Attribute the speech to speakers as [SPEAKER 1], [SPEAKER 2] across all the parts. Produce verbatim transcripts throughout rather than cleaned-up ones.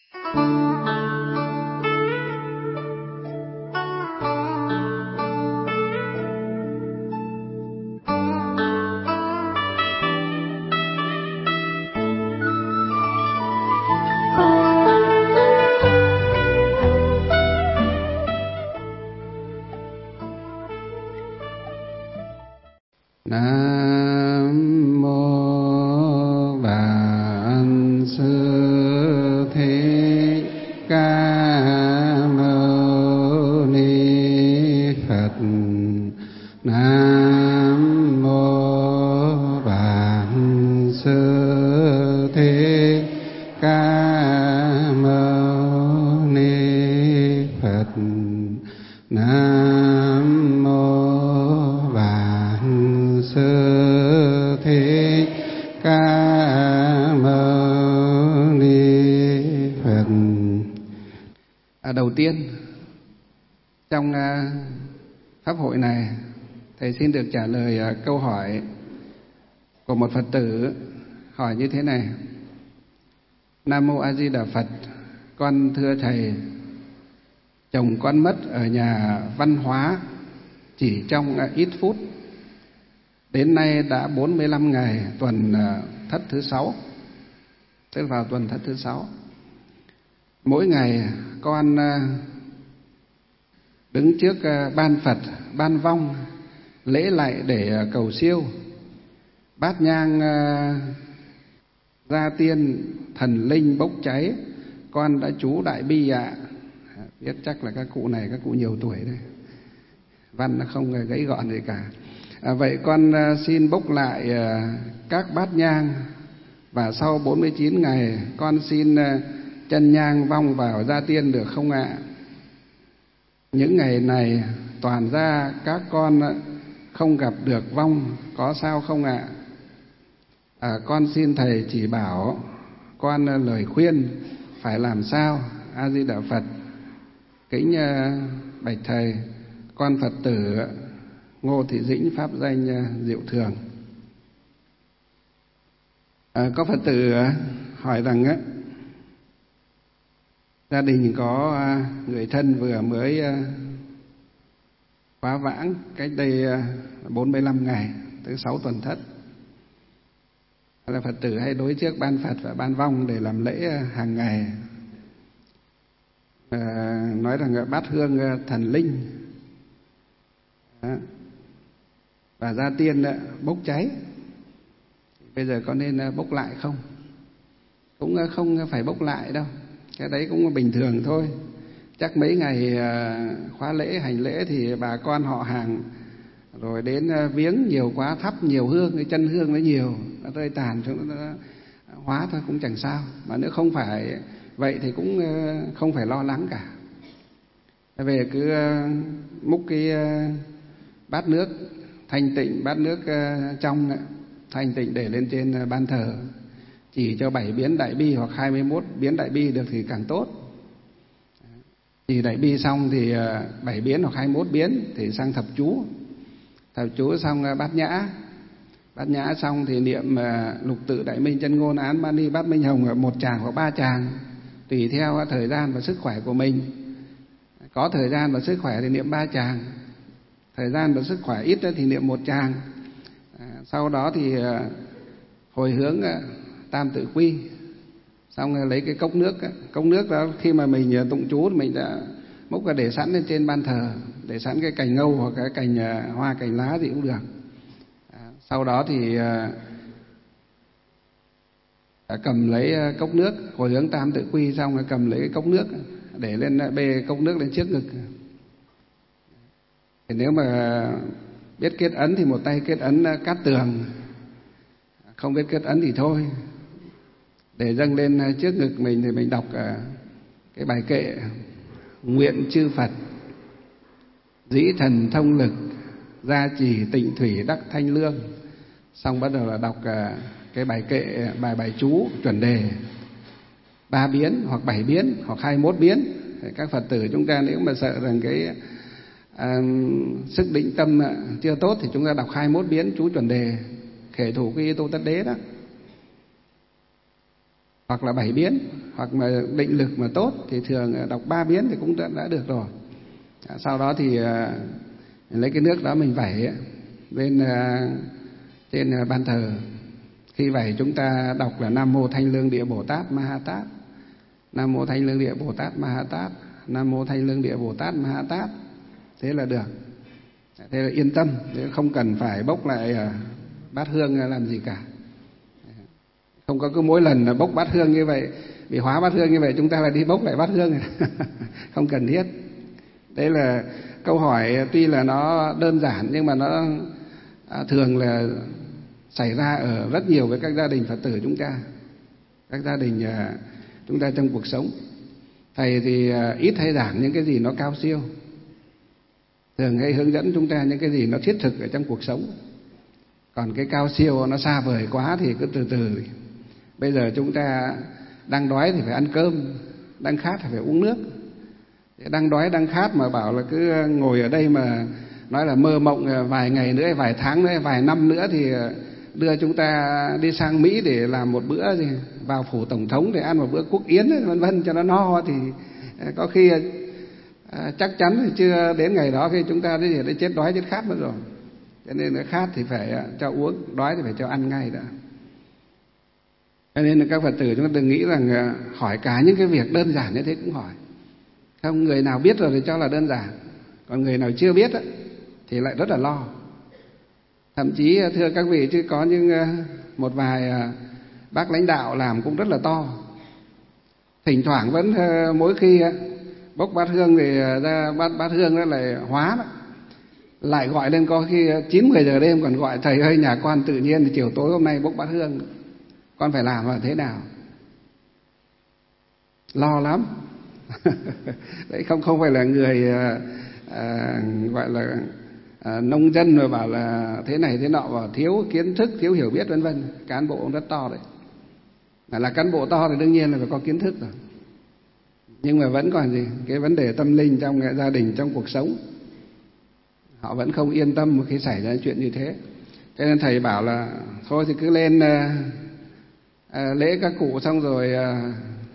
[SPEAKER 1] Đầu tiên, trong pháp hội này, thầy xin được trả lời câu hỏi của một Phật tử hỏi như thế này: Nam Mô A Di Đà Phật, con thưa thầy, chồng con mất ở nhà văn hóa chỉ trong ít phút. Đến nay đã bốn mươi lăm ngày tuần thất thứ sáu, tức vào tuần thất thứ sáu. Mỗi ngày con đứng trước ban Phật, ban vong, lễ lạy để cầu siêu. Bát nhang gia tiên thần linh bốc cháy, con đã chú đại bi ạ. À. Biết chắc là các cụ này các cụ nhiều tuổi đây, văn nó không gãy gọn gì cả. À, vậy con xin bốc lại các bát nhang, và sau bốn mươi chín ngày con xin chân nhang vong vào gia tiên được không ạ? Những ngày này toàn ra các con không gặp được vong, có sao không ạ? À, con xin thầy chỉ bảo con lời khuyên phải làm sao. A Di Đà Phật. Kính bạch thầy, con Phật tử Ngô Thị Dĩnh, pháp danh Diệu Thường. À, có Phật tử hỏi rằng á, gia đình có người thân vừa mới quá vãng cách đây bốn mươi lăm ngày, tới sáu tuần thất. Là Phật tử hay đối trước ban Phật và ban vong để làm lễ hàng ngày. À, nói rằng bát hương thần linh đó, và gia tiên bốc cháy. Bây giờ có nên bốc lại không? Cũng không phải bốc lại đâu, cái đấy cũng bình thường thôi. Chắc mấy ngày khóa lễ hành lễ thì bà con họ hàng rồi đến viếng nhiều quá, thắp nhiều hương, cái chân hương nó nhiều, nó rơi tàn xuống, nó hóa thôi, cũng chẳng sao. Mà nếu không phải vậy thì cũng không phải lo lắng cả. Về cứ múc cái bát nước thanh tịnh, bát nước trong thanh tịnh để lên trên ban thờ, chỉ cho bảy biến đại bi hoặc hai mươi mốt biến đại bi được thì càng tốt. Chỉ đại bi xong thì bảy biến hoặc hai mươi mốt biến thì sang thập chú. Thập chú xong bát nhã. Bát nhã xong thì niệm lục tự đại minh chân ngôn án mani bát minh hồng một tràng hoặc ba tràng, tùy theo thời gian và sức khỏe của mình. Có thời gian và sức khỏe thì niệm ba tràng, thời gian và sức khỏe ít thì niệm một tràng. À, sau đó thì hồi hướng tam tự quy, xong lấy cái cốc nước. Cốc nước đó khi mà mình tụng chú mình đã múc và để sẵn lên trên ban thờ, để sẵn cái cành ngâu hoặc cái cành hoa cành lá gì cũng được. À, sau đó thì à, cầm lấy cốc nước, hồi hướng tam tự quy xong rồi cầm lấy cái cốc nước để lên, bê cốc nước lên trước ngực. Thì nếu mà biết kết ấn thì một tay kết ấn cát tường, không biết kết ấn thì thôi, để dâng lên trước ngực mình thì mình đọc cái bài kệ: nguyện chư Phật dĩ thần thông lực, gia trì tịnh thủy đắc thanh lương. Xong bắt đầu là đọc cái bài kệ, bài bài chú chuẩn đề ba biến hoặc bảy biến hoặc hai mươi mốt biến. Các Phật tử chúng ta nếu mà sợ rằng cái à, sức định tâm chưa tốt thì chúng ta đọc hai mươi mốt biến chú chuẩn đề khể thủ cái tô tất đế đó. hoặc là bảy biến, hoặc mà định lực mà tốt thì thường đọc ba biến thì cũng đã, đã được rồi. Sau đó thì lấy cái nước đó mình vẩy lên trên ban thờ. Khi vẩy chúng ta đọc là Nam Mô Thanh Lương Địa Bồ Tát Ma Ha Tát, Nam Mô Thanh Lương Địa Bồ Tát Ma Ha Tát, Nam Mô Thanh Lương Địa Bồ Tát Ma Ha Tát. Thế là được. Thế là yên tâm, không cần phải bốc lại bát hương làm gì cả. Không có cứ mỗi lần bốc bát hương như vậy, bị hóa bát hương như vậy chúng ta lại đi bốc lại bát hương. Không cần thiết. Đấy là câu hỏi tuy là nó đơn giản nhưng mà nó à, thường là xảy ra ở rất nhiều với các gia đình Phật tử chúng ta, các gia đình à, chúng ta trong cuộc sống. Thầy thì à, ít hay giảng những cái gì nó cao siêu, thường hay hướng dẫn chúng ta những cái gì nó thiết thực ở trong cuộc sống. Còn cái cao siêu nó xa vời quá thì cứ từ từ. Bây giờ chúng ta đang đói thì phải ăn cơm, đang khát thì phải uống nước. Đang đói đang khát mà bảo là cứ ngồi ở đây mà nói là mơ mộng vài ngày nữa, vài tháng nữa, vài năm nữa thì đưa chúng ta đi sang Mỹ để làm một bữa gì, vào phủ tổng thống để ăn một bữa quốc yến ấy, vân vân cho nó no, thì có khi à, chắc chắn thì chưa đến ngày đó khi chúng ta đi để chết đói chết khát mất rồi. Cho nên là khát thì phải cho uống, đói thì phải cho ăn ngay đã. Cho nên là các Phật tử chúng ta đừng nghĩ rằng hỏi cả những cái việc đơn giản như thế cũng hỏi. Không, người nào biết rồi thì cho là đơn giản, còn người nào chưa biết thì lại rất là lo. Thậm chí thưa các vị, chứ có những một vài bác lãnh đạo làm cũng rất là to, thỉnh thoảng vẫn mỗi khi bốc bát hương thì ra bát bát hương đó lại hóa đó, lại gọi lên có khi chín mười giờ đêm còn gọi thầy ơi nhà con tự nhiên thì chiều tối hôm nay bốc bát hương, con phải làm là thế nào, lo lắm. Đấy không không phải là người à, à, gọi là à, nông dân rồi bảo là thế này thế nọ, bảo thiếu kiến thức, thiếu hiểu biết vân vân. Cán bộ rất to đấy, mà là cán bộ to thì đương nhiên là phải có kiến thức rồi, nhưng mà vẫn còn gì cái vấn đề tâm linh trong gia đình, trong cuộc sống họ vẫn không yên tâm khi xảy ra chuyện như thế. Cho nên thầy bảo là thôi thì cứ lên à, à, lễ các cụ xong rồi à,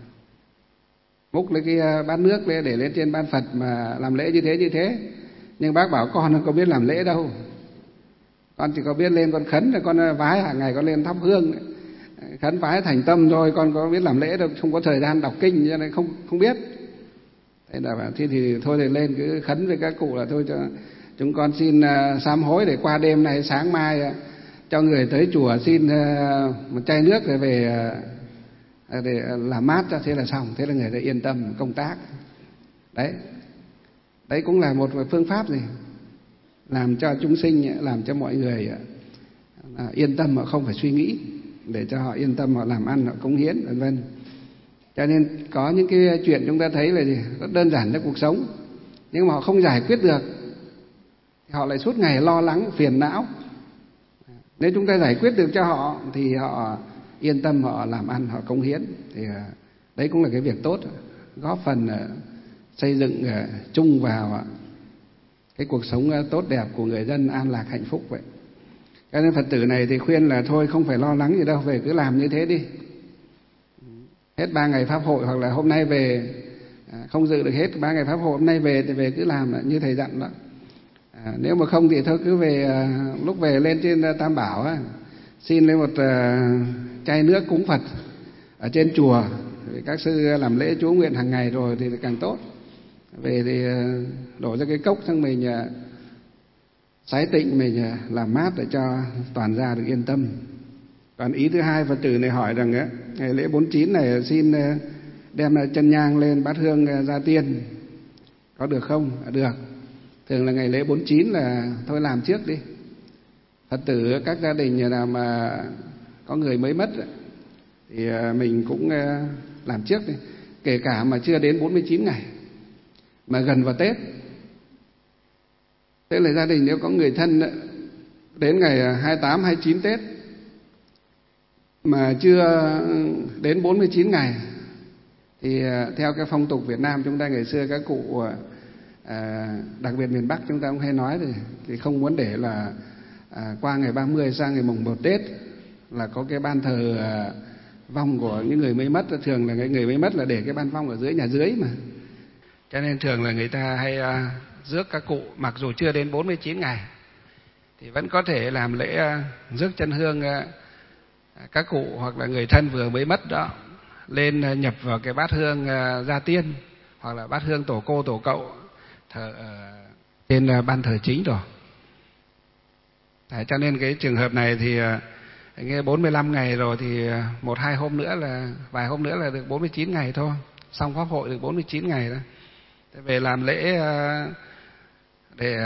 [SPEAKER 1] múc lấy cái bát nước lên để lên trên ban Phật mà làm lễ như thế như thế. Nhưng bác bảo con không có biết làm lễ đâu, con chỉ có biết lên con khấn rồi con vái hàng ngày, con lên thắp hương khấn vái thành tâm thôi, con có biết làm lễ đâu, không có thời gian đọc kinh cho nên không không biết. Thế là bảo thế thì thôi thì lên cứ khấn với các cụ là thôi cho chúng con xin uh, sám hối để qua đêm nay sáng mai uh, cho người tới chùa xin uh, một chai nước rồi về uh, để làm mát cho, thế là xong. Thế là người ta yên tâm công tác. Đấy, đấy cũng là một phương pháp gì làm cho chúng sinh, làm cho mọi người uh, yên tâm mà không phải suy nghĩ, để cho họ yên tâm họ làm ăn, họ cống hiến vân vân. Cho nên có những cái chuyện chúng ta thấy là gì rất đơn giản trong cuộc sống, nhưng mà họ không giải quyết được, họ lại suốt ngày lo lắng phiền não. Nếu chúng ta giải quyết được cho họ thì họ yên tâm, họ làm ăn, họ cống hiến, thì đấy cũng là cái việc tốt, góp phần xây dựng chung vào cái cuộc sống tốt đẹp của người dân, an lạc hạnh phúc vậy. Cho nên Phật tử này thì khuyên là thôi không phải lo lắng gì đâu, về cứ làm như thế đi. Hết ba ngày pháp hội hoặc là hôm nay về không dự được hết ba ngày pháp hội, hôm nay về thì về cứ làm như thầy dặn đó. À, nếu mà không thì thôi cứ về, lúc về lên trên Tam Bảo á, xin lên một uh, chai nước cúng Phật ở trên chùa, các sư làm lễ chú nguyện hàng ngày rồi thì càng tốt. Về thì uh, đổ ra cái cốc xong mình uh, sái tịnh, mình uh, làm mát để cho toàn gia được yên tâm. Còn ý thứ hai, Phật tử này hỏi rằng á, ngày lễ bốn chín này xin uh, đem chân nhang lên bát hương uh, gia tiên có được không? À, được. Thường là ngày lễ bốn chín là thôi làm trước đi. Phật tử các gia đình nào mà có người mới mất thì mình cũng làm trước đi. Kể cả mà chưa đến bốn mươi chín ngày mà gần vào Tết, thế là gia đình nếu có người thân đến ngày hai mươi tám, hai mươi chín Tết mà chưa đến bốn mươi chín ngày thì theo cái phong tục Việt Nam chúng ta ngày xưa các cụ À, đặc biệt miền Bắc chúng ta cũng hay nói thì, thì không muốn để là à, qua ngày ba mươi sang ngày mùng một Tết là có cái ban thờ à, vong của những người mới mất. Thường là cái người mới mất là để cái ban vong ở dưới nhà dưới mà, cho nên thường là người ta hay uh, rước các cụ mặc dù chưa đến bốn mươi chín ngày thì vẫn có thể làm lễ uh, rước chân hương uh, các cụ hoặc là người thân vừa mới mất đó lên uh, nhập vào cái bát hương uh, gia tiên hoặc là bát hương tổ cô tổ cậu thờ uh, trên uh, ban thờ chính rồi. Đấy, cho nên cái trường hợp này thì uh, nghe bốn mươi lăm ngày rồi thì một hai hôm nữa là vài hôm nữa là được bốn mươi chín ngày thôi, xong pháp hội được bốn mươi chín ngày đó. Thế về làm lễ để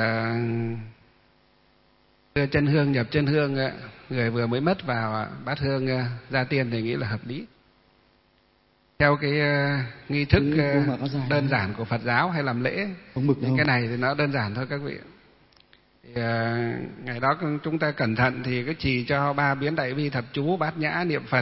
[SPEAKER 1] đưa chân hương nhập chân hương người vừa mới mất vào bát hương gia tiên thì nghĩ là hợp lý. Theo cái nghi thức đơn giản của Phật giáo hay làm lễ, cái này thì nó đơn giản thôi các vị. Thì, uh, ngày đó chúng ta cẩn thận thì cái trì cho ba biến đại bi thập chú bát nhã niệm Phật.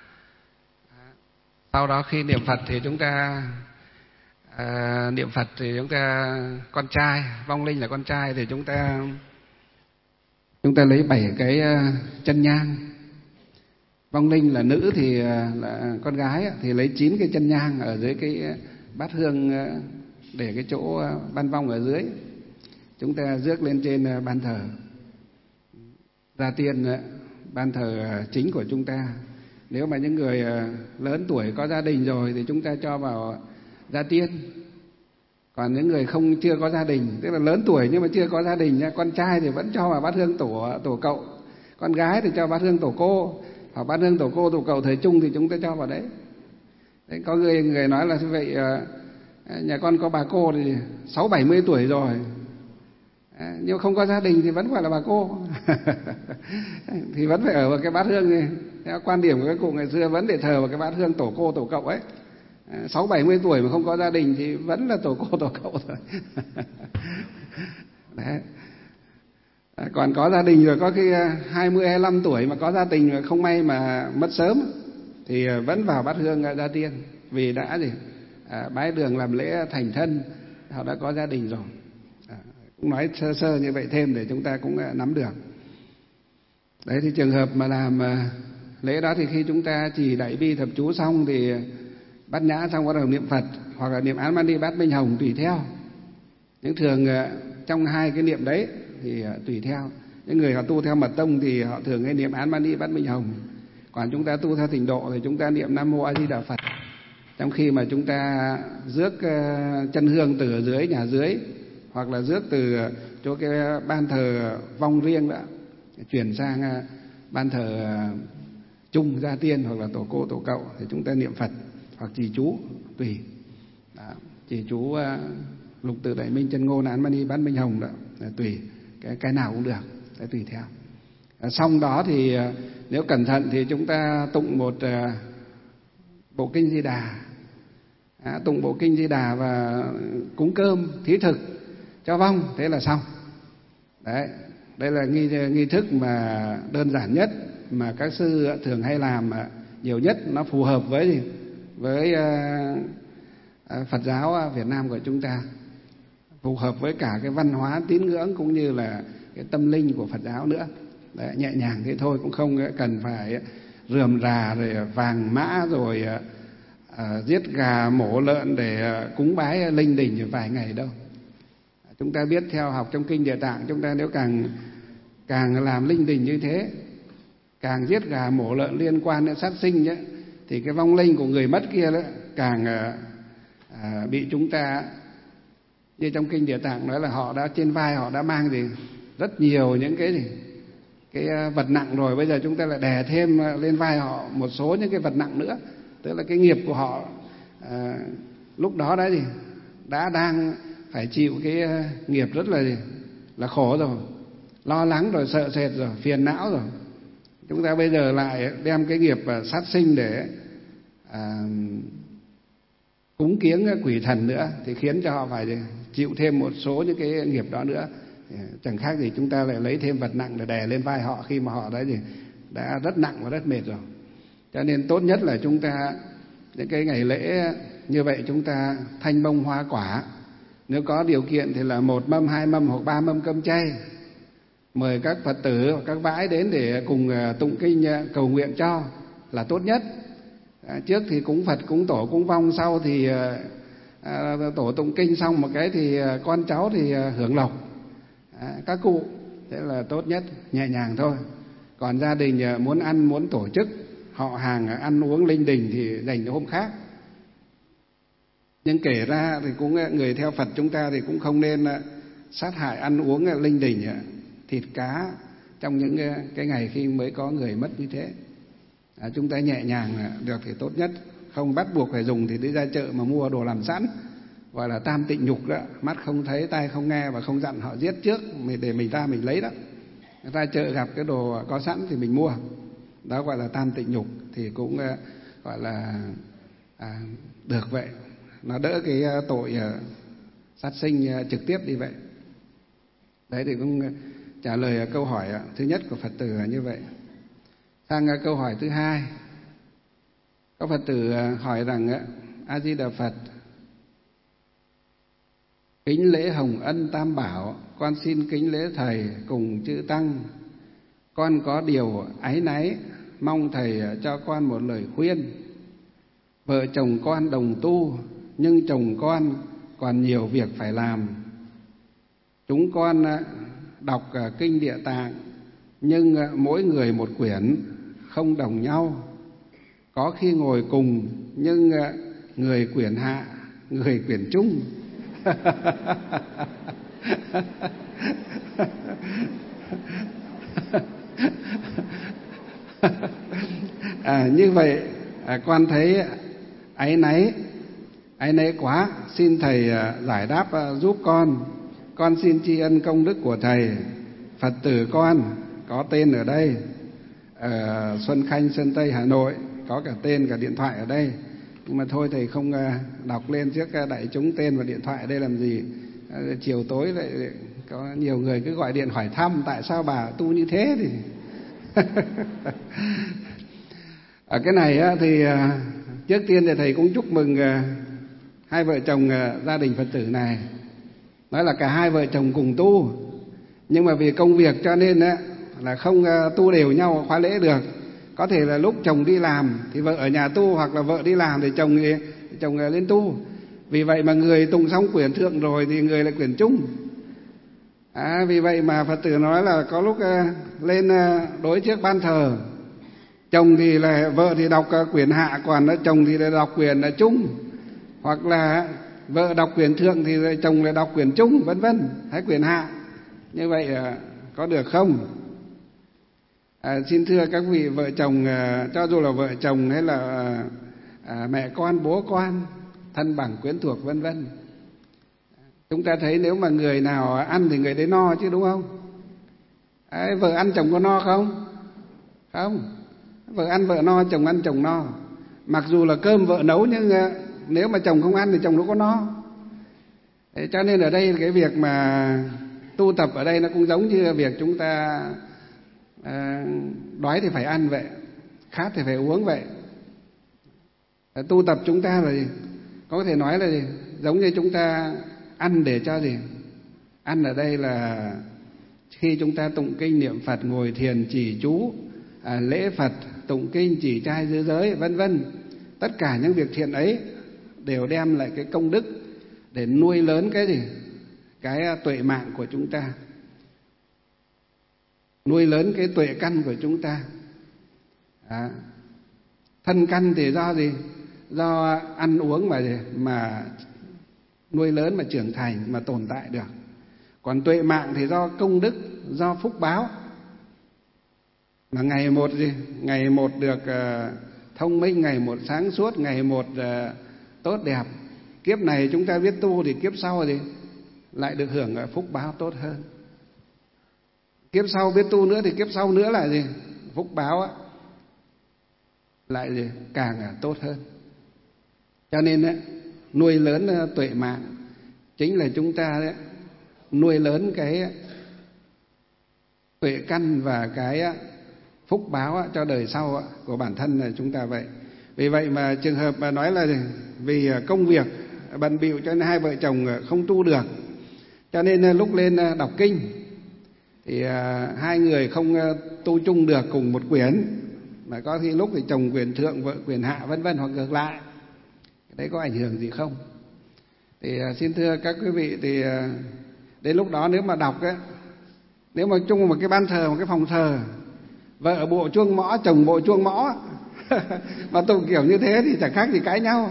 [SPEAKER 1] Sau đó khi niệm Phật thì chúng ta uh, niệm Phật thì chúng ta con trai, vong linh là con trai thì chúng ta chúng ta lấy bảy cái uh, chân nhang. Vong linh là nữ thì uh, là con gái thì lấy chín cái chân nhang ở dưới cái bát hương uh, để cái chỗ uh, ban vong ở dưới. Chúng ta rước lên trên ban thờ gia tiên, ban thờ chính của chúng ta. Nếu mà những người lớn tuổi có gia đình rồi thì chúng ta cho vào gia tiên. Còn những người không chưa có gia đình, tức là lớn tuổi nhưng mà chưa có gia đình, con trai thì vẫn cho vào bát hương tổ tổ cậu, con gái thì cho bát hương tổ cô, hoặc bát hương tổ cô tổ cậu thời chung thì chúng ta cho vào đấy. Đấy, có người người nói là như vậy, nhà con có bà cô thì sáu bảy mươi tuổi rồi, À, nhưng không có gia đình thì vẫn phải là bà cô thì vẫn phải ở vào cái bát hương này. Theo quan điểm của các cụ ngày xưa vẫn để thờ vào cái bát hương tổ cô tổ cậu ấy. Sáu bảy mươi tuổi mà không có gia đình thì vẫn là tổ cô tổ cậu thôi. Đấy. À, còn có gia đình rồi, có khi hai mươi hai mươi lăm tuổi mà có gia đình mà không may mà mất sớm thì vẫn vào bát hương gia tiên, vì đã gì à, bái đường làm lễ thành thân, họ đã có gia đình rồi. Cũng nói sơ sơ như vậy thêm để chúng ta cũng nắm được. Đấy, thì trường hợp mà làm lễ đó thì khi chúng ta chỉ đại bi thập chú xong thì bát nhã xong bắt đầu niệm Phật hoặc là niệm Án Mani Bát Minh Hồng tùy theo. Nhưng thường trong hai cái niệm đấy thì tùy theo. Những người họ tu theo mật tông thì họ thường hay niệm Án Mani Bát Minh Hồng. Còn chúng ta tu theo Tịnh độ thì chúng ta niệm Nam Mô A Di Đà Phật. Trong khi mà chúng ta rước chân hương từ ở dưới nhà dưới hoặc là rước từ chỗ cái ban thờ vong riêng đã chuyển sang ban thờ chung gia tiên hoặc là tổ cô tổ cậu thì chúng ta niệm Phật hoặc trì chú tùy. Đó, trì chú uh, Lục Tự Đại Minh Chân Ngôn Án Mani Bát Minh Hồng đó, tùy cái cái nào cũng được, cái tùy theo. À, xong đó thì uh, nếu cẩn thận thì chúng ta tụng một uh, bộ kinh Di Đà, à, tụng bộ kinh Di Đà và cúng cơm thí thực cho vong, thế là xong. Đấy, đây là nghi nghi thức mà đơn giản nhất mà các sư thường hay làm nhiều nhất, nó phù hợp với gì? Với uh, Phật giáo Việt Nam của chúng ta, phù hợp với cả cái văn hóa tín ngưỡng cũng như là cái tâm linh của Phật giáo nữa. Đấy, nhẹ nhàng thế thôi, cũng không cần phải rườm rà rồi vàng mã rồi uh, giết gà mổ lợn để uh, cúng bái linh đình vài ngày đâu. Chúng ta biết theo học trong kinh Địa Tạng, chúng ta nếu càng càng làm linh đình như thế, càng giết gà mổ lợn liên quan đến sát sinh nhé, thì cái vong linh của người mất kia đó càng à, bị chúng ta, như trong kinh Địa Tạng nói là họ đã trên vai họ đã mang gì rất nhiều những cái gì cái vật nặng rồi, bây giờ chúng ta lại đè thêm lên vai họ một số những cái vật nặng nữa, tức là cái nghiệp của họ à, lúc đó đã gì đã đang phải chịu cái nghiệp rất là là khổ rồi, lo lắng rồi, sợ sệt rồi, phiền não rồi. Chúng ta bây giờ lại đem cái nghiệp sát sinh để à, cúng kiếng quỷ thần nữa thì khiến cho họ phải chịu thêm một số những cái nghiệp đó nữa. Chẳng khác gì chúng ta lại lấy thêm vật nặng để đè lên vai họ khi mà họ đã gì đã rất nặng và rất mệt rồi. Cho nên tốt nhất là chúng ta những cái ngày lễ như vậy chúng ta thanh bông hoa quả, nếu có điều kiện thì là một mâm, hai mâm hoặc ba mâm cơm chay, mời các Phật tử, các vãi đến để cùng tụng kinh cầu nguyện cho là tốt nhất. À, trước thì cúng Phật, cúng tổ, cúng vong, sau thì à, tổ tụng kinh xong một cái thì con cháu thì hưởng lộc, à, các cụ, thế là tốt nhất, nhẹ nhàng thôi. Còn gia đình muốn ăn, muốn tổ chức họ hàng ăn uống linh đình thì dành cho hôm khác. Nhưng kể ra thì cũng người theo Phật chúng ta thì cũng không nên sát hại ăn uống linh đình, thịt cá trong những cái ngày khi mới có người mất như thế. À, chúng ta nhẹ nhàng được thì tốt nhất, không bắt buộc phải dùng thì đi ra chợ mà mua đồ làm sẵn, gọi là tam tịnh nhục đó, mắt không thấy, tai không nghe và không dặn họ giết trước để mình ra mình lấy đó. Ra chợ gặp cái đồ có sẵn thì mình mua, đó gọi là tam tịnh nhục, thì cũng gọi là à, được vậy, nó đỡ cái tội sát sinh trực tiếp đi vậy. Đấy thì cũng trả lời câu hỏi thứ nhất của Phật tử là như vậy. Sang câu hỏi thứ hai, các Phật tử hỏi rằng: A Di Đà Phật, kính lễ Hồng Ân Tam Bảo, con xin kính lễ thầy cùng chư tăng. Con có điều áy náy, mong thầy cho con một lời khuyên. Vợ chồng con đồng tu, nhưng chồng con còn nhiều việc phải làm. Chúng con đọc kinh Địa Tạng, nhưng mỗi người một quyển, không đồng nhau. Có khi ngồi cùng, nhưng người quyển hạ, người quyển chung. À, như vậy à, con thấy áy náy, áy náy quá, xin thầy giải đáp giúp con. Con xin tri ân công đức của thầy. Phật tử con có tên ở đây, ở Xuân Khanh, Sơn Tây, Hà Nội, có cả tên cả điện thoại ở đây. Nhưng mà thôi thầy không đọc lên trước đại chúng tên và điện thoại ở đây làm gì. Chiều tối lại có nhiều người cứ gọi điện hỏi thăm tại sao bà tu như thế thì ở cái này thì trước tiên thì thầy cũng chúc mừng hai vợ chồng gia đình Phật tử này. Nói là cả hai vợ chồng cùng tu, nhưng mà vì công việc cho nên là không tu đều nhau khóa lễ được. Có thể là lúc chồng đi làm thì vợ ở nhà tu, hoặc là vợ đi làm thì chồng thì chồng lên tu. Vì vậy mà người tụng xong quyển thượng rồi thì người lại quyển chung. À, vì vậy mà Phật tử nói là có lúc lên đối trước ban thờ, chồng thì là vợ thì đọc quyển hạ, còn chồng thì là đọc quyển chung, hoặc là vợ đọc quyển thượng thì chồng lại đọc quyển chung, vân vân, hay quyển hạ. Như vậy có được không? À, xin thưa các vị vợ chồng, cho dù là vợ chồng hay là à, mẹ con, bố con, thân bằng quyến thuộc, vân vân, chúng ta thấy nếu mà người nào ăn thì người đấy no chứ, đúng không? À, vợ ăn chồng có no không? Không. Vợ ăn vợ no, chồng ăn chồng no. Mặc dù là cơm vợ nấu, nhưng nếu mà chồng không ăn thì chồng nó có no. Thế cho nên ở đây cái việc mà tu tập ở đây nó cũng giống như việc chúng ta à, đói thì phải ăn vậy, khát thì phải uống vậy. Tu tập chúng ta là gì? Có thể nói là gì? Giống như chúng ta ăn để cho gì? Ăn ở đây là khi chúng ta tụng kinh niệm Phật, ngồi thiền trì chú, à, lễ Phật, tụng kinh chỉ trai giữ giới, vân vân. Tất cả những việc thiện ấy đều đem lại cái công đức để nuôi lớn cái gì? Cái tuệ mạng của chúng ta, nuôi lớn cái tuệ căn của chúng ta. À, thân căn thì do gì? Do ăn uống mà mà nuôi lớn, mà trưởng thành, mà tồn tại được. Còn tuệ mạng thì do công đức, do phúc báo, mà ngày một gì? Ngày một được uh, thông minh, ngày một sáng suốt, ngày một uh, tốt đẹp. Kiếp này chúng ta biết tu thì kiếp sau thì lại được hưởng uh, phúc báo tốt hơn. Kiếp sau biết tu nữa thì kiếp sau nữa là gì? Phúc báo á, lại gì? Càng uh, tốt hơn. Cho nên đấy, nuôi lớn uh, tuệ mạng chính là chúng ta đấy, nuôi lớn cái tuệ căn và cái phúc báo cho đời sau của bản thân là chúng ta vậy. Vì vậy mà trường hợp mà nói là vì công việc bận bịu cho nên hai vợ chồng không tu được, cho nên lúc lên đọc kinh thì hai người không tu chung được cùng một quyển, mà có khi lúc thì chồng quyền thượng vợ quyền hạ vân vân hoặc ngược lại, đấy có ảnh hưởng gì không? Thì uh, xin thưa các quý vị, thì uh, đến lúc đó nếu mà đọc ấy, nếu mà chung một cái ban thờ, một cái phòng thờ, vợ bộ chuông mõ, chồng bộ chuông mõ mà tụng kiểu như thế thì chẳng khác gì cãi nhau.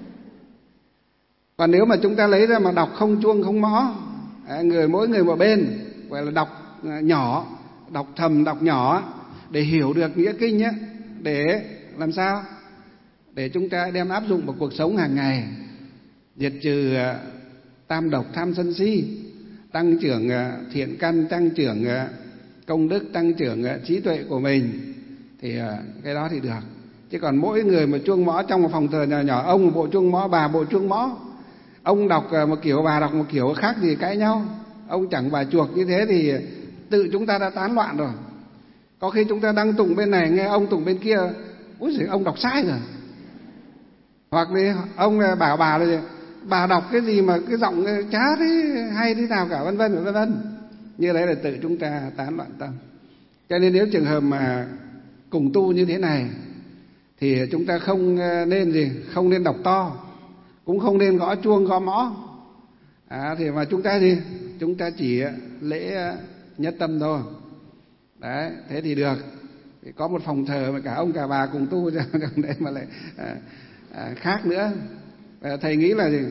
[SPEAKER 1] Còn nếu mà chúng ta lấy ra mà đọc không chuông không mõ, người mỗi người một bên, gọi là đọc nhỏ, đọc thầm, đọc nhỏ để hiểu được nghĩa kinh ấy, để làm sao để chúng ta đem áp dụng vào cuộc sống hàng ngày, diệt trừ tam độc tham sân si, tăng trưởng thiện căn, tăng trưởng công đức, tăng trưởng trí tuệ của mình, thì cái đó thì được. Chứ còn mỗi người một chuông mõ trong một phòng thờ nhỏ nhỏ, ông bộ chuông mõ, bà bộ chuông mõ, ông đọc một kiểu, bà đọc một kiểu, khác gì cãi nhau. Ông chẳng bà chuộc như thế thì tự chúng ta đã tán loạn rồi. Có khi chúng ta đang tụng bên này, nghe ông tụng bên kia, úi giời, ông đọc sai rồi. Hoặc là ông bảo bà là bà đọc cái gì mà cái giọng chá thế, hay thế nào cả, vân vân vân vân. Như đấy là tự chúng ta tán loạn tâm. Cho nên nếu trường hợp mà cùng tu như thế này thì chúng ta không nên gì, không nên đọc to, cũng không nên gõ chuông gõ mõ. À, thì mà chúng ta gì, chúng ta chỉ lễ nhất tâm thôi. Đấy, thế thì được. Thì có một phòng thờ mà cả ông cả bà cùng tu, còn đấy mà lại à, à, khác nữa. Và thầy nghĩ là gì,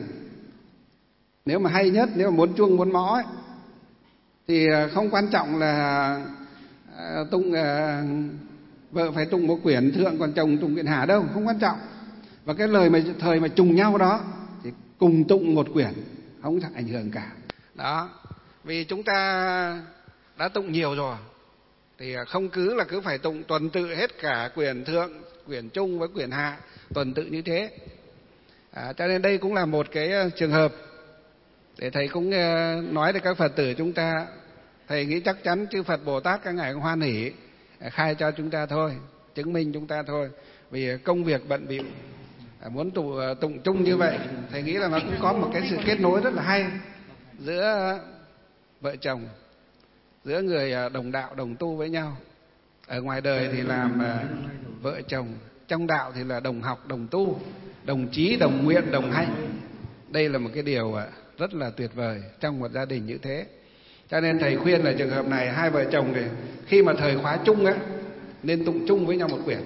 [SPEAKER 1] nếu mà hay nhất, nếu mà muốn chuông muốn mõ ấy, thì không quan trọng là à, tụng à, vợ phải tụng một quyển thượng, còn chồng tụng quyển hạ đâu, không quan trọng. Và cái lời mà thời mà trùng nhau đó thì cùng tụng một quyển, không ảnh hưởng cả. Đó, vì chúng ta đã tụng nhiều rồi thì không cứ là cứ phải tụng tuần tự hết cả quyển thượng, quyển trung với quyển hạ, tuần tự như thế. À, cho nên đây cũng là một cái trường hợp để thầy cũng nói để các Phật tử chúng ta, thầy nghĩ chắc chắn chư Phật Bồ Tát các ngài cũng hoan hỷ khai cho chúng ta thôi, chứng minh chúng ta thôi. Vì công việc bận bịu muốn tụng, tụng chung như vậy, thầy nghĩ là nó cũng có một cái sự kết nối rất là hay giữa vợ chồng, giữa người đồng đạo đồng tu với nhau. Ở ngoài đời thì làm vợ chồng, trong đạo thì là đồng học đồng tu, đồng chí đồng nguyện đồng hạnh. Đây là một cái điều rất là tuyệt vời trong một gia đình như thế. Cho nên thầy khuyên là trường hợp này hai vợ chồng thì khi mà thời khóa chung á, nên tụng chung với nhau một quyển.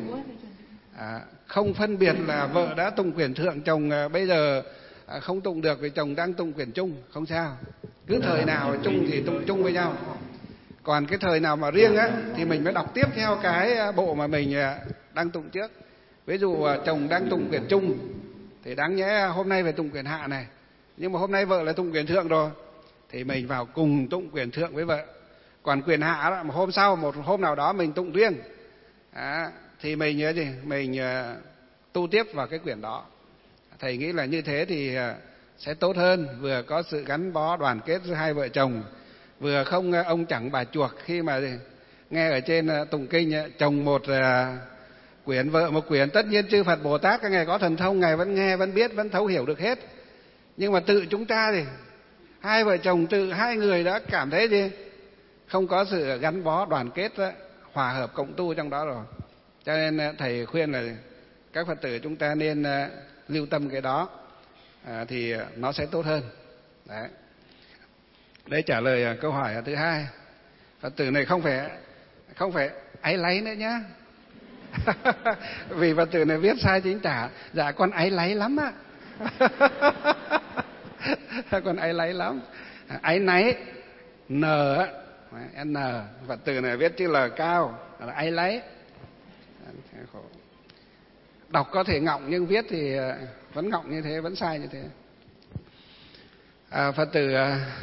[SPEAKER 1] À, không phân biệt là vợ đã tụng quyển thượng, chồng bây giờ không tụng được vì chồng đang tụng quyển trung, không sao. Cứ thời nào chung thì tụng chung với nhau. Còn cái thời nào mà riêng á thì mình mới đọc tiếp theo cái bộ mà mình đang tụng trước. Ví dụ chồng đang tụng quyển trung thì đáng nhẽ hôm nay phải tụng quyển hạ này, nhưng mà hôm nay vợ lại tụng quyển thượng rồi thì mình vào cùng tụng quyển thượng với vợ. Còn quyển hạ đó, mà hôm sau một hôm nào đó mình tụng riêng à, thì mình nhớ gì mình uh, tu tiếp vào cái quyển đó. Thầy nghĩ là như thế thì uh, sẽ tốt hơn, vừa có sự gắn bó đoàn kết giữa hai vợ chồng, vừa không uh, ông chẳng bà chuộc khi mà nghe ở trên uh, tụng kinh uh, chồng một uh, quyển, vợ một quyển. Tất nhiên chư Phật Bồ Tát các ngài có thần thông, ngài vẫn nghe, vẫn biết, vẫn thấu hiểu được hết. Nhưng mà tự chúng ta thì hai vợ chồng, tự hai người đã cảm thấy gì không có sự gắn bó đoàn kết, hòa hợp cộng tu trong đó rồi. Cho nên thầy khuyên là các Phật tử chúng ta nên lưu tâm cái đó, à, thì nó sẽ tốt hơn. Đấy. Đấy trả lời câu hỏi thứ hai. Phật tử này không phải không phải áy láy nữa nhá. Vì Phật tử này viết sai chính tả. Dạ con áy láy lắm á. Con áy láy lắm. Áy náy N á, N. Phật tử này viết chữ L cao là áy láy. Đọc có thể ngọng nhưng viết thì vẫn ngọng như thế, vẫn sai như thế. À, Phật tử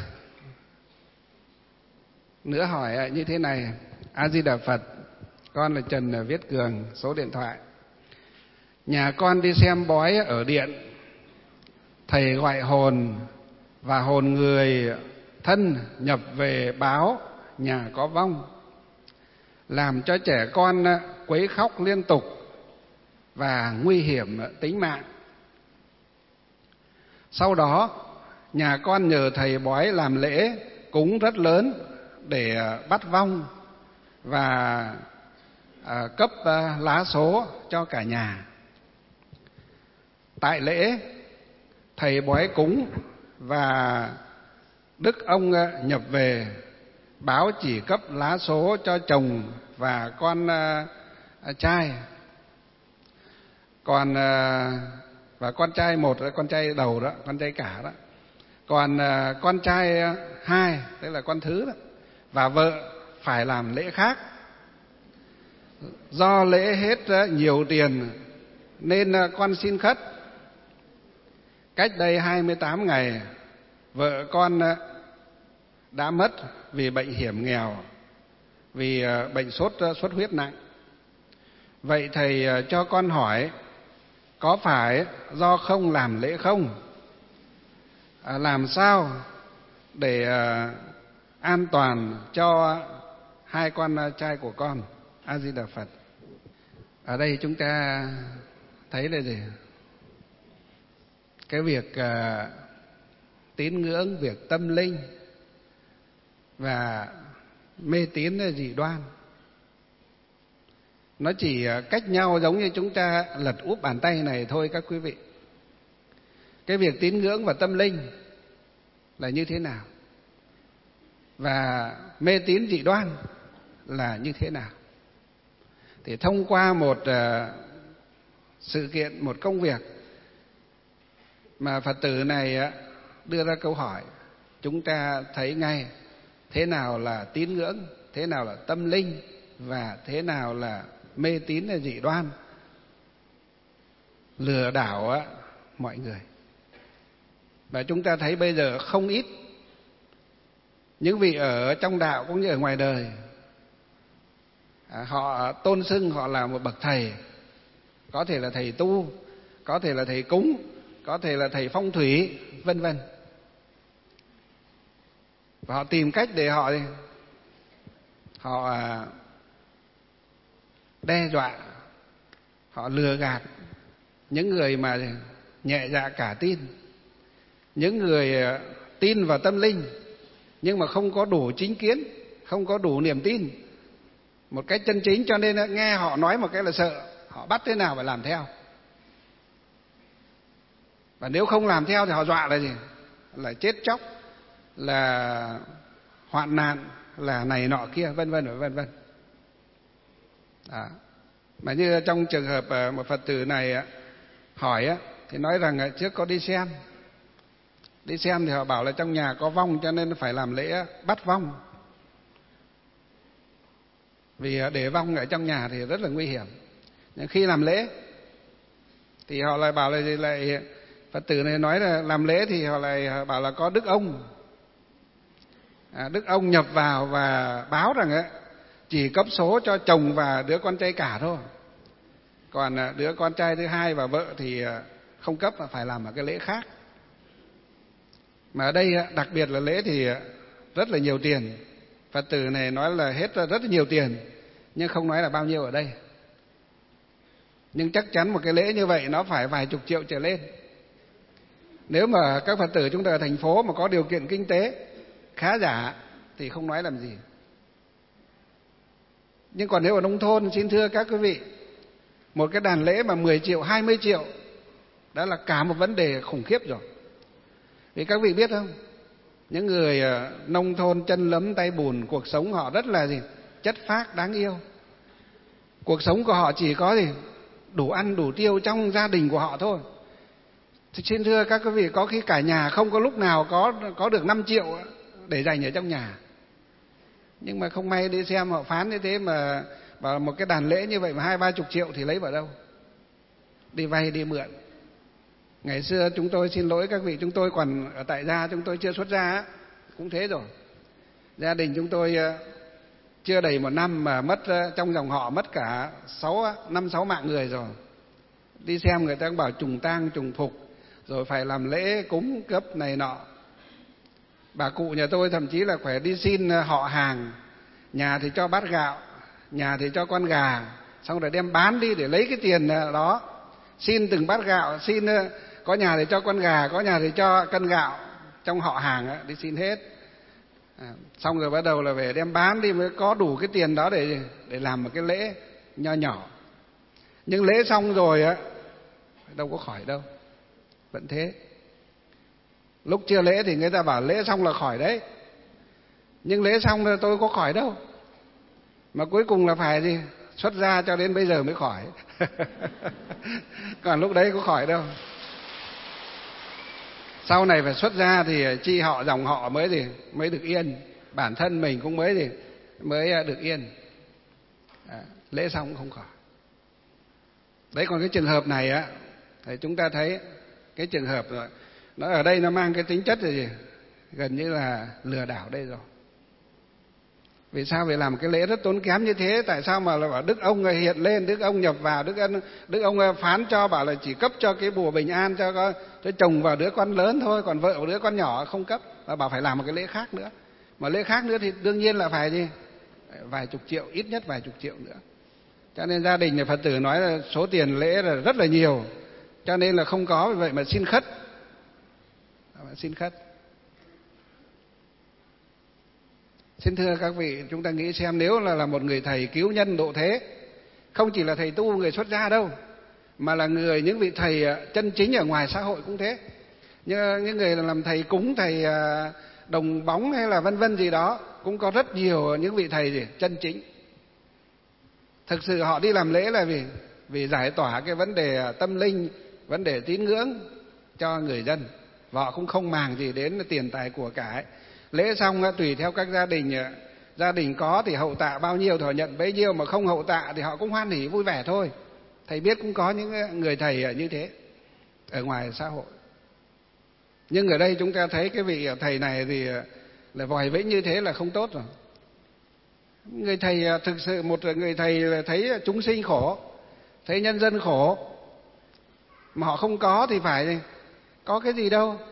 [SPEAKER 1] nữa hỏi như thế này: A Di Đà Phật, con là Trần Viết Cường, số điện thoại. Nhà con đi xem bói ở điện, thầy gọi hồn và hồn người thân nhập về báo nhà có vong, làm cho trẻ con quấy khóc liên tục và nguy hiểm tính mạng. Sau đó nhà con nhờ thầy bói làm lễ cúng rất lớn để bắt vong và à, cấp à, lá số cho cả nhà. Tại lễ, thầy bói cúng và đức ông nhập về báo chỉ cấp lá số cho chồng và con à, trai, còn à, và con trai một, con trai đầu đó, con trai cả đó, còn à, con trai hai, tức là con thứ đó, và vợ phải làm lễ khác. Do lễ hết nhiều tiền nên con xin khất. Cách đây hai mươi tám ngày, vợ con đã mất vì bệnh hiểm nghèo, vì bệnh sốt xuất huyết nặng. Vậy thầy cho con hỏi, có phải do không làm lễ không? À, làm sao để à, an toàn cho hai con trai của con? A Di Đà Phật. Ở đây chúng ta thấy là gì? Cái việc à, tín ngưỡng, việc tâm linh và mê tín là dị đoan, nó chỉ cách nhau giống như chúng ta lật úp bàn tay này thôi các quý vị. Cái việc tín ngưỡng và tâm linh là như thế nào, và mê tín dị đoan là như thế nào? Thì thông qua một uh, sự kiện, một công việc mà Phật tử này uh, đưa ra câu hỏi, chúng ta thấy ngay thế nào là tín ngưỡng, thế nào là tâm linh và thế nào là mê tín là dị đoan, lừa đảo uh, mọi người. Và chúng ta thấy bây giờ không ít những vị ở trong đạo cũng như ở ngoài đời, họ tôn xưng họ là một bậc thầy, có thể là thầy tu, có thể là thầy cúng, có thể là thầy phong thủy, vân vân. Và họ tìm cách để họ họ đe dọa, họ lừa gạt những người mà nhẹ dạ cả tin, những người tin vào tâm linh nhưng mà không có đủ chính kiến, không có đủ niềm tin một cách chân chính, cho nên nghe họ nói một cái là sợ, họ bắt thế nào phải làm theo. Và nếu không làm theo thì họ dọa là gì? Là chết chóc, là hoạn nạn, là này nọ kia, vân vân và vân vân. Đó. Mà như trong trường hợp một Phật tử này hỏi thì nói rằng trước có đi xem, đi xem thì họ bảo là trong nhà có vong cho nên phải làm lễ bắt vong. Vì để vong ở trong nhà thì rất là nguy hiểm. Nhưng khi làm lễ thì họ lại bảo là gì, lại Phật tử này nói là làm lễ thì họ lại bảo là có đức ông. À, đức ông nhập vào và báo rằng ấy, chỉ cấp số cho chồng và đứa con trai cả thôi. Còn đứa con trai thứ hai và vợ thì không cấp, mà phải làm một cái lễ khác. Mà ở đây đặc biệt là lễ thì rất là nhiều tiền. Phật tử này nói là hết rất là nhiều tiền, nhưng không nói là bao nhiêu ở đây. Nhưng chắc chắn một cái lễ như vậy nó phải vài chục triệu trở lên. Nếu mà các Phật tử chúng ta ở thành phố mà có điều kiện kinh tế khá giả thì không nói làm gì. Nhưng còn nếu ở nông thôn, xin thưa các quý vị, một cái đàn lễ mà mười triệu, hai mươi triệu đó là cả một vấn đề khủng khiếp rồi. Vì các vị biết không, những người nông thôn chân lấm tay bùn, cuộc sống họ rất là gì? Chất phác, đáng yêu. Cuộc sống của họ chỉ có gì? Đủ ăn, đủ tiêu trong gia đình của họ thôi. Thì xin thưa các quý vị, có khi cả nhà không có lúc nào có có được năm triệu để dành ở trong nhà. Nhưng mà không may đi xem họ phán như thế mà bảo một cái đàn lễ như vậy mà hai ba chục triệu thì lấy vào đâu? Đi vay, đi mượn. Ngày xưa chúng tôi, xin lỗi các vị, chúng tôi còn ở tại gia, chúng tôi chưa xuất gia cũng thế rồi. Gia đình chúng tôi chưa đầy một năm mà mất, trong dòng họ mất cả sáu năm sáu mạng người rồi. Đi xem người ta cũng bảo trùng tang trùng phục, rồi phải làm lễ cúng cấp này nọ. Bà cụ nhà tôi thậm chí là phải đi xin họ hàng, nhà thì cho bát gạo, nhà thì cho con gà, xong rồi đem bán đi để lấy cái tiền đó. Xin từng bát gạo, xin có nhà thì cho con gà, có nhà thì cho cân gạo, trong họ hàng đi xin hết. À, xong rồi bắt đầu là về đem bán đi mới có đủ cái tiền đó để để làm một cái lễ nho nhỏ. Nhưng lễ xong rồi á, đâu có khỏi đâu, vẫn thế. Lúc chưa lễ thì người ta bảo lễ xong là khỏi đấy, nhưng lễ xong là tôi có khỏi đâu, mà cuối cùng là phải gì, xuất gia cho đến bây giờ mới khỏi. Còn lúc đấy có khỏi đâu. Sau này phải xuất gia thì chi họ dòng họ mới gì mới được yên, bản thân mình cũng mới gì mới được yên. À, lễ xong cũng không khỏi. Đấy, còn cái trường hợp này á, thì chúng ta thấy cái trường hợp rồi, nó ở đây nó mang cái tính chất là gì, gần như là lừa đảo đây rồi. Vì sao phải làm cái lễ rất tốn kém như thế? Tại sao mà là bảo đức ông hiện lên, đức ông nhập vào, đức ông, đức ông phán cho bảo là chỉ cấp cho cái bùa bình an cho có, cho chồng vào đứa con lớn thôi, còn vợ của đứa con nhỏ không cấp, và bảo phải làm một cái lễ khác nữa. Mà lễ khác nữa thì đương nhiên là phải gì, vài chục triệu, ít nhất vài chục triệu nữa. Cho nên gia đình nhà Phật tử nói là số tiền lễ là rất là nhiều, cho nên là không có, vì vậy mà xin khất, xin khất. Xin thưa các vị, chúng ta nghĩ xem, nếu là là một người thầy cứu nhân độ thế, không chỉ là thầy tu người xuất gia đâu, mà là người những vị thầy chân chính ở ngoài xã hội cũng thế. Như những người làm thầy cúng, thầy đồng bóng hay là vân vân gì đó, cũng có rất nhiều những vị thầy gì chân chính. Thực sự họ đi làm lễ là vì vì giải tỏa cái vấn đề tâm linh, vấn đề tín ngưỡng cho người dân, và họ cũng không màng gì đến tiền tài của cải. Lễ xong tùy theo các gia đình, gia đình có thì hậu tạ bao nhiêu thì họ nhận bấy nhiêu, mà không hậu tạ thì họ cũng hoan hỉ vui vẻ thôi. Thầy biết cũng có những người thầy như thế ở ngoài xã hội. Nhưng ở đây chúng ta thấy cái vị thầy này thì là vòi vĩnh như thế là không tốt rồi. Người thầy thực sự, một người thầy là thấy chúng sinh khổ, thấy nhân dân khổ, mà họ không có thì phải có cái gì đâu.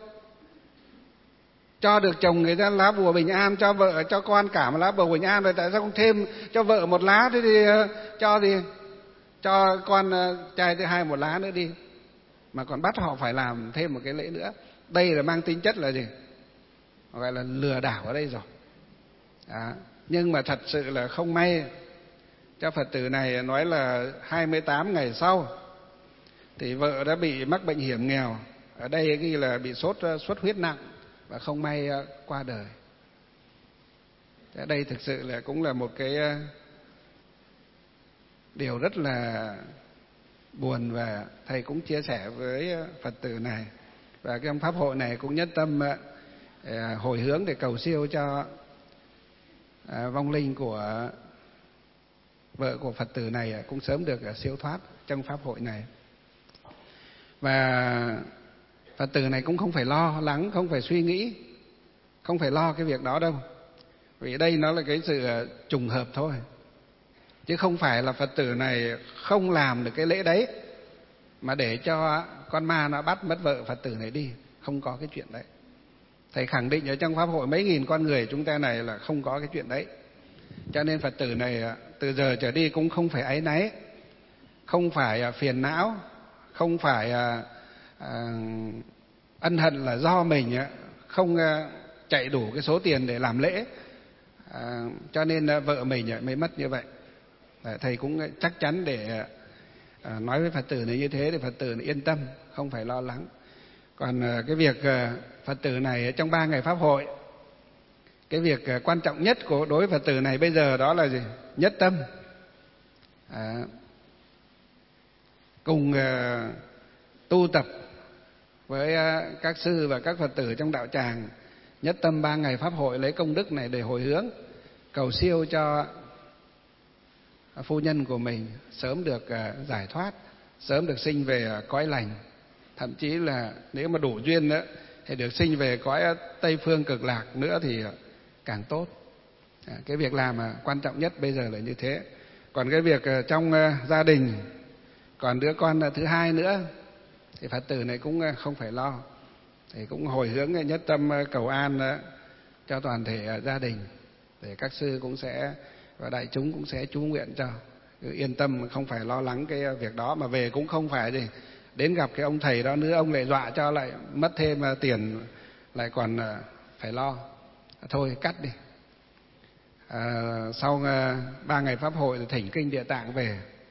[SPEAKER 1] Cho được chồng người ta lá bùa bình an, cho vợ cho con cả một lá bùa bình an rồi, tại sao không thêm cho vợ một lá, thế thì cho gì cho con trai thứ hai một lá nữa đi, mà còn bắt họ phải làm thêm một cái lễ nữa. Đây là mang tính chất là gì, gọi là lừa đảo ở đây rồi. Đó. Nhưng mà thật sự là không may cho Phật tử này, nói là hai mươi tám ngày sau thì vợ đã bị mắc bệnh hiểm nghèo, ở đây ghi là bị sốt xuất huyết nặng và không may qua đời. Đây thực sự là cũng là một cái điều rất là buồn, và thầy cũng chia sẻ với Phật tử này, và cái ông pháp hội này cũng nhất tâm hồi hướng để cầu siêu cho vong linh của vợ của Phật tử này cũng sớm được siêu thoát trong pháp hội này. Và Phật tử này cũng không phải lo lắng, không phải suy nghĩ, không phải lo cái việc đó đâu, vì đây nó là cái sự trùng hợp thôi, chứ không phải là Phật tử này không làm được cái lễ đấy mà để cho con ma nó bắt mất vợ Phật tử này đi, không có cái chuyện đấy. Thầy khẳng định ở trong pháp hội mấy nghìn con người chúng ta này là không có cái chuyện đấy. Cho nên Phật tử này từ giờ trở đi cũng không phải áy náy, không phải phiền não, không phải à, ân hận là do mình không chạy đủ cái số tiền để làm lễ, à, cho nên vợ mình mới mất như vậy. Thầy cũng chắc chắn để à, nói với Phật tử này như thế, để Phật tử này yên tâm, không phải lo lắng. Còn cái việc Phật tử này trong ba ngày pháp hội, cái việc quan trọng nhất của đối với Phật tử này bây giờ đó là gì? Nhất tâm, à, cùng uh, tu tập với uh, các sư và các Phật tử trong đạo tràng, nhất tâm ba ngày pháp hội lấy công đức này để hồi hướng cầu siêu cho phu nhân của mình sớm được uh, giải thoát, sớm được sinh về uh, cõi lành, thậm chí là nếu mà đủ duyên đó thì được sinh về cõi Tây Phương Cực Lạc nữa thì uh, càng tốt. À, cái việc làm uh, quan trọng nhất bây giờ là như thế. Còn cái việc uh, trong uh, gia đình còn đứa con thứ hai nữa thì Phật tử này cũng không phải lo, thì cũng hồi hướng nhất tâm cầu an cho toàn thể gia đình, để các sư cũng sẽ và đại chúng cũng sẽ chú nguyện cho. Cứ yên tâm, không phải lo lắng cái việc đó, mà về cũng không phải gì đến gặp cái ông thầy đó nữa, ông lại dọa cho lại mất thêm tiền, lại còn phải lo. Thôi cắt đi. À, sau ba ngày pháp hội thì thỉnh kinh Địa Tạng về,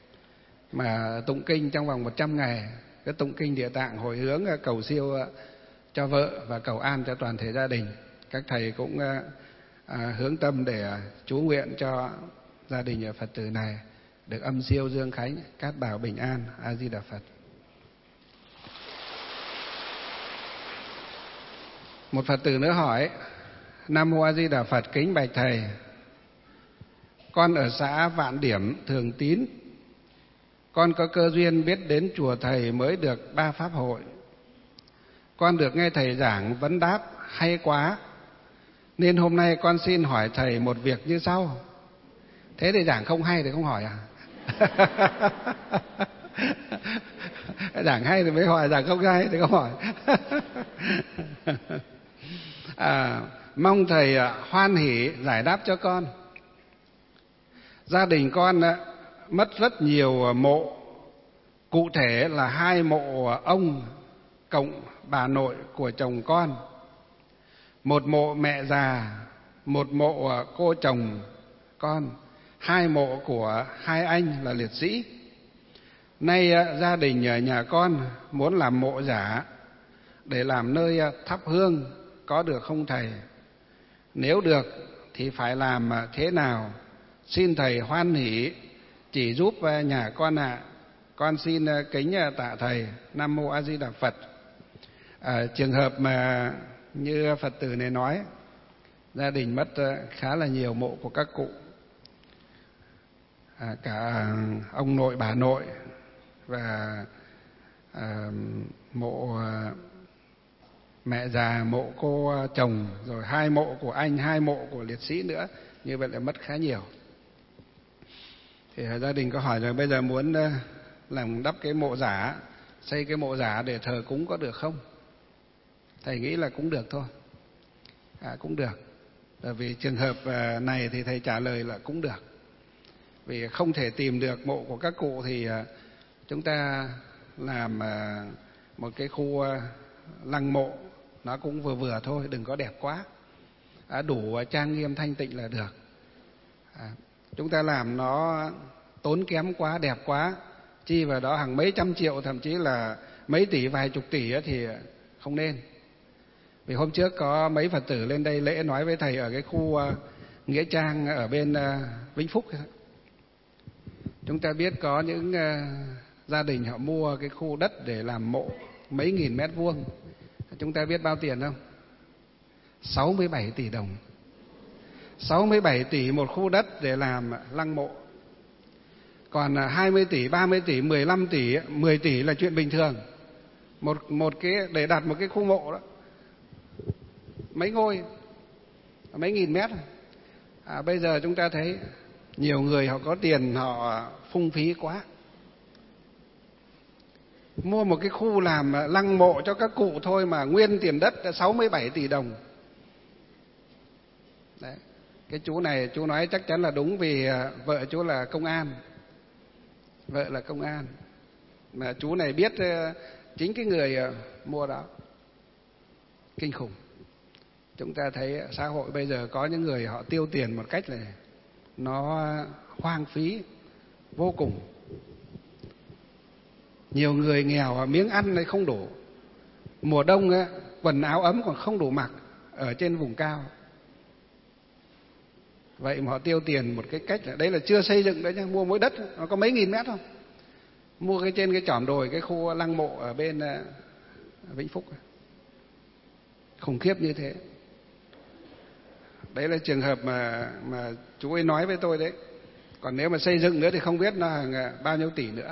[SPEAKER 1] mà tụng kinh trong vòng một trăm ngày, cái tụng kinh Địa Tạng hồi hướng cầu siêu cho vợ và cầu an cho toàn thể gia đình. Các thầy cũng à, hướng tâm để chú nguyện cho gia đình Phật tử này được âm siêu dương khánh, cát bảo bình an. A Di Đà Phật. Một Phật tử nữa hỏi: Nam mô A Di Đà Phật, kính bạch thầy, con ở xã Vạn Điểm, Thường Tín. Con có cơ duyên biết đến chùa thầy mới được ba pháp hội. Con được nghe thầy giảng vấn đáp hay quá, nên hôm nay con xin hỏi thầy một việc như sau. Thế thì giảng không hay thì không hỏi à? Giảng hay thì mới hỏi, giảng không hay thì không hỏi. à, mong thầy hoan hỷ giải đáp cho con. Gia đình con mất rất nhiều mộ, cụ thể là hai mộ ông cộng bà nội của chồng con, một mộ mẹ già, một mộ cô chồng con, hai mộ của hai anh là liệt sĩ. Nay gia đình nhà con muốn làm mộ giả để làm nơi thắp hương, có được không thầy? Nếu được thì phải làm thế nào? Xin thầy hoan hỷ chỉ giúp nhà con ạ. À. Con xin kính tạ thầy. Nam mô A Di Đà Phật. À, trường hợp mà như Phật tử này nói, gia đình mất khá là nhiều mộ của các cụ, à, cả ông nội bà nội và à, mộ mẹ già, mộ cô chồng, rồi hai mộ của anh, hai mộ của liệt sĩ nữa. Như vậy là mất khá nhiều. Thì gia đình có hỏi rồi, bây giờ muốn làm đắp cái mộ giả, xây cái mộ giả để thờ cúng có được không? Thầy nghĩ là cũng được thôi. À, cũng được. Bởi vì trường hợp này thì thầy trả lời là cũng được. Vì không thể tìm được mộ của các cụ thì chúng ta làm một cái khu lăng mộ nó cũng vừa vừa thôi, đừng có đẹp quá. À, đủ trang nghiêm thanh tịnh là được. À, chúng ta làm nó tốn kém quá, đẹp quá, chi vào đó hàng mấy trăm triệu, thậm chí là mấy tỷ, vài chục tỷ thì không nên. Vì hôm trước có mấy Phật tử lên đây lễ nói với thầy ở cái khu Nghĩa Trang ở bên Vĩnh Phúc. Chúng ta biết có những gia đình họ mua cái khu đất để làm mộ mấy nghìn mét vuông. Chúng ta biết bao tiền không? sáu mươi bảy tỷ đồng. sáu mươi bảy tỷ một khu đất để làm lăng mộ. Còn hai mươi tỷ, ba mươi tỷ, mười lăm tỷ, mười tỷ là chuyện bình thường. Một một cái để đặt một cái khu mộ đó. Mấy ngôi, mấy nghìn mét. À, bây giờ chúng ta thấy nhiều người họ có tiền họ phung phí quá. Mua một cái khu làm lăng mộ cho các cụ thôi mà nguyên tiền đất sáu mươi bảy tỷ đồng. Đấy. Cái chú này chú nói chắc chắn là đúng, vì vợ chú là công an. Vợ là công an. Mà chú này biết chính cái người mua đó. Kinh khủng. Chúng ta thấy xã hội bây giờ có những người họ tiêu tiền một cách này nó hoang phí vô cùng. Nhiều người nghèo miếng ăn này không đủ. Mùa đông quần áo ấm còn không đủ mặc ở trên vùng cao. Vậy mà họ tiêu tiền một cái cách là đấy là chưa xây dựng đấy nhá, mua mỗi đất nó có mấy nghìn mét không? Mua cái trên cái chỏm đồi cái khu lăng mộ ở bên Vĩnh Phúc. Khủng khiếp như thế. Đấy là trường hợp mà mà chú ấy nói với tôi đấy. Còn nếu mà xây dựng nữa thì không biết nó hàng bao nhiêu tỷ nữa.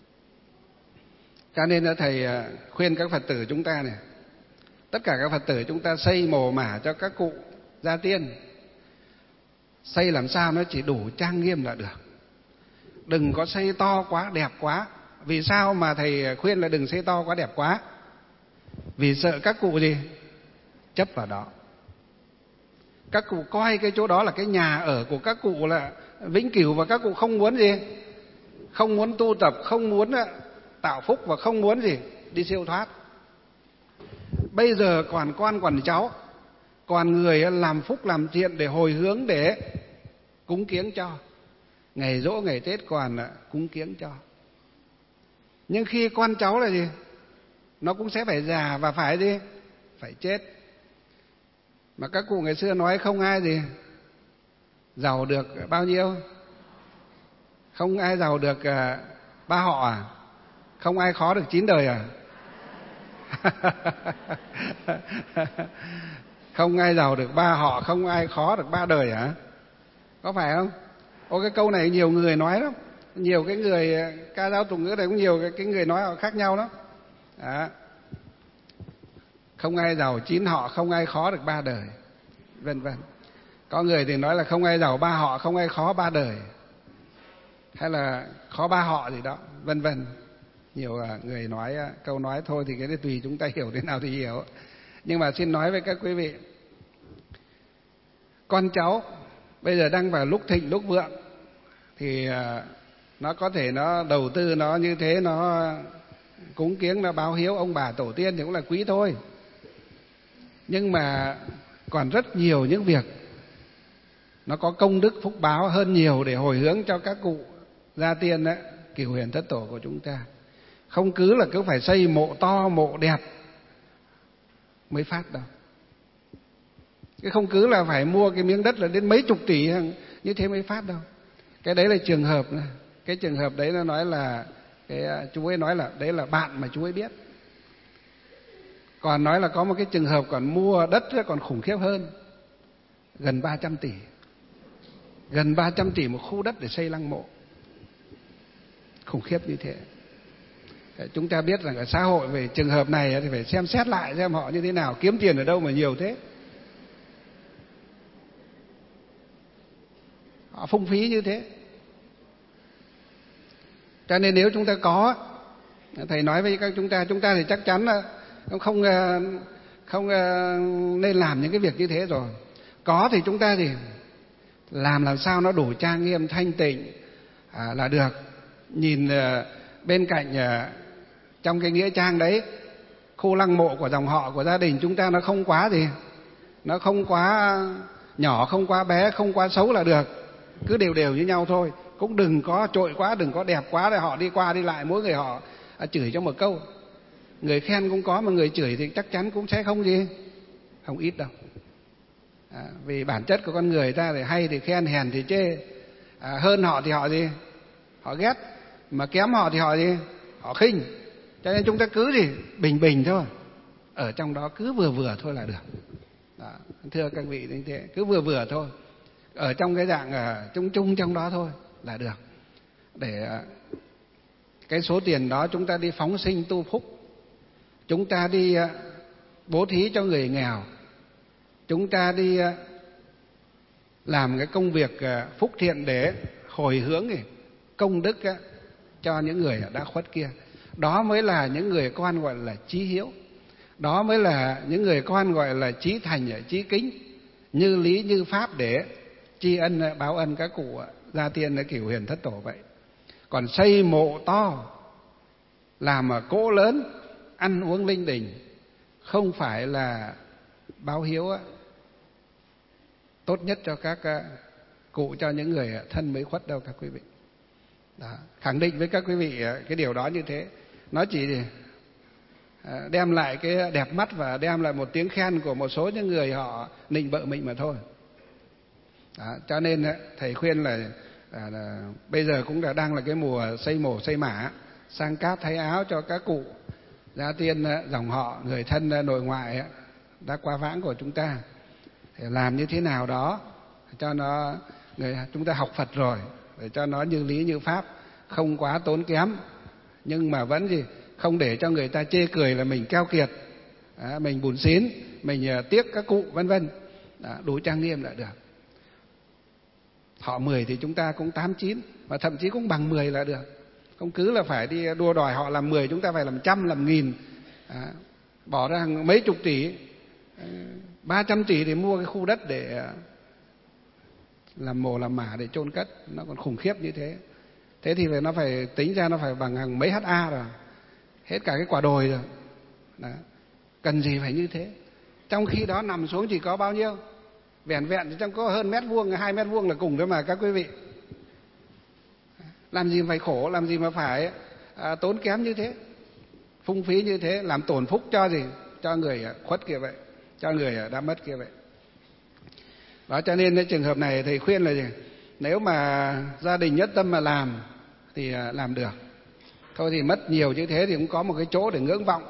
[SPEAKER 1] Cho nên là thầy khuyên các Phật tử chúng ta này, tất cả các Phật tử chúng ta xây mồ mả cho các cụ gia tiên, xây làm sao nó chỉ đủ trang nghiêm là được. Đừng có xây to quá, đẹp quá. Vì sao mà thầy khuyên là đừng xây to quá, đẹp quá? Vì sợ các cụ gì? Chấp vào đó. Các cụ coi cái chỗ đó là cái nhà ở của các cụ là vĩnh cửu, và các cụ không muốn gì? Không muốn tu tập, không muốn tạo phúc, và không muốn gì? Đi siêu thoát. Bây giờ còn con còn cháu, còn người làm phúc làm thiện để hồi hướng, để cúng kiếng cho. Ngày giỗ ngày Tết còn cúng kiếng cho. Nhưng khi con cháu là gì? Nó cũng sẽ phải già và phải gì? Phải chết. Mà các cụ ngày xưa nói không ai gì giàu được bao nhiêu? Không ai giàu được uh, ba họ à? Không ai khó được chín đời à? Không ai giàu được ba họ, không ai khó được ba đời hả? Có phải không? Ô, cái câu này nhiều người nói lắm. Nhiều cái người ca dao tục ngữ này cũng nhiều cái, cái người nói họ khác nhau lắm. Đó. Không ai giàu chín họ, không ai khó được ba đời, vân vân. Có người thì nói là không ai giàu ba họ, không ai khó ba đời, hay là khó ba họ gì đó, vân vân. Nhiều người nói câu nói thôi thì cái đấy tùy chúng ta hiểu thế nào thì hiểu. Nhưng mà xin nói với các quý vị, con cháu bây giờ đang vào lúc thịnh lúc vượng thì nó có thể nó đầu tư nó như thế, nó cúng kiếng, nó báo hiếu ông bà tổ tiên thì cũng là quý thôi. Nhưng mà còn rất nhiều những việc nó có công đức phúc báo hơn nhiều để hồi hướng cho các cụ gia tiên đấy, cửu huyền thất tổ của chúng ta. Không cứ là cứ phải xây mộ to mộ đẹp mới phát đâu. Cái không cứ là phải mua cái miếng đất là đến mấy chục tỷ như thế mới phát đâu. Cái đấy là trường hợp này. Cái trường hợp đấy nó nói là cái chú ấy nói là đấy là bạn mà chú ấy biết. Còn nói là có một cái trường hợp còn mua đất còn khủng khiếp hơn, gần ba trăm tỷ. Gần ba trăm tỷ một khu đất để xây lăng mộ. Khủng khiếp như thế. Chúng ta biết rằng ở xã hội về trường hợp này thì phải xem xét lại xem họ như thế nào, kiếm tiền ở đâu mà nhiều thế. Họ phung phí như thế. Cho nên nếu chúng ta có, thầy nói với các chúng ta, chúng ta thì chắc chắn là không không nên làm những cái việc như thế rồi. Có thì chúng ta thì làm làm sao nó đủ trang nghiêm thanh tịnh à, là được. Nhìn uh, bên cạnh uh, trong cái nghĩa trang đấy, khu lăng mộ của dòng họ của gia đình chúng ta nó không quá gì, nó không quá nhỏ, không quá bé, không quá xấu là được. Cứ đều đều như nhau thôi, cũng đừng có trội quá, đừng có đẹp quá để họ đi qua đi lại mỗi người họ à, chửi cho một câu. Người khen cũng có mà người chửi thì chắc chắn cũng sẽ không gì, không ít đâu. À, vì bản chất của con người ta thì hay thì khen, hèn thì chê. À, hơn họ thì họ gì, họ ghét, mà kém họ thì họ gì, họ khinh. Cho nên chúng ta cứ gì bình bình thôi, ở trong đó cứ vừa vừa thôi là được. Đó, thưa các vị như thế, cứ vừa vừa thôi, ở trong cái dạng ở chung chung trong đó thôi là được. Để cái số tiền đó chúng ta đi phóng sinh tu phúc, chúng ta đi bố thí cho người nghèo, chúng ta đi làm cái công việc phúc thiện để hồi hướng công đức cho những người đã khuất kia. Đó mới là những người con gọi là chí hiếu. Đó mới là những người con gọi là chí thành, chí kính, như lý như pháp để tri ân báo ân các cụ gia tiên cửu huyền thất tổ vậy. Còn xây mộ to, làm ở cỗ lớn, ăn uống linh đình, không phải là báo hiếu tốt nhất cho các cụ, cho những người thân mới khuất đâu các quý vị. Đó, khẳng định với các quý vị cái điều đó như thế. Nó chỉ đem lại cái đẹp mắt và đem lại một tiếng khen của một số những người họ nịnh bợ mình mà thôi. Đó, cho nên thầy khuyên là, là, là bây giờ cũng là đang là cái mùa xây mổ xây mả, sang cát thay áo cho các cụ gia tiên dòng họ, người thân nội ngoại đã qua vãng của chúng ta. Để làm như thế nào đó cho nó, người chúng ta học Phật rồi, để cho nó như lý như pháp, không quá tốn kém, nhưng mà vẫn gì không để cho người ta chê cười là mình keo kiệt, à, mình bủn xỉn, mình tiếc các cụ vân vân. Đủ trang nghiêm là được. Họ mười thì chúng ta cũng tám chín, và thậm chí cũng bằng mười là được. Không cứ là phải đi đua đòi họ làm mười, chúng ta phải làm trăm, làm nghìn, à, bỏ ra mấy chục tỷ, ba trăm tỷ để mua cái khu đất để làm mồ làm mả để chôn cất, nó còn khủng khiếp như thế. Thế thì nó phải tính ra nó phải bằng hàng mấy ha rồi, hết cả cái quả đồi rồi. Đó. Cần gì phải như thế? Trong khi đó nằm xuống chỉ có bao nhiêu? Vẹn vẹn trong có hơn mét vuông, hai mét vuông là cùng thôi mà các quý vị. Làm gì phải khổ, làm gì mà phải à, tốn kém như thế, phung phí như thế, làm tổn phúc cho gì? Cho người khuất kia vậy, cho người đã mất kia vậy. Đó, cho nên cái trường hợp này thầy khuyên là gì? Nếu mà gia đình nhất tâm mà làm thì làm được. Thôi thì mất nhiều như thế thì cũng có một cái chỗ để ngưỡng vọng,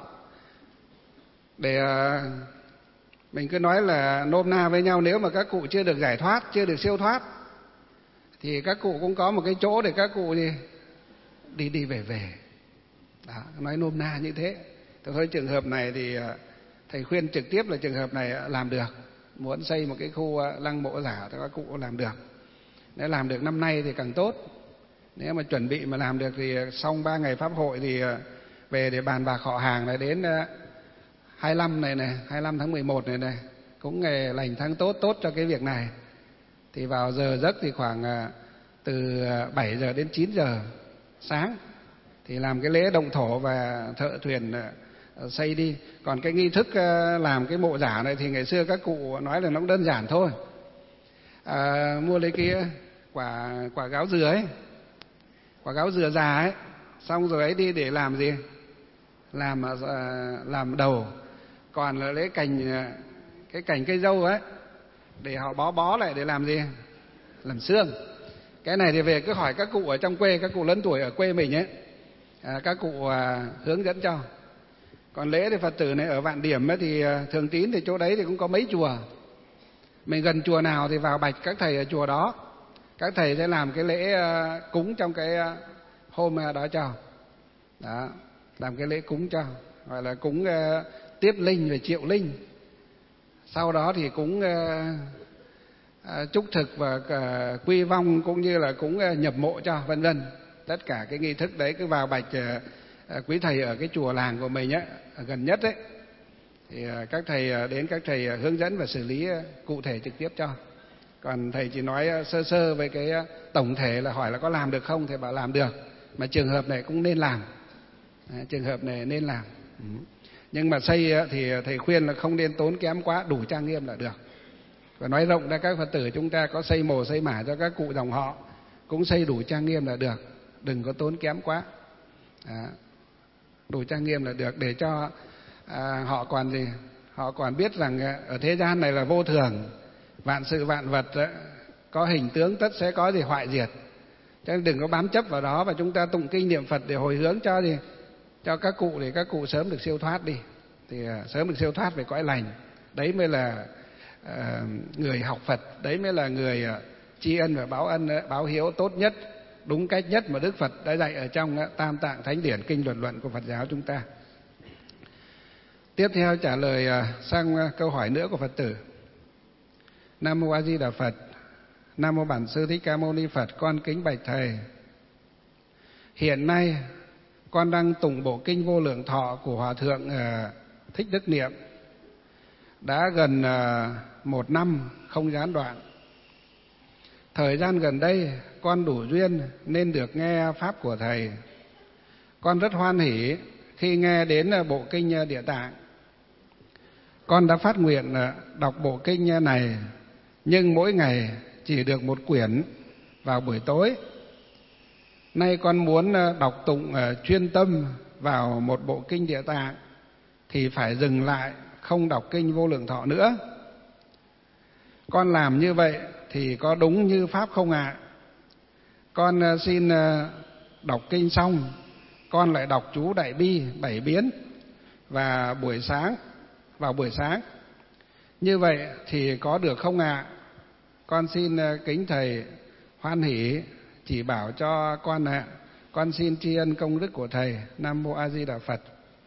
[SPEAKER 1] để mình cứ nói là nôm na với nhau, nếu mà các cụ chưa được giải thoát, chưa được siêu thoát, thì các cụ cũng có một cái chỗ để các cụ gì đi đi về về. Đó, nói nôm na như thế. Thôi trường hợp này thì thầy khuyên trực tiếp là trường hợp này làm được. Muốn xây một cái khu lăng mộ giả thì các cụ làm được. Nếu làm được năm nay thì càng tốt. Nếu mà chuẩn bị mà làm được thì xong ba ngày pháp hội thì về để bàn bạc họ hàng này, đến hai mươi lăm này này, hai mươi lăm tháng mười một này này, cũng ngày lành tháng tốt tốt cho cái việc này. Thì vào giờ giấc thì khoảng từ bảy giờ đến chín giờ sáng thì làm cái lễ động thổ và thợ thuyền xây đi. Còn cái nghi thức làm cái mộ giả này thì ngày xưa các cụ nói là nó cũng đơn giản thôi. À, mua lấy cái quả quả gáo dừa ấy, quả gáo dừa già ấy, xong rồi ấy đi để làm gì? Làm làm đầu. Còn là lấy cành, cái cành cây dâu ấy để họ bó bó lại để làm gì? Làm xương. Cái này thì về cứ hỏi các cụ ở trong quê, các cụ lớn tuổi ở quê mình ấy, à, các cụ à, hướng dẫn cho. Còn lễ thì Phật tử này ở Vạn Điểm ấy, thì Thường Tín thì chỗ đấy thì cũng có mấy chùa. Mình gần chùa nào thì vào bạch các thầy ở chùa đó. Các thầy sẽ làm cái lễ cúng trong cái hôm đó cho. Đó, làm cái lễ cúng cho, gọi là cúng uh, tiếp linh và triệu linh. Sau đó thì cúng uh, uh, chúc thực và uh, quy vong, cũng như là cúng uh, nhập mộ cho, vân vân. Tất cả cái nghi thức đấy cứ vào bạch uh, uh, quý thầy ở cái chùa làng của mình ấy, gần nhất ấy, thì uh, các thầy uh, đến các thầy uh, hướng dẫn và xử lý uh, cụ thể trực tiếp cho. Còn thầy chỉ nói uh, sơ sơ về cái uh, tổng thể là hỏi là có làm được không, thầy bảo làm được, mà trường hợp này cũng nên làm. À, trường hợp này nên làm. Ừ. Nhưng mà xây thì thầy khuyên là không nên tốn kém quá, đủ trang nghiêm là được. Và nói rộng ra các Phật tử chúng ta có xây mồ xây mả cho các cụ dòng họ, cũng xây đủ trang nghiêm là được, đừng có tốn kém quá. À, đủ trang nghiêm là được, để cho à, họ còn gì, họ còn biết rằng ở thế gian này là vô thường, vạn sự vạn vật có hình tướng tất sẽ có gì hoại diệt. Cho nên đừng có bám chấp vào đó, và chúng ta tụng kinh niệm Phật để hồi hướng cho gì, cho các cụ, để các cụ sớm được siêu thoát đi, thì sớm được siêu thoát về cõi lành. Đấy mới là uh, người học Phật, đấy mới là người uh, tri ân và báo ân, uh, báo hiếu tốt nhất, đúng cách nhất mà Đức Phật đã dạy ở trong uh, Tam Tạng Thánh Điển, kinh luận luận của Phật giáo chúng ta. Tiếp theo trả lời uh, sang uh, câu hỏi nữa của Phật tử. Nam mô A Di Đà Phật. Nam mô Bản Sư Thích Ca Mâu Ni Phật. Con kính bạch thầy, hiện nay con đang tụng bộ kinh Vô Lượng Thọ của Hòa Thượng uh, Thích Đức Niệm, đã gần uh, một năm không gián đoạn. Thời gian gần đây con đủ duyên nên được nghe pháp của thầy. Con rất hoan hỉ khi nghe đến uh, bộ kinh uh, Địa Tạng. Con đã phát nguyện uh, đọc bộ kinh uh, này, nhưng mỗi ngày chỉ được một quyển vào buổi tối. Nay con muốn đọc tụng chuyên tâm vào một bộ kinh Địa Tạng thì phải dừng lại, không đọc kinh Vô Lượng Thọ nữa. Con làm như vậy thì có đúng như pháp không ạ? À? Con xin đọc kinh xong, con lại đọc chú Đại Bi bảy biến và buổi sáng vào buổi sáng. Như vậy thì có được không ạ? À? Con xin kính thầy hoan hỷ chỉ bảo cho con ạ. À. Con xin tri ân công đức của thầy. Nam mô A Di Đà Phật.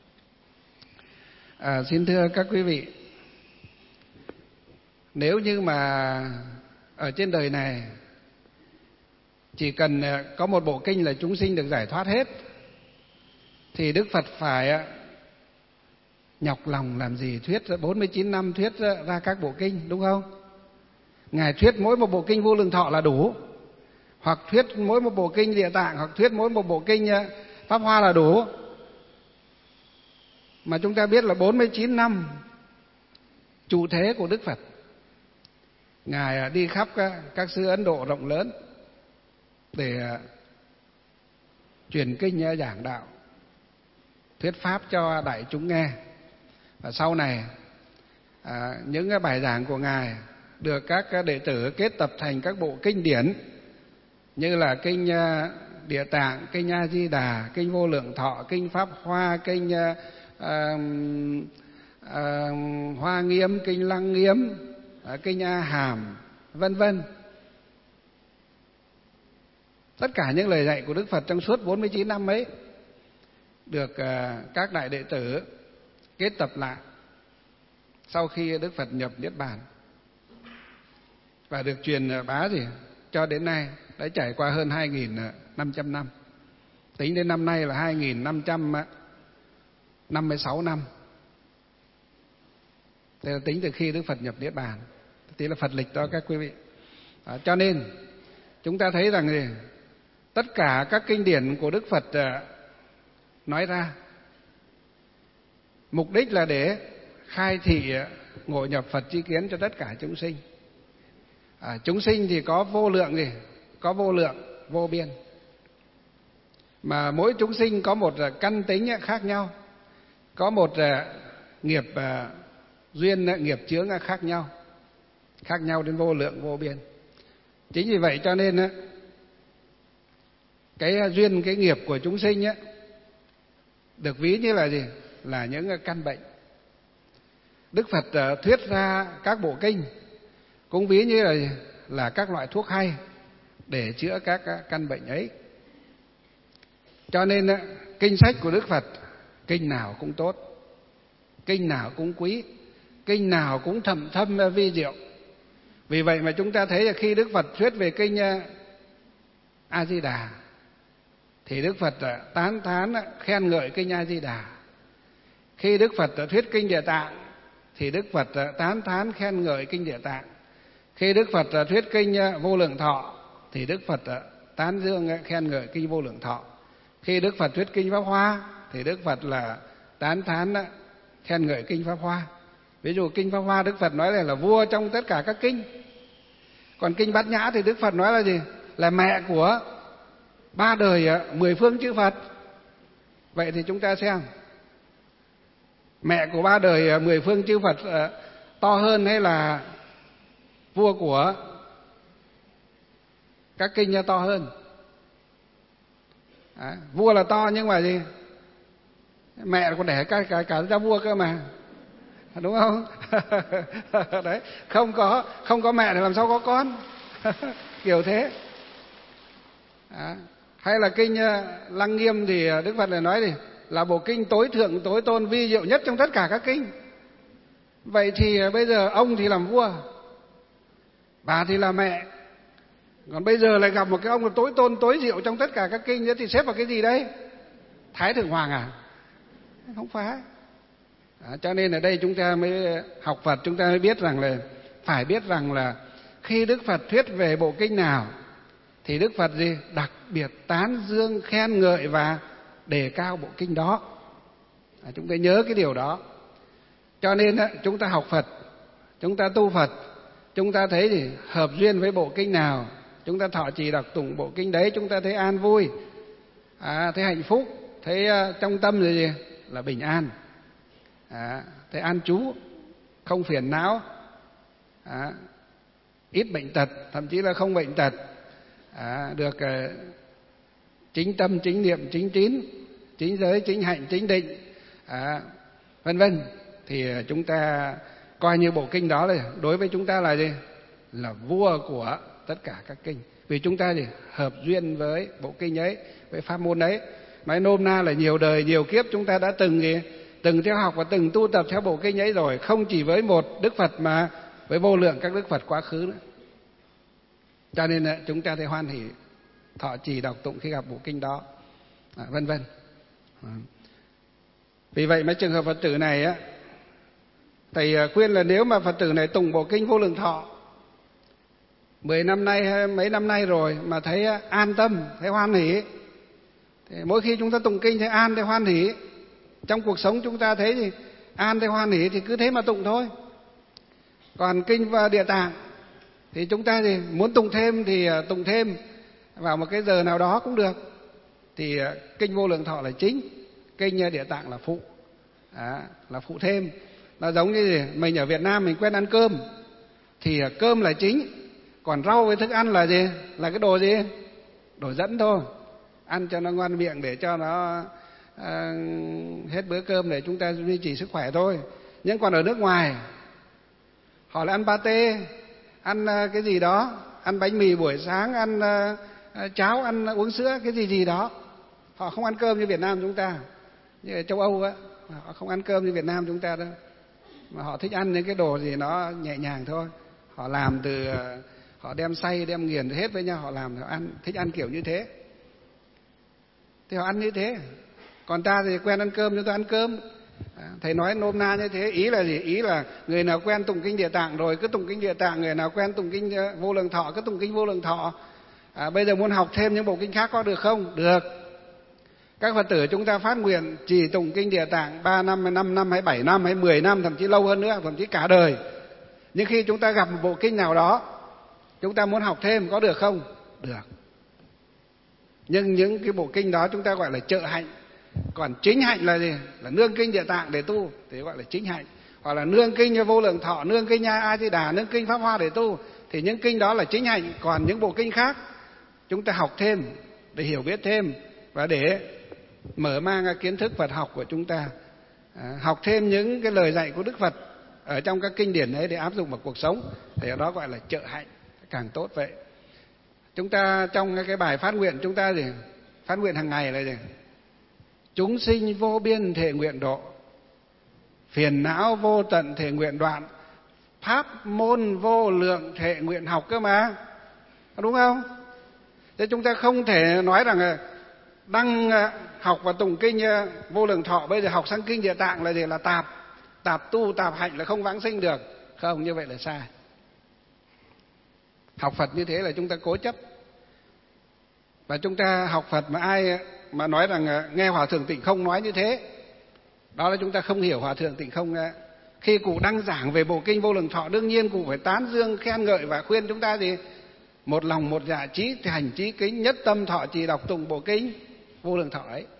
[SPEAKER 1] À, xin thưa các quý vị, nếu như mà ở trên đời này chỉ cần có một bộ kinh là chúng sinh được giải thoát hết, thì Đức Phật phải nhọc lòng làm gì thuyết bốn mươi chín năm thuyết ra các bộ kinh, đúng không? Ngài thuyết mỗi một bộ kinh Vô Lượng Thọ là đủ, hoặc thuyết mỗi một bộ kinh Địa Tạng, hoặc thuyết mỗi một bộ kinh Pháp Hoa là đủ. Mà chúng ta biết là bốn mươi chín năm trụ thế của Đức Phật, Ngài đi khắp các, các xứ Ấn Độ rộng lớn để truyền kinh giảng đạo, thuyết pháp cho đại chúng nghe. Và sau này à, những cái bài giảng của Ngài được các đệ tử kết tập thành các bộ kinh điển như là kinh Địa Tạng, kinh A Di Đà, kinh Vô Lượng Thọ, kinh Pháp Hoa, kinh à, à, Hoa Nghiêm, kinh Lăng Nghiêm, à, kinh A Hàm, vân vân. Tất cả những lời dạy của Đức Phật trong suốt bốn mươi chín năm ấy được à, các đại đệ tử kết tập lại sau khi Đức Phật nhập Niết Bàn, và được truyền bá gì cho đến nay đã trải qua hơn hai nghìn năm trăm năm. Tính đến năm nay là hai nghìn năm trăm năm mươi sáu năm. Thế là tính từ khi Đức Phật nhập Niết Bàn. Thế là Phật lịch đó các quý vị. À, cho nên chúng ta thấy rằng gì, tất cả các kinh điển của Đức Phật nói ra mục đích là để khai thị ngộ nhập Phật chi kiến cho tất cả chúng sinh. À, chúng sinh thì có vô lượng gì, có vô lượng, vô biên. Mà mỗi chúng sinh có một căn tính khác nhau, có một nghiệp duyên, nghiệp chướng khác nhau, khác nhau đến vô lượng, vô biên. Chính vì vậy cho nên cái duyên, cái nghiệp của chúng sinh ấy, được ví như là gì? Là những căn bệnh. Đức Phật thuyết ra các bộ kinh cũng ví như là, là các loại thuốc hay để chữa các căn bệnh ấy. Cho nên kinh sách của Đức Phật, kinh nào cũng tốt, kinh nào cũng quý, kinh nào cũng thầm thâm vi diệu. Vì vậy mà chúng ta thấy là khi Đức Phật thuyết về kinh A Di Đà thì Đức Phật tán thán khen ngợi kinh A Di Đà. Khi Đức Phật thuyết kinh Địa Tạng thì Đức Phật tán thán khen ngợi kinh Địa Tạng. Khi Đức Phật thuyết kinh Vô Lượng Thọ thì Đức Phật tán dương khen ngợi kinh Vô Lượng Thọ. Khi Đức Phật thuyết kinh Pháp Hoa thì Đức Phật là tán thán khen ngợi kinh Pháp Hoa. Ví dụ kinh Pháp Hoa Đức Phật nói là, là vua trong tất cả các kinh. Còn kinh Bát Nhã thì Đức Phật nói là gì? Là mẹ của ba đời mười phương chư Phật. Vậy thì chúng ta xem, mẹ của ba đời mười phương chư Phật to hơn hay là vua của các kinh to hơn? À, vua là to nhưng mà gì? Mẹ còn đẻ cả, cả, cả ra vua cơ mà, đúng không? Đấy, không có không có mẹ thì làm sao có con? Kiểu thế. À, hay là kinh Lăng Nghiêm thì Đức Phật lại nói gì? Là bộ kinh tối thượng tối tôn vi diệu nhất trong tất cả các kinh. Vậy thì bây giờ ông thì làm vua, bà thì là mẹ, còn bây giờ lại gặp một cái ông là tối tôn tối diệu trong tất cả các kinh nữa thì xếp vào cái gì đấy? Thái thượng hoàng à? Không phải. À, cho nên ở đây chúng ta mới học Phật, chúng ta mới biết rằng là phải biết rằng là khi Đức Phật thuyết về bộ kinh nào thì Đức Phật gì? Đặc biệt tán dương khen ngợi và đề cao bộ kinh đó. À, chúng ta nhớ cái điều đó. Cho nên chúng ta học Phật, chúng ta tu Phật, chúng ta thấy gì? Hợp duyên với bộ kinh nào, chúng ta thọ trì đọc tụng bộ kinh đấy, chúng ta thấy an vui, à, thấy hạnh phúc, thấy trong tâm rồi gì? Là bình an, à, thấy an trú, không phiền não, à, ít bệnh tật, thậm chí là không bệnh tật, à, được uh, chính tâm, chính niệm, chính tín, chính giới, chính hạnh, chính định, à, vân vân. Thì chúng ta coi như bộ kinh đó là đối với chúng ta là gì? Là vua của tất cả các kinh. Vì chúng ta gì? Hợp duyên với bộ kinh ấy, với pháp môn ấy. Nói nôm na là nhiều đời, nhiều kiếp chúng ta đã từng gì? Từng theo học và từng tu tập theo bộ kinh ấy rồi. Không chỉ với một Đức Phật mà với vô lượng các Đức Phật quá khứ nữa. Cho nên chúng ta thấy hoan hỷ thọ trì đọc tụng khi gặp bộ kinh đó, à, vân vân. À. Vì vậy mấy trường hợp Phật tử này á, thầy khuyên là nếu mà Phật tử này tụng bộ kinh Vô Lượng Thọ mười năm nay hay mấy năm nay rồi mà thấy an tâm, thấy hoan hỷ, thì mỗi khi chúng ta tụng kinh thấy an, thấy hoan hỷ, trong cuộc sống chúng ta thấy gì? An, thấy hoan hỷ thì cứ thế mà tụng thôi. Còn kinh và Địa Tạng thì chúng ta thì muốn tụng thêm thì tụng thêm vào một cái giờ nào đó cũng được. thì kinh Vô Lượng Thọ là chính, kinh Địa Tạng là phụ, à, là phụ thêm. Nó giống như gì? Mình ở Việt Nam mình quen ăn cơm thì cơm là chính, còn rau với thức ăn là gì? Là cái đồ gì? Đồ dẫn thôi, ăn cho nó ngon miệng để cho nó à, hết bữa cơm để chúng ta duy trì sức khỏe thôi. Nhưng còn ở nước ngoài họ lại ăn pate, ăn cái gì đó, ăn bánh mì buổi sáng, ăn uh, cháo, ăn uống sữa, cái gì gì đó. Họ không ăn cơm như Việt Nam chúng ta. Như ở châu Âu á, họ không ăn cơm như Việt Nam chúng ta đâu. Mà họ thích ăn những cái đồ gì nó nhẹ nhàng thôi. Họ làm từ, uh, họ đem xay, đem nghiền hết với nhau, họ làm, họ ăn, thích ăn kiểu như thế. Thì họ ăn như thế. Còn ta thì quen ăn cơm, chúng ta ăn cơm. Thầy nói nôm na như thế, ý là gì? Ý là người nào quen tụng kinh Địa Tạng rồi cứ tụng kinh Địa Tạng, người nào quen tụng kinh Vô Lượng Thọ cứ tụng kinh Vô Lượng Thọ. À, bây giờ muốn học thêm những bộ kinh khác có được không? Được. Các Phật tử chúng ta phát nguyện chỉ tụng kinh Địa Tạng ba năm, năm năm, hay bảy năm, hay mười năm, thậm chí lâu hơn nữa, thậm chí cả đời. Nhưng khi chúng ta gặp một bộ kinh nào đó, chúng ta muốn học thêm có được không? Được. Nhưng những cái bộ kinh đó chúng ta gọi là trợ hạnh. Còn chính hạnh là gì? Là nương kinh Địa Tạng để tu thì gọi là chính hạnh. Hoặc là nương kinh Vô Lượng Thọ, nương kinh A Di Đà, nương kinh Pháp Hoa để tu thì những kinh đó là chính hạnh. Còn những bộ kinh khác chúng ta học thêm để hiểu biết thêm và để mở mang kiến thức Phật học của chúng ta, à, học thêm những cái lời dạy của Đức Phật ở trong các kinh điển ấy để áp dụng vào cuộc sống, thì đó gọi là trợ hạnh, càng tốt vậy. Chúng ta trong cái bài phát nguyện chúng ta gì? Phát nguyện hàng ngày là gì? Chúng sinh vô biên thể nguyện độ, phiền não vô tận thể nguyện đoạn, pháp môn vô lượng thể nguyện học cơ mà. Đúng không? Thế chúng ta không thể nói rằng đang học và tụng kinh Vô Lượng Thọ, bây giờ học sang kinh Địa Tạng là gì? Là tạp, tạp tu, tạp hạnh, là không vãng sinh được. Không, như vậy là sai. Học Phật như thế là chúng ta cố chấp. Và chúng ta học Phật mà ai mà nói rằng nghe Hòa Thượng Tịnh Không nói như thế, đó là chúng ta không hiểu Hòa Thượng Tịnh Không. Khi cụ đăng giảng về bộ kinh Vô Lượng Thọ, đương nhiên cụ phải tán dương khen ngợi và khuyên chúng ta gì? Một lòng một dạ trí hành trí kính, nhất tâm thọ trì đọc tụng bộ kinh Vô Lượng Thọ ấy.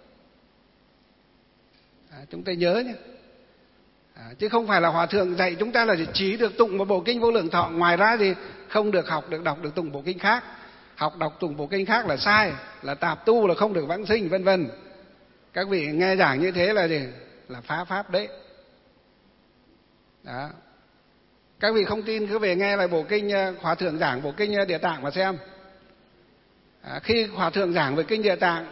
[SPEAKER 1] À, chúng ta nhớ nhé. À, chứ không phải là Hòa Thượng dạy chúng ta là chỉ được tụng một bộ kinh Vô Lượng Thọ, ngoài ra thì không được học, được đọc, được tụng bộ kinh khác. Học đọc tụng bộ kinh khác là sai, là tạp tu, là không được vãng sinh, vân vân. Các vị nghe giảng như thế là gì? Là phá pháp đấy. Đó. Các vị không tin cứ về nghe lại bộ kinh Hòa Thượng giảng bộ kinh Địa Tạng mà xem. À, khi Hòa Thượng giảng về kinh Địa Tạng,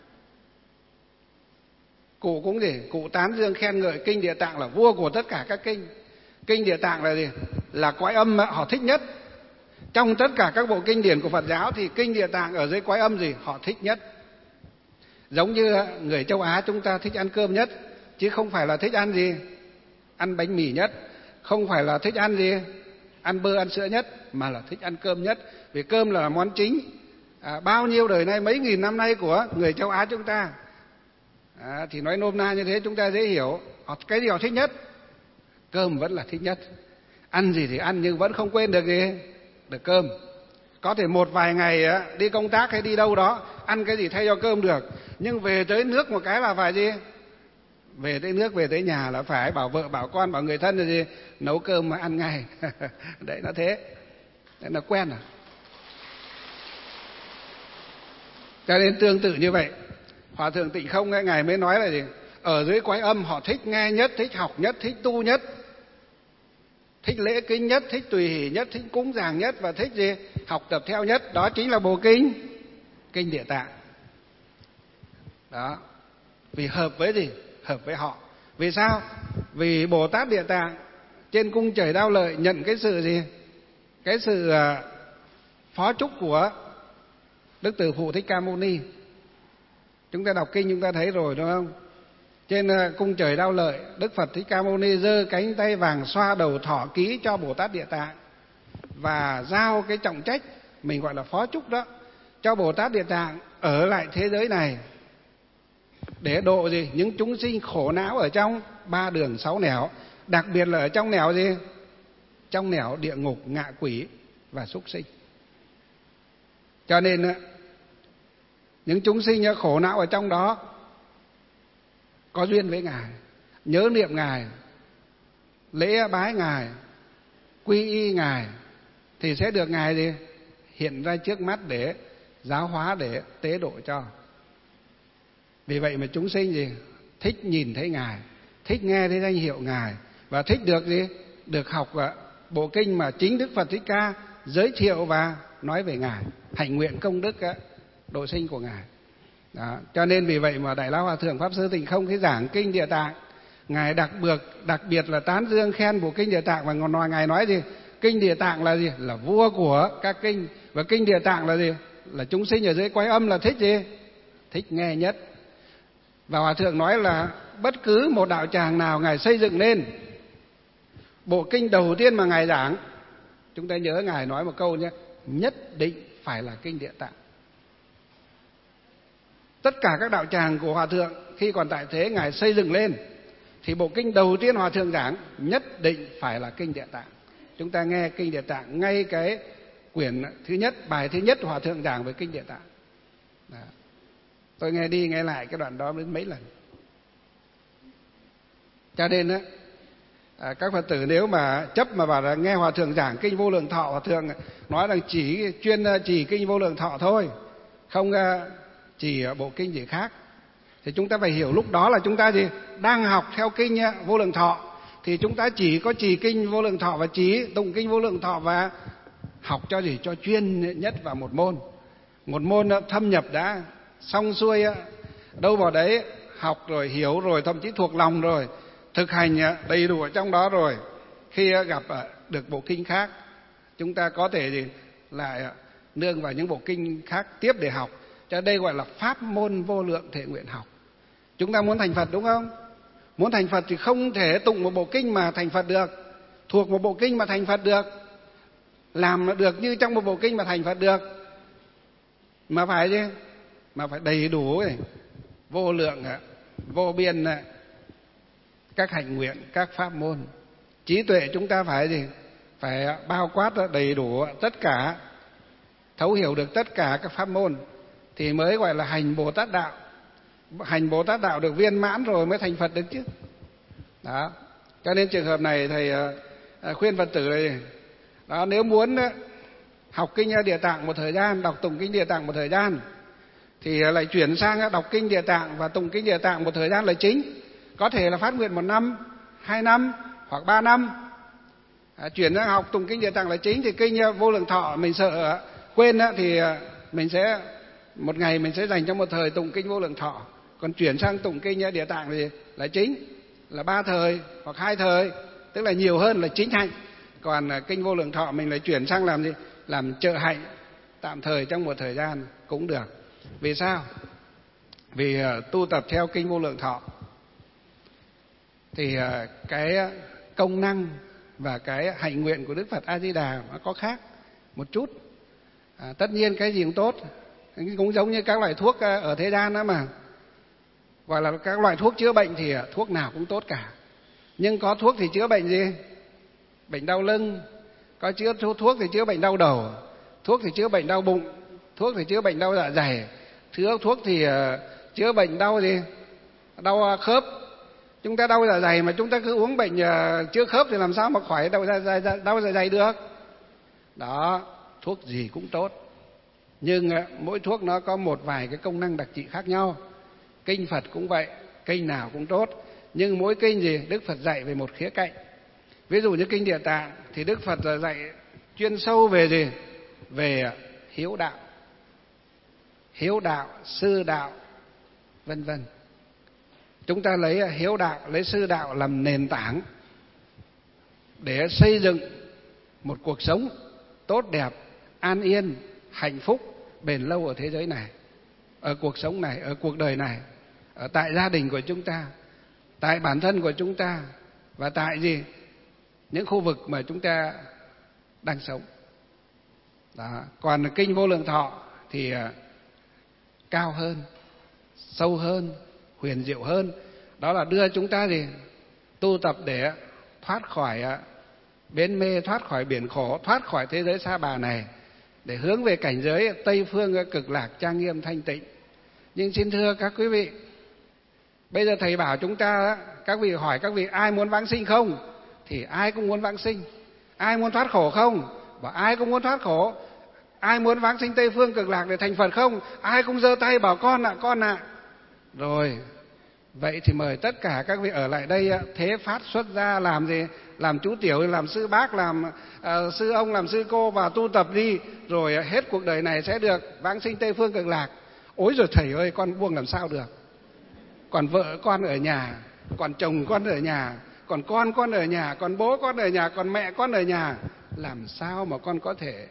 [SPEAKER 1] cụ cũng gì? Cụ tán dương khen ngợi kinh Địa Tạng là vua của tất cả các kinh. Kinh Địa Tạng là gì? Là cõi âm họ thích nhất. Trong tất cả các bộ kinh điển của Phật giáo thì kinh Địa Tạng ở dưới cõi âm gì? Họ thích nhất. Giống như người châu Á chúng ta thích ăn cơm nhất, chứ không phải là thích ăn gì? Ăn bánh mì nhất. Không phải là thích ăn gì? Ăn bơ, ăn sữa nhất, mà là thích ăn cơm nhất. Vì cơm là món chính. À, bao nhiêu đời nay, mấy nghìn năm nay của người châu Á chúng ta. À, thì nói nôm na như thế chúng ta dễ hiểu. Họ, cái gì họ thích nhất? Cơm vẫn là thích nhất. Ăn gì thì ăn nhưng vẫn không quên được gì? Được cơm. Có thể một vài ngày đi công tác hay đi đâu đó ăn cái gì thay cho cơm được, nhưng về tới nước một cái là phải gì? Về tới nước, về tới nhà là phải bảo vợ, bảo con, bảo người thân là gì? Nấu cơm mà ăn ngay. Đấy, nó thế. Đấy, nó quen à. Cho nên tương tự như vậy, Hòa Thượng Tịnh Không ngài mới nói là gì? Ở dưới cõi âm họ thích nghe nhất, thích học nhất, thích tu nhất, thích lễ kính nhất, thích tùy hỷ nhất, thích cúng dường nhất, và thích gì? Học tập theo nhất. Đó chính là bộ kinh kinh Địa Tạng. Đó. Vì hợp với gì? Hợp với họ. Vì sao? Vì Bồ Tát Địa Tạng trên cung trời Đao Lợi nhận cái sự gì? Cái sự phó chúc của Đức Từ Phụ Thích Ca Mâu Ni. Chúng ta đọc kinh chúng ta thấy rồi đúng không? Trên cung trời Đao Lợi, Đức Phật Thích Ca Mâu Ni giơ cánh tay vàng xoa đầu thọ ký cho Bồ Tát Địa Tạng và giao cái trọng trách, mình gọi là phó chúc đó, cho Bồ Tát Địa Tạng ở lại thế giới này để độ gì? Những chúng sinh khổ não ở trong ba đường sáu nẻo, đặc biệt là ở trong nẻo gì? Trong nẻo địa ngục, ngạ quỷ và súc sinh. Cho nên những chúng sinh khổ não ở trong đó có duyên với Ngài, nhớ niệm Ngài, lễ bái Ngài, quy y Ngài, thì sẽ được Ngài gì? Hiện ra trước mắt để giáo hóa, để tế độ cho. Vì vậy mà chúng sinh gì? Thích nhìn thấy Ngài, thích nghe thấy danh hiệu Ngài, và thích được gì? Được học bộ kinh mà chính Đức Phật Thích Ca giới thiệu và nói về Ngài, hạnh nguyện công đức độ sinh của Ngài. Đó. Cho nên vì vậy mà Đại Lão Hòa Thượng Pháp Sư Tịnh Không khi giảng kinh Địa Tạng, Ngài đặc biệt đặc biệt là tán dương khen bộ kinh Địa Tạng, và ngoài Ngài nói gì? Kinh Địa Tạng là gì? Là vua của các kinh, và kinh Địa Tạng là gì? Là chúng sinh ở dưới Quái Âm là thích gì? Thích nghe nhất. Và Hòa Thượng nói là bất cứ một đạo tràng nào Ngài xây dựng lên, bộ kinh đầu tiên mà Ngài giảng, chúng ta nhớ Ngài nói một câu nhé, nhất định phải là kinh Địa Tạng. Tất cả các đạo tràng của Hòa Thượng khi còn tại thế Ngài xây dựng lên, thì bộ kinh đầu tiên Hòa Thượng giảng nhất định phải là kinh Địa Tạng. Chúng ta nghe kinh Địa Tạng, ngay cái quyển thứ nhất, bài thứ nhất Hòa Thượng giảng về kinh Địa Tạng. Đó. Tôi nghe đi nghe lại cái đoạn đó đến mấy lần. Cho nên á, à, các Phật tử nếu mà chấp mà bảo là nghe Hòa Thượng giảng kinh Vô Lượng Thọ, Hòa Thượng nói là chỉ chuyên chỉ kinh Vô Lượng Thọ thôi, không chỉ bộ kinh gì khác, thì chúng ta phải hiểu lúc đó là chúng ta gì? Đang học theo kinh Vô Lượng Thọ, thì chúng ta chỉ có trì kinh Vô Lượng Thọ và chỉ tụng kinh Vô Lượng Thọ, và học cho gì? Cho chuyên nhất vào một môn. Một môn thâm nhập đã xong xuôi, đâu vào đấy học rồi, hiểu rồi, thậm chí thuộc lòng rồi, thực hành đầy đủ ở trong đó rồi, khi gặp được bộ kinh khác, chúng ta có thể gì? Lại nương vào những bộ kinh khác tiếp để học. Cho đây gọi là pháp môn vô lượng thể nguyện học. Chúng ta muốn thành Phật đúng không? Muốn thành Phật thì không thể tụng một bộ kinh mà thành Phật được, thuộc một bộ kinh mà thành Phật được, làm được như trong một bộ kinh mà thành Phật được, mà phải chứ, mà phải đầy đủ ấy, vô lượng, vô biên các hạnh nguyện, các pháp môn. Trí tuệ chúng ta phải gì? Phải bao quát đầy đủ tất cả, thấu hiểu được tất cả các pháp môn, thì mới gọi là hành Bồ Tát đạo. Hành Bồ Tát đạo được viên mãn rồi mới thành Phật được chứ. Đó. Cho nên trường hợp này thầy khuyên Phật tử này, đó, nếu muốn học kinh Địa Tạng một thời gian, đọc tụng kinh Địa Tạng một thời gian, thì lại chuyển sang đọc kinh Địa Tạng và tụng kinh Địa Tạng một thời gian là chính. Có thể là phát nguyện một năm, hai năm hoặc ba năm. À, chuyển sang học tụng kinh Địa Tạng là chính, thì kinh Vô Lượng Thọ mình sợ quên thì mình sẽ một ngày mình sẽ dành cho một thời tụng kinh Vô Lượng Thọ. Còn chuyển sang tụng kinh Địa Tạng thì là chính, là ba thời hoặc hai thời, tức là nhiều hơn là chính hạnh. Còn kinh Vô Lượng Thọ mình lại chuyển sang làm gì? Làm trợ hạnh tạm thời trong một thời gian cũng được. Vì sao? Vì tu tập theo kinh Vô Lượng Thọ thì cái công năng và cái hạnh nguyện của Đức Phật A Di Đà nó có khác một chút. À, tất nhiên cái gì cũng tốt, cũng giống như các loại thuốc ở thế gian đó mà, gọi là các loại thuốc chữa bệnh thì thuốc nào cũng tốt cả. Nhưng có thuốc thì chữa bệnh gì? Bệnh đau lưng, có chữa thuốc thì chữa bệnh đau đầu, thuốc thì chữa bệnh đau bụng, thuốc thì chữa bệnh đau dạ dày, thuốc thì chữa bệnh đau gì? Đau khớp. Chúng ta đau dạ dày mà chúng ta cứ uống bệnh chữa khớp thì làm sao mà khỏi đau dạ dày, đau dạ dày được? Đó, thuốc gì cũng tốt, nhưng mỗi thuốc nó có một vài cái công năng đặc trị khác nhau. Kinh Phật cũng vậy, kinh nào cũng tốt, nhưng mỗi kinh gì Đức Phật dạy về một khía cạnh. Ví dụ như kinh Địa Tạng thì Đức Phật dạy chuyên sâu về gì? Về hiếu đạo, hiếu đạo, sư đạo, vân vân. Chúng ta lấy hiếu đạo, lấy sư đạo làm nền tảng để xây dựng một cuộc sống tốt đẹp, an yên, hạnh phúc, bền lâu ở thế giới này, ở cuộc sống này, ở cuộc đời này, ở tại gia đình của chúng ta, tại bản thân của chúng ta, và tại gì? Những khu vực mà chúng ta đang sống. Đó. Còn kinh Vô Lượng Thọ thì cao hơn, sâu hơn, huyền diệu hơn. Đó là đưa chúng ta gì? Tu tập để thoát khỏi bến mê, thoát khỏi biển khổ, thoát khỏi thế giới sa bà này, để hướng về cảnh giới Tây Phương cực lạc trang nghiêm thanh tịnh. Nhưng xin thưa các quý vị, bây giờ thầy bảo chúng ta, các vị hỏi các vị ai muốn vãng sinh không? Thì ai cũng muốn vãng sinh. Ai muốn thoát khổ không? Bảo ai cũng muốn thoát khổ. Ai muốn vãng sinh Tây Phương Cực Lạc để thành Phật không? Ai cũng giơ tay bảo con ạ, con ạ. Rồi, vậy thì mời tất cả các vị ở lại đây thế phát xuất gia làm gì? Làm chú tiểu, làm sư bác, làm uh, sư ông, làm sư cô vào tu tập đi. Rồi hết cuộc đời này sẽ được vãng sinh Tây Phương Cực Lạc. Ôi rồi thầy ơi, con buông làm sao được? Còn vợ con ở nhà, còn chồng con ở nhà, còn con con ở nhà, còn bố con ở nhà, còn mẹ con ở nhà. Làm sao mà con có thể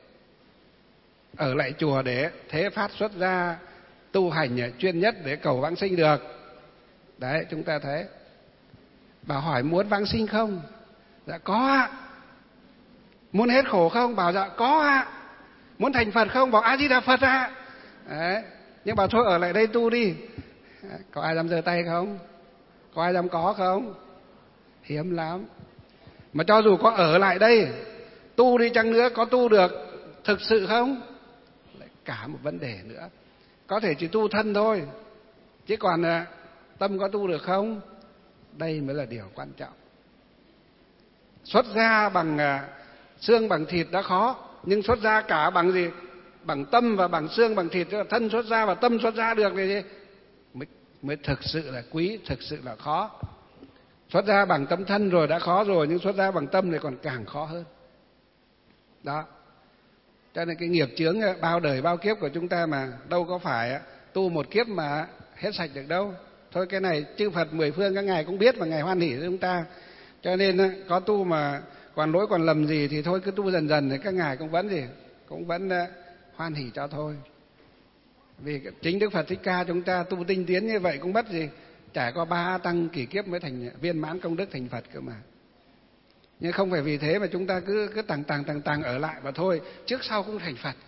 [SPEAKER 1] ở lại chùa để thế phát xuất gia tu hành chuyên nhất để cầu vãng sinh được? Đấy, chúng ta thấy. Bảo hỏi muốn vãng sinh không? Dạ có ạ. Muốn hết khổ không? Bảo dạ có ạ. Muốn thành Phật không? Bảo A Di Đà Phật ạ. Đấy. Nhưng bảo thôi ở lại đây tu đi. Có ai dám giơ tay không? Có ai dám có không? Hiếm lắm. Mà cho dù có ở lại đây tu đi chăng nữa, có tu được thực sự không? Lại cả một vấn đề nữa. Có thể chỉ tu thân thôi, chứ còn tâm có tu được không? Đây mới là điều quan trọng. Xuất gia bằng xương bằng thịt đã khó, nhưng xuất gia cả bằng gì? Bằng tâm và bằng xương bằng thịt, thân xuất gia và tâm xuất gia được thì mới, mới thực sự là quý, thực sự là khó. Xuất gia bằng tâm thân rồi đã khó rồi, nhưng xuất gia bằng tâm thì còn càng khó hơn. Đó. Cho nên cái nghiệp chướng bao đời bao kiếp của chúng ta mà đâu có phải tu một kiếp mà hết sạch được đâu. Thôi cái này chư Phật mười phương các ngài cũng biết và ngài hoan hỷ với chúng ta. Cho nên có tu mà còn lỗi còn lầm gì thì thôi cứ tu dần dần thì các ngài cũng vẫn gì, cũng vẫn hoan hỷ cho thôi. Vì chính Đức Phật Thích Ca chúng ta tu tinh tiến như vậy cũng mất gì, trải qua ba tăng kỷ kiếp mới thành viên mãn công đức thành Phật cơ mà. Nhưng không phải vì thế mà chúng ta cứ cứ tàng tàng tàng tàng ở lại và thôi, trước sau cũng thành Phật.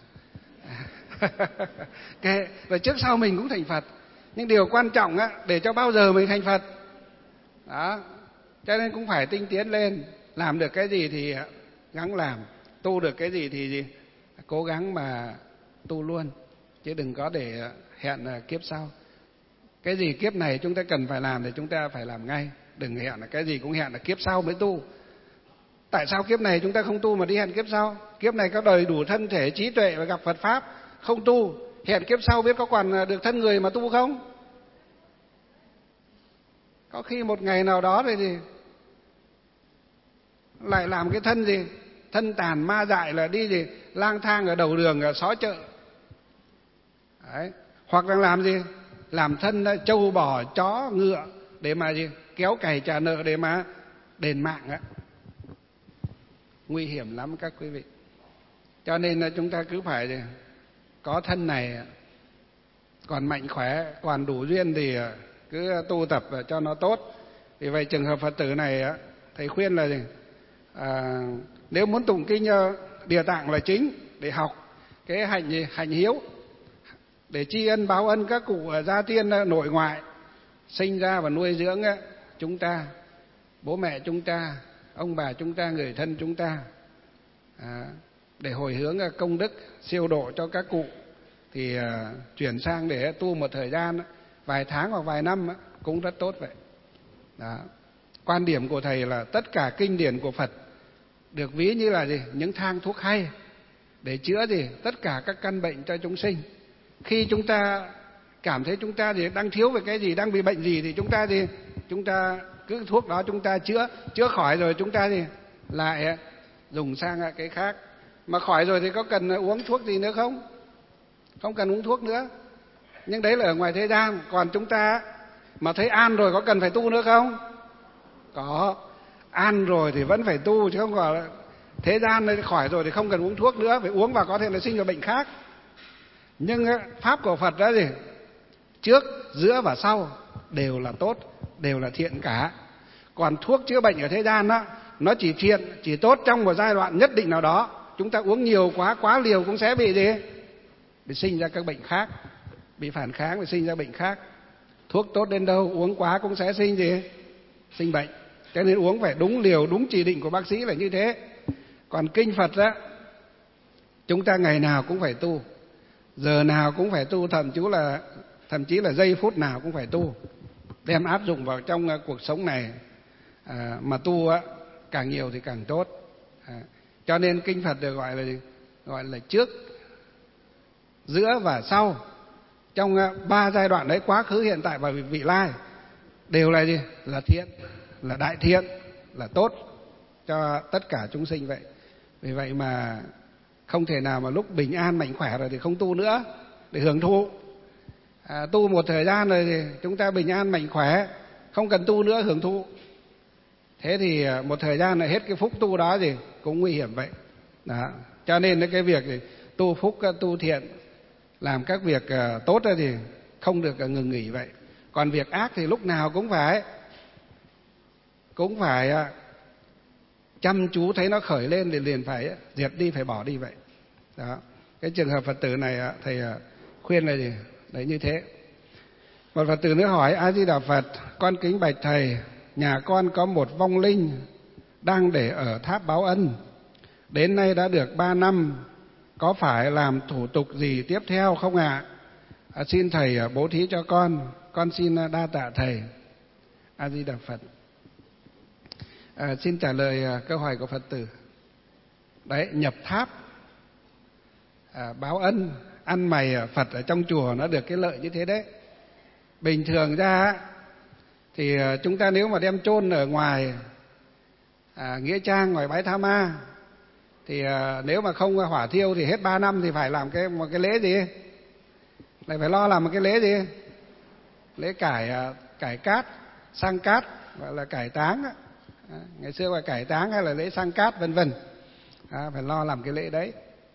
[SPEAKER 1] Kệ, và trước sau mình cũng thành Phật. Nhưng điều quan trọng á, để cho bao giờ mình thành Phật. Đó. Cho nên cũng phải tinh tiến lên, làm được cái gì thì gắng làm, tu được cái gì thì gì, cố gắng mà tu luôn, chứ đừng có để hẹn kiếp sau. Cái gì kiếp này chúng ta cần phải làm thì chúng ta phải làm ngay, đừng hẹn là cái gì cũng hẹn là kiếp sau mới tu. Tại sao kiếp này chúng ta không tu mà đi hẹn kiếp sau? Kiếp này có đầy đủ thân thể trí tuệ và gặp Phật pháp, không tu, hẹn kiếp sau biết có còn được thân người mà tu không? Có khi một ngày nào đó rồi thì lại làm cái thân gì, thân tàn ma dại là đi gì, lang thang ở đầu đường, ở xó chợ. Đấy. Hoặc là làm gì, làm thân trâu bò chó ngựa để mà gì, kéo cày trả nợ để mà đền mạng á. Nguy hiểm lắm các quý vị. Cho nên là chúng ta cứ phải gì, có thân này còn mạnh khỏe, còn đủ duyên thì cứ tu tập cho nó tốt. Vì vậy trường hợp Phật tử này thầy khuyên là gì, à, nếu muốn tụng kinh Địa Tạng là chính, để học cái hạnh gì, hạnh hiếu, để tri ân báo ân các cụ gia tiên nội ngoại sinh ra và nuôi dưỡng chúng ta, bố mẹ chúng ta, ông bà chúng ta, người thân chúng ta, à, để hồi hướng công đức siêu độ cho các cụ, thì à, chuyển sang để tu một thời gian vài tháng hoặc vài năm cũng rất tốt vậy. Đó. Quan điểm của thầy là tất cả kinh điển của Phật được ví như là gì, những thang thuốc hay để chữa gì, tất cả các căn bệnh cho chúng sinh. Khi chúng ta cảm thấy chúng ta gì đang thiếu về cái gì, đang bị bệnh gì thì chúng ta gì, chúng ta cứ thuốc đó chúng ta chữa, chữa khỏi rồi chúng ta gì lại dùng sang cái khác. Mà khỏi rồi thì có cần uống thuốc gì nữa không? Không cần uống thuốc nữa. Nhưng đấy là ở ngoài thế gian. Còn chúng ta mà thấy an rồi có cần phải tu nữa không? Có. An rồi thì vẫn phải tu, chứ không phải thế gian này khỏi rồi thì không cần uống thuốc nữa, phải uống vào có thể là sinh ra bệnh khác. Nhưng pháp của Phật đó gì, trước, giữa và sau đều là tốt, đều là thiện cả. Còn thuốc chữa bệnh ở thế gian đó, nó chỉ thiện, chỉ tốt trong một giai đoạn nhất định nào đó. Chúng ta uống nhiều quá, quá liều cũng sẽ bị gì? Bị sinh ra các bệnh khác, bị phản kháng, bị sinh ra bệnh khác. Thuốc tốt đến đâu, uống quá cũng sẽ sinh gì? Sinh bệnh. Cho nên uống phải đúng liều, đúng chỉ định của bác sĩ là như thế. Còn kinh Phật đó, chúng ta ngày nào cũng phải tu, giờ nào cũng phải tu, thậm chí là thậm chí là giây phút nào cũng phải tu, đem áp dụng vào trong cuộc sống này. À, mà tu á, càng nhiều thì càng tốt. À, cho nên kinh Phật được gọi là gọi là trước, giữa và sau. Trong ba giai đoạn đấy, quá khứ, hiện tại và vị lai, đều là gì? Là thiện, là đại thiện, là tốt cho tất cả chúng sinh vậy. Vì vậy mà không thể nào mà lúc bình an mạnh khỏe rồi thì không tu nữa để hưởng thụ. À, tu một thời gian rồi thì chúng ta bình an mạnh khỏe, không cần tu nữa hưởng thụ. Thế thì một thời gian là hết cái phúc tu đó thì cũng nguy hiểm vậy. Đó. Cho nên cái việc thì tu phúc, tu thiện, làm các việc tốt thì không được ngừng nghỉ vậy. Còn việc ác thì lúc nào cũng phải cũng phải chăm chú, thấy nó khởi lên thì liền phải diệt đi, phải bỏ đi vậy. Đó. Cái trường hợp Phật tử này thầy khuyên là gì? Đấy, như thế. Một Phật tử nữa hỏi: A Di Đà Phật, con kính bạch thầy, nhà con có một vong linh đang để ở tháp báo ân, đến nay đã được ba năm, có phải làm thủ tục gì tiếp theo không ạ? À, xin thầy bố thí cho con, con xin đa tạ thầy. A Di Đà Phật. À, xin trả lời câu hỏi của Phật tử. Đấy, nhập tháp, à, báo ân, ăn mày Phật ở trong chùa nó được cái lợi như thế đấy. Bình thường ra thì chúng ta nếu mà đem chôn ở ngoài à, nghĩa trang, ngoài bãi Tha Ma, thì à, nếu mà không hỏa thiêu thì hết ba năm thì phải làm cái một cái lễ gì? Lại phải lo làm một cái lễ gì? Lễ cải à, cải cát, sang cát, gọi là cải táng. À, ngày xưa gọi cải táng hay là lễ sang cát vân vân. À, phải lo làm cái lễ đấy.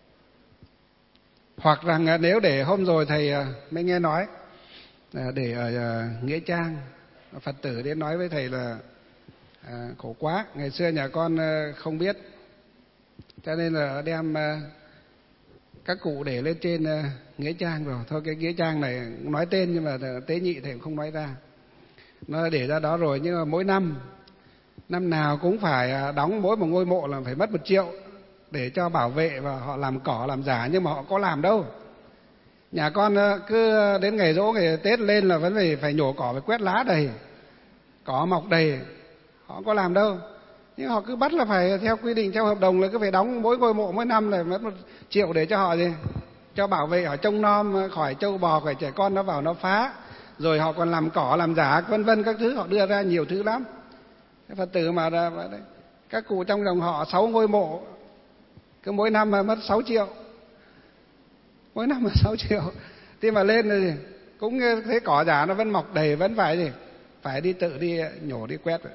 [SPEAKER 1] Hoặc rằng à, nếu để hôm rồi thầy à, mới nghe nói à, để ở à, nghĩa trang, Phật tử đến nói với thầy là à, khổ quá, ngày xưa nhà con à, không biết, cho nên là đem à, các cụ để lên trên à, nghĩa trang rồi. Thôi cái nghĩa trang này nói tên nhưng mà tế nhị thầy cũng không nói ra. Nó để ra đó rồi, nhưng mà mỗi năm năm nào cũng phải đóng mỗi một ngôi mộ là phải mất một triệu để cho bảo vệ, và họ làm cỏ làm giả, nhưng mà họ có làm đâu. Nhà con cứ đến ngày giỗ ngày Tết lên là vẫn phải phải nhổ cỏ, phải quét lá đầy, cỏ mọc đầy, họ có làm đâu. Nhưng họ cứ bắt là phải theo quy định, theo hợp đồng là cứ phải đóng mỗi ngôi mộ mỗi năm là mất một triệu để cho họ gì, cho bảo vệ, họ trông nom khỏi trâu bò, khỏi trẻ con nó vào nó phá, rồi họ còn làm cỏ làm giả vân vân các thứ, họ đưa ra nhiều thứ lắm. Cái Phật tử mà các cụ trong dòng họ sáu ngôi mộ, cứ mỗi năm mà mất sáu triệu, mỗi năm mà sáu triệu, thì mà lên thì cũng thấy cỏ giả nó vẫn mọc đầy, vẫn phải gì, phải đi tự đi nhổ đi quét.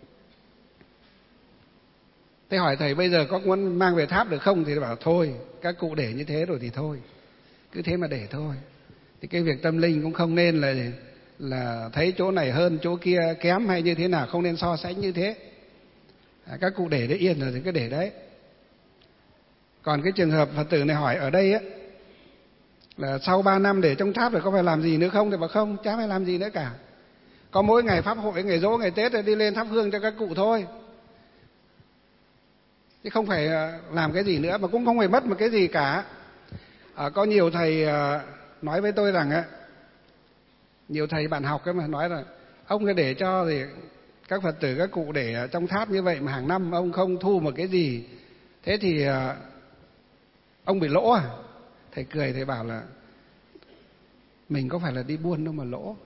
[SPEAKER 1] Thế hỏi thầy bây giờ có muốn mang về tháp được không? Thì bảo thôi, các cụ để như thế rồi thì thôi, cứ thế mà để thôi. Thì cái việc tâm linh cũng không nên là là thấy chỗ này hơn chỗ kia kém hay như thế nào, không nên so sánh như thế. À, các cụ để đấy yên rồi thì cứ để đấy. Còn cái trường hợp Phật tử này hỏi ở đây á, là sau ba năm để trong tháp rồi có phải làm gì nữa không? Thì bảo không, chả phải làm gì nữa cả. Có mỗi ngày pháp hội, ngày giỗ, ngày Tết đi lên thắp hương cho các cụ thôi, chứ không phải làm cái gì nữa, mà cũng không phải mất một cái gì cả. À, có nhiều thầy nói với tôi rằng á, nhiều thầy bạn học ấy mà nói là ông cứ để cho thì các Phật tử các cụ để trong tháp như vậy mà hàng năm ông không thu một cái gì, thế thì ông bị lỗ à? Thầy cười, thầy bảo là mình có phải là đi buôn đâu mà lỗ,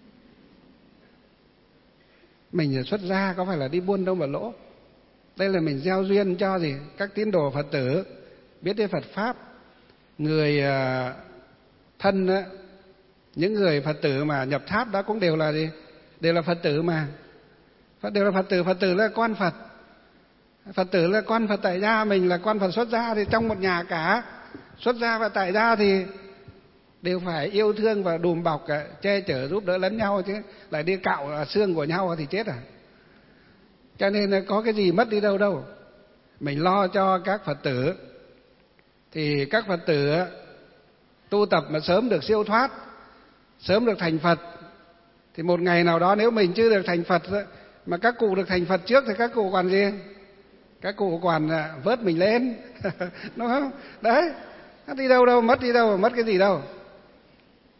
[SPEAKER 1] mình xuất gia có phải là đi buôn đâu mà lỗ. Đây là mình gieo duyên cho gì các tín đồ Phật tử biết đến Phật pháp. Người thân á, những người Phật tử mà nhập tháp đó cũng đều là gì, đều là Phật tử mà, Phật đều là Phật tử. Phật tử là con Phật, Phật tử là con Phật tại gia, mình là con Phật xuất gia, thì trong một nhà cả xuất gia và tại gia thì đều phải yêu thương và đùm bọc, che chở giúp đỡ lẫn nhau, chứ lại đi cạo xương của nhau thì chết à. Cho nên có cái gì mất đi đâu đâu. Mình lo cho các Phật tử, thì các Phật tử tu tập mà sớm được siêu thoát, sớm được thành Phật, thì một ngày nào đó nếu mình chưa được thành Phật mà các cụ được thành Phật trước thì các cụ còn gì, các cụ còn vớt mình lên đúng không? Đấy, nó đi đâu đâu, mất đi đâu, mất cái gì đâu.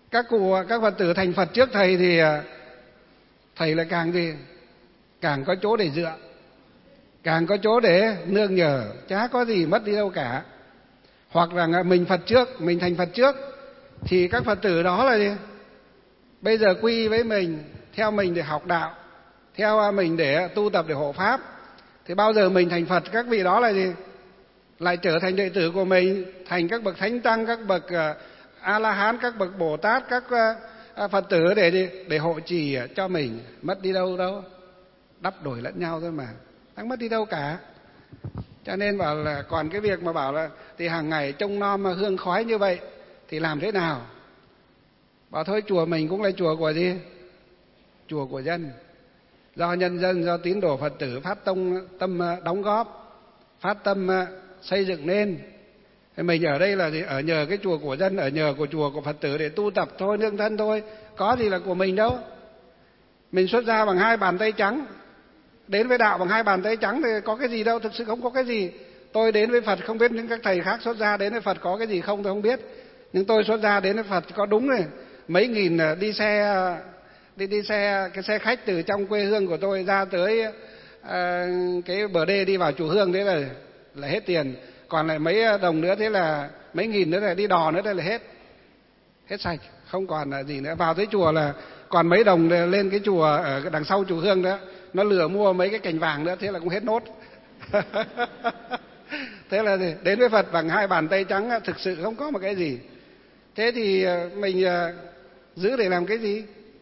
[SPEAKER 1] Các cụ, các Phật tử thành Phật trước thầy thì thầy lại càng gì? Càng có chỗ để dựa, càng có chỗ để nương nhờ, chả có gì mất đi đâu cả. Hoặc là mình Phật trước, mình thành Phật trước thì các Phật tử đó là gì? Bây giờ quy với mình, theo mình để học đạo, theo mình để tu tập để hộ pháp. Thì bao giờ mình thành Phật, các vị đó là gì? Lại trở thành đệ tử của mình, thành các bậc thánh tăng, các bậc A La Hán, các bậc Bồ Tát, các Phật tử để gì? Để hộ trì cho mình, mất đi đâu đâu, đắp đổi lẫn nhau thôi mà, chẳng mất đi đâu cả. Cho nên bảo là còn cái việc mà bảo là thì hàng ngày trông nom mà hương khói như vậy thì làm thế nào? Bảo thôi chùa mình cũng là chùa của gì? Chùa của dân, do nhân dân, do tín đồ Phật tử phát tâm, tâm đóng góp, phát tâm xây dựng nên. Mình ở đây là gì? Ở nhờ cái chùa của dân, ở nhờ của chùa của Phật tử để tu tập thôi, nương thân thôi, có gì là của mình đâu. Mình xuất gia bằng hai bàn tay trắng, đến với đạo bằng hai bàn tay trắng thì có cái gì đâu, thực sự không có cái gì. Tôi đến với Phật không biết những các thầy khác xuất gia đến với Phật có cái gì không tôi không biết, nhưng tôi xuất gia đến với Phật có đúng rồi, mấy nghìn đi xe đi đi xe cái xe khách từ trong quê hương của tôi ra tới uh, cái bờ đê đi vào chùa Hương, thế là là hết tiền. Còn lại mấy đồng nữa, thế là mấy nghìn nữa là đi đò nữa, đây là hết hết sạch, không còn là gì nữa. Vào tới chùa là còn mấy đồng lên cái chùa ở đằng sau chùa Hương đó, nó lừa mua mấy cái cành vàng nữa, thế là cũng hết nốt. Thế là đến với Phật bằng hai bàn tay trắng, thực sự không có một cái gì. Thế thì mình giữ để làm cái gì?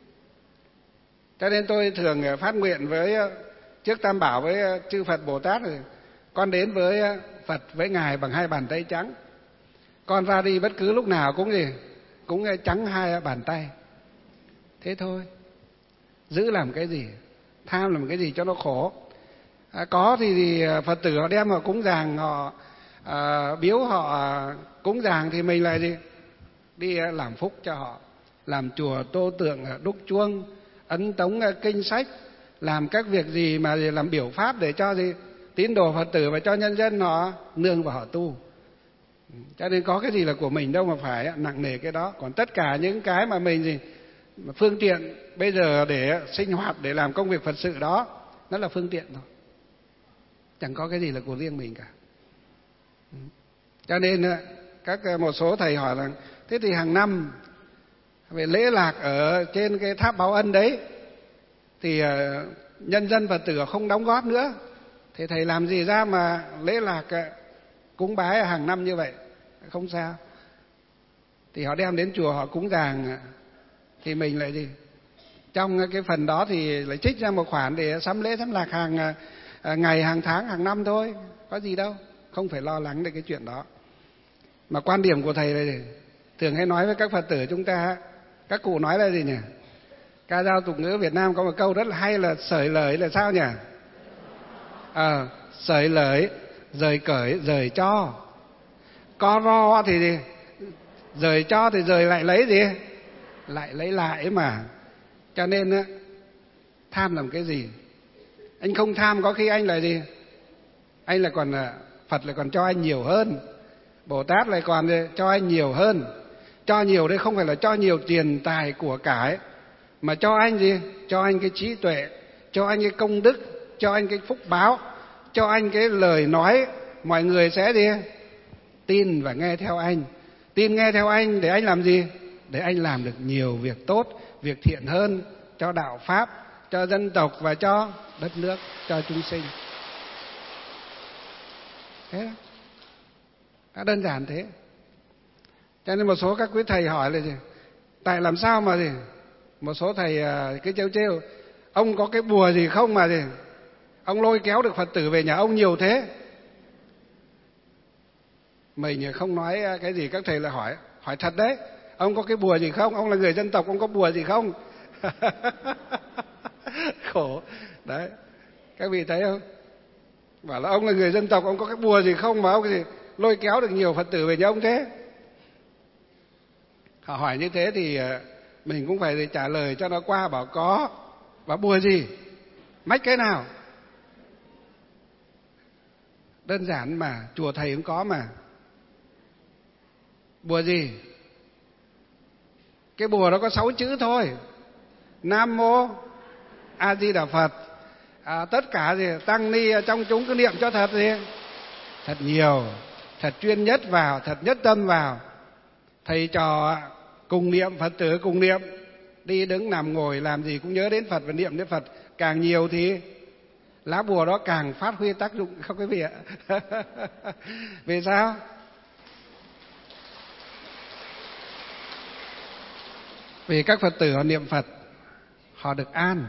[SPEAKER 1] Cho nên tôi thường phát nguyện với trước Tam Bảo với chư Phật Bồ Tát rồi, con đến với Phật với Ngài bằng hai bàn tay trắng. Con ra đi bất cứ lúc nào cũng gì? Cũng trắng hai bàn tay. Thế thôi. Giữ làm cái gì? Tham làm cái gì cho nó khổ? À, có thì, thì Phật tử họ đem họ cúng dường, họ à, biếu họ cúng dường thì mình lại gì? Đi làm phúc cho họ, làm chùa tô tượng, đúc chuông, ấn tống kinh sách, làm các việc gì mà làm biểu pháp để cho gì? Tín đồ Phật tử và cho nhân dân họ nương vào họ tu. Cho nên có cái gì là của mình đâu mà phải nặng nề cái đó. Còn tất cả những cái mà mình gì phương tiện bây giờ để sinh hoạt, để làm công việc Phật sự đó, nó là phương tiện thôi, chẳng có cái gì là của riêng mình cả. Cho nên các một số thầy hỏi là thế thì hàng năm về lễ lạc ở trên cái tháp báo ân đấy thì nhân dân Phật tử không đóng góp nữa, thì thầy làm gì ra mà lễ lạc cúng bái hàng năm như vậy? Không sao. Thì họ đem đến chùa họ cúng dường, thì mình lại gì? Trong cái phần đó thì lại trích ra một khoản để sắm lễ sắm lạc hàng ngày, hàng tháng, hàng năm thôi, có gì đâu, không phải lo lắng về cái chuyện đó. Mà quan điểm của thầy là gì? Thường hay nói với các Phật tử chúng ta, các cụ nói là gì nhỉ? Ca dao tục ngữ Việt Nam có một câu rất là hay là sởi lời là sao nhỉ? À, sởi lời, rời cởi, rời cho. Co ro thì gì? Rời cho thì rời lại lấy gì? Lại lấy lại mà. Cho nên tham làm cái gì? Anh không tham có khi anh là gì? Anh là còn Phật lại còn cho anh nhiều hơn, Bồ Tát lại còn cho anh nhiều hơn. Cho nhiều đây không phải là cho nhiều tiền tài của cải, mà cho anh gì? Cho anh cái trí tuệ, cho anh cái công đức, cho anh cái phúc báo, cho anh cái lời nói mọi người sẽ gì? Tin và nghe theo anh. Tin nghe theo anh để anh làm gì? Để anh làm được nhiều việc tốt, việc thiện hơn cho đạo pháp, cho dân tộc và cho đất nước, cho chúng sinh. Thế đó, đơn giản thế. Cho nên một số các quý thầy hỏi là gì? Tại làm sao mà gì? Một số thầy cứ trêu trêu, ông có cái bùa gì không mà gì? Ông lôi kéo được Phật tử về nhà ông nhiều thế. Mình không nói cái gì, các thầy là hỏi, hỏi thật đấy. Ông có cái bùa gì không? Ông là người dân tộc, ông có bùa gì không? Khổ. Đấy. Các vị thấy không? Bảo là ông là người dân tộc, ông có cái bùa gì không mà ông gì lôi kéo được nhiều Phật tử về nhà ông thế? Họ hỏi như thế thì mình cũng phải trả lời cho nó qua, bảo có. Bảo bùa gì? Mách cái nào? Đơn giản mà, chùa thầy cũng có mà. Bùa gì? Cái bùa đó có sáu chữ thôi. Nam Mô A Di Đà Phật. À, tất cả gì tăng ni trong chúng cứ niệm cho thật gì, thật nhiều, thật chuyên nhất vào, thật nhất tâm vào. Thầy trò cùng niệm, Phật tử cùng niệm, đi đứng nằm ngồi làm gì cũng nhớ đến Phật và niệm đến Phật càng nhiều thì lá bùa đó càng phát huy tác dụng, không quý vị ạ. Vì sao? Vì các Phật tử họ niệm Phật, họ được an.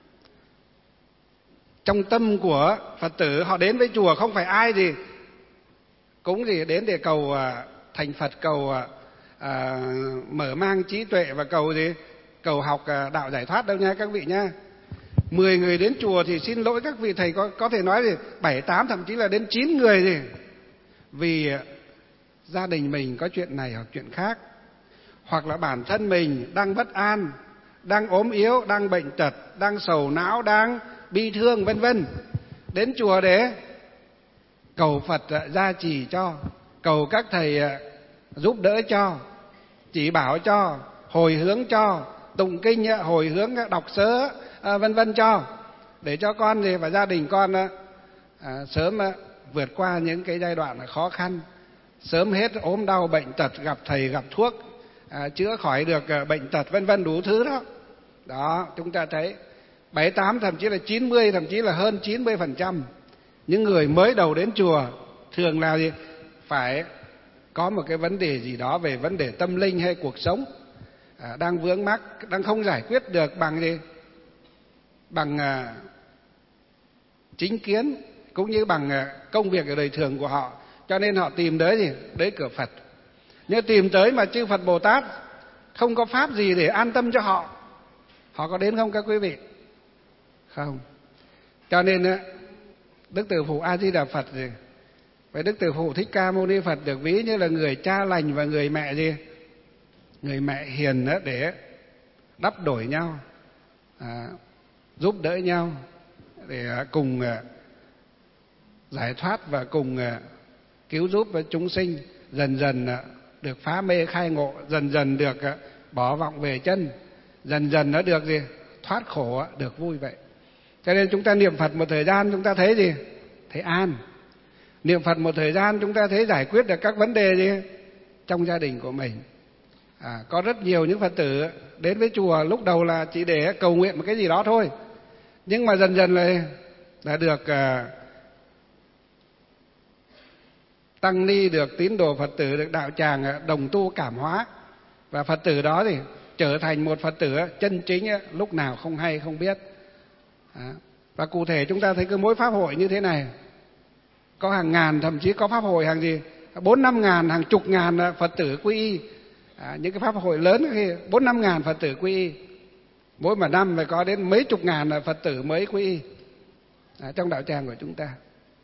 [SPEAKER 1] Trong tâm của Phật tử, họ đến với chùa không phải ai gì cũng gì đến để cầu thành Phật, cầu à, mở mang trí tuệ và cầu gì, cầu học đạo giải thoát đâu nha các vị nha. Mười người đến chùa thì xin lỗi các vị thầy, có có thể nói gì bảy tám thậm chí là đến chín người gì, vì gia đình mình có chuyện này hoặc chuyện khác, hoặc là bản thân mình đang bất an, đang ốm yếu, đang bệnh tật, đang sầu não, đang bi thương vân vân, đến chùa để cầu Phật gia trì cho, cầu các thầy giúp đỡ cho, chỉ bảo cho, hồi hướng cho, tụng kinh hồi hướng, đọc sớ vân vân cho, để cho con gì và gia đình con à, sớm vượt qua những cái giai đoạn khó khăn, sớm hết ốm đau bệnh tật, gặp thầy gặp thuốc à, chữa khỏi được bệnh tật vân vân đủ thứ đó. Đó, chúng ta thấy bảy tám thậm chí là chín mươi, thậm chí là hơn chín mươi phần trăm những người mới đầu đến chùa thường là gì? Phải có một cái vấn đề gì đó về vấn đề tâm linh hay cuộc sống à, đang vướng mắc, đang không giải quyết được bằng gì? Bằng à, chính kiến cũng như bằng à, công việc ở đời thường của họ, cho nên họ tìm tới gì? Tới cửa Phật. Nhưng tìm tới mà chư Phật Bồ Tát không có pháp gì để an tâm cho họ, họ có đến không các quý vị? Không. Cho nên Đức Từ Phụ A Di Đà Phật gì, với Đức Từ Phụ Thích Ca Mâu Ni Phật được ví như là người cha lành và người mẹ gì, người mẹ hiền đó, để đắp đổi nhau, à, giúp đỡ nhau để cùng giải thoát và cùng cứu giúp chúng sinh dần dần được phá mê khai ngộ, dần dần được bỏ vọng về chân, dần dần nó được gì? Thoát khổ, được vui vậy. Cho nên chúng ta niệm Phật một thời gian chúng ta thấy gì? Thấy an. Niệm Phật một thời gian chúng ta thấy giải quyết được các vấn đề gì? Trong gia đình của mình. À, có rất nhiều những Phật tử đến với chùa lúc đầu là chỉ để cầu nguyện một cái gì đó thôi, nhưng mà dần dần là, là được uh, tăng ni, được tín đồ Phật tử, được đạo tràng đồng tu cảm hóa, và Phật tử đó thì trở thành một Phật tử chân chính lúc nào không hay không biết. À, và cụ thể chúng ta thấy cứ mỗi pháp hội như thế này có hàng ngàn, thậm chí có pháp hội hàng gì bốn năm ngàn, hàng chục ngàn Phật tử quy y. À, những cái pháp hội lớn thì bốn năm ngàn Phật tử quy y, mỗi một năm phải có đến mấy chục ngàn Phật tử mới quy y à, trong đạo tràng của chúng ta.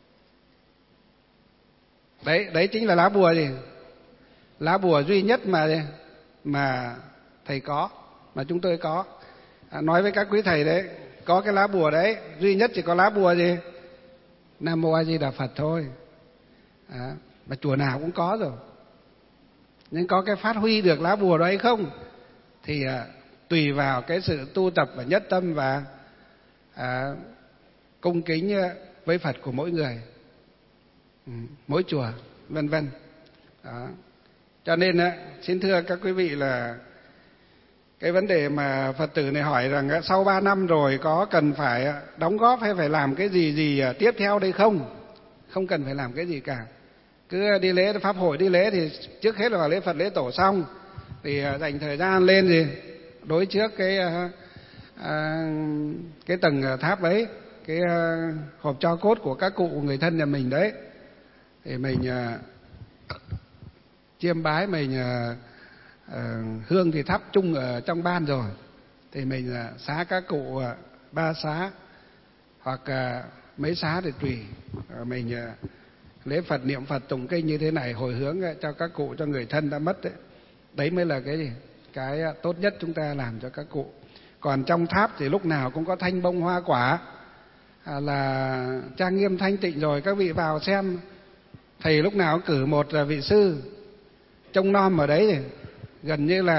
[SPEAKER 1] Đấy, đấy chính là lá bùa gì? Lá bùa duy nhất mà mà thầy có, mà chúng tôi có. À, nói với các quý thầy đấy, có cái lá bùa đấy, duy nhất chỉ có lá bùa gì? Nam Mô A Di Đà Phật thôi. À, mà chùa nào cũng có rồi. Nhưng có cái phát huy được lá bùa đó hay không thì à, tùy vào cái sự tu tập và nhất tâm và à, cung kính với Phật của mỗi người, ừ, mỗi chùa vân vân. Đó. Cho nên xin thưa các quý vị là cái vấn đề mà Phật tử này hỏi rằng sau ba năm rồi có cần phải đóng góp hay phải làm cái gì gì tiếp theo đây không? Không cần phải làm cái gì cả. Cứ đi lễ pháp hội, đi lễ thì trước hết là vào lễ Phật lễ Tổ xong thì dành thời gian lên gì đối trước cái à, cái tầng tháp ấy, cái à, hộp tro cốt của các cụ người thân nhà mình đấy, thì mình à, chiêm bái, mình à, à, hương thì thắp chung ở trong ban rồi, thì mình à, xá các cụ à, ba xá hoặc à, mấy xá thì tùy. À, mình à, lễ Phật, niệm Phật, tụng kinh như thế này, hồi hướng cho các cụ, cho người thân đã mất đấy. Đấy mới là cái gì? Cái tốt nhất chúng ta làm cho các cụ. Còn trong tháp thì lúc nào cũng có thanh bông hoa quả, à, là trang nghiêm thanh tịnh rồi. Các vị vào xem, thầy lúc nào cũng cử một vị sư trông nom ở đấy, thì gần như là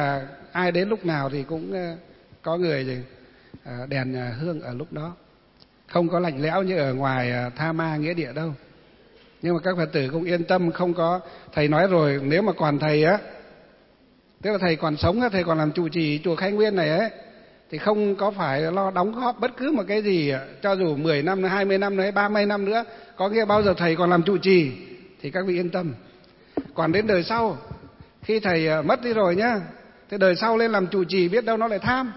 [SPEAKER 1] ai đến lúc nào thì cũng có người gì đèn hương ở lúc đó, không có lạnh lẽo như ở ngoài Tha Ma nghĩa địa đâu. Nhưng mà các Phật tử cũng yên tâm, không có, thầy nói rồi, nếu mà còn thầy á, tức là thầy còn sống, thầy còn làm trụ trì chùa Khai Nguyên này ấy, thì không có phải lo đóng góp bất cứ một cái gì, cho dù mười năm, hai mươi năm nữa, ba mươi năm nữa, có nghĩa bao giờ thầy còn làm trụ trì thì các vị yên tâm. Còn đến đời sau, khi thầy mất đi rồi nhá, thế đời sau lên làm trụ trì biết đâu nó lại tham.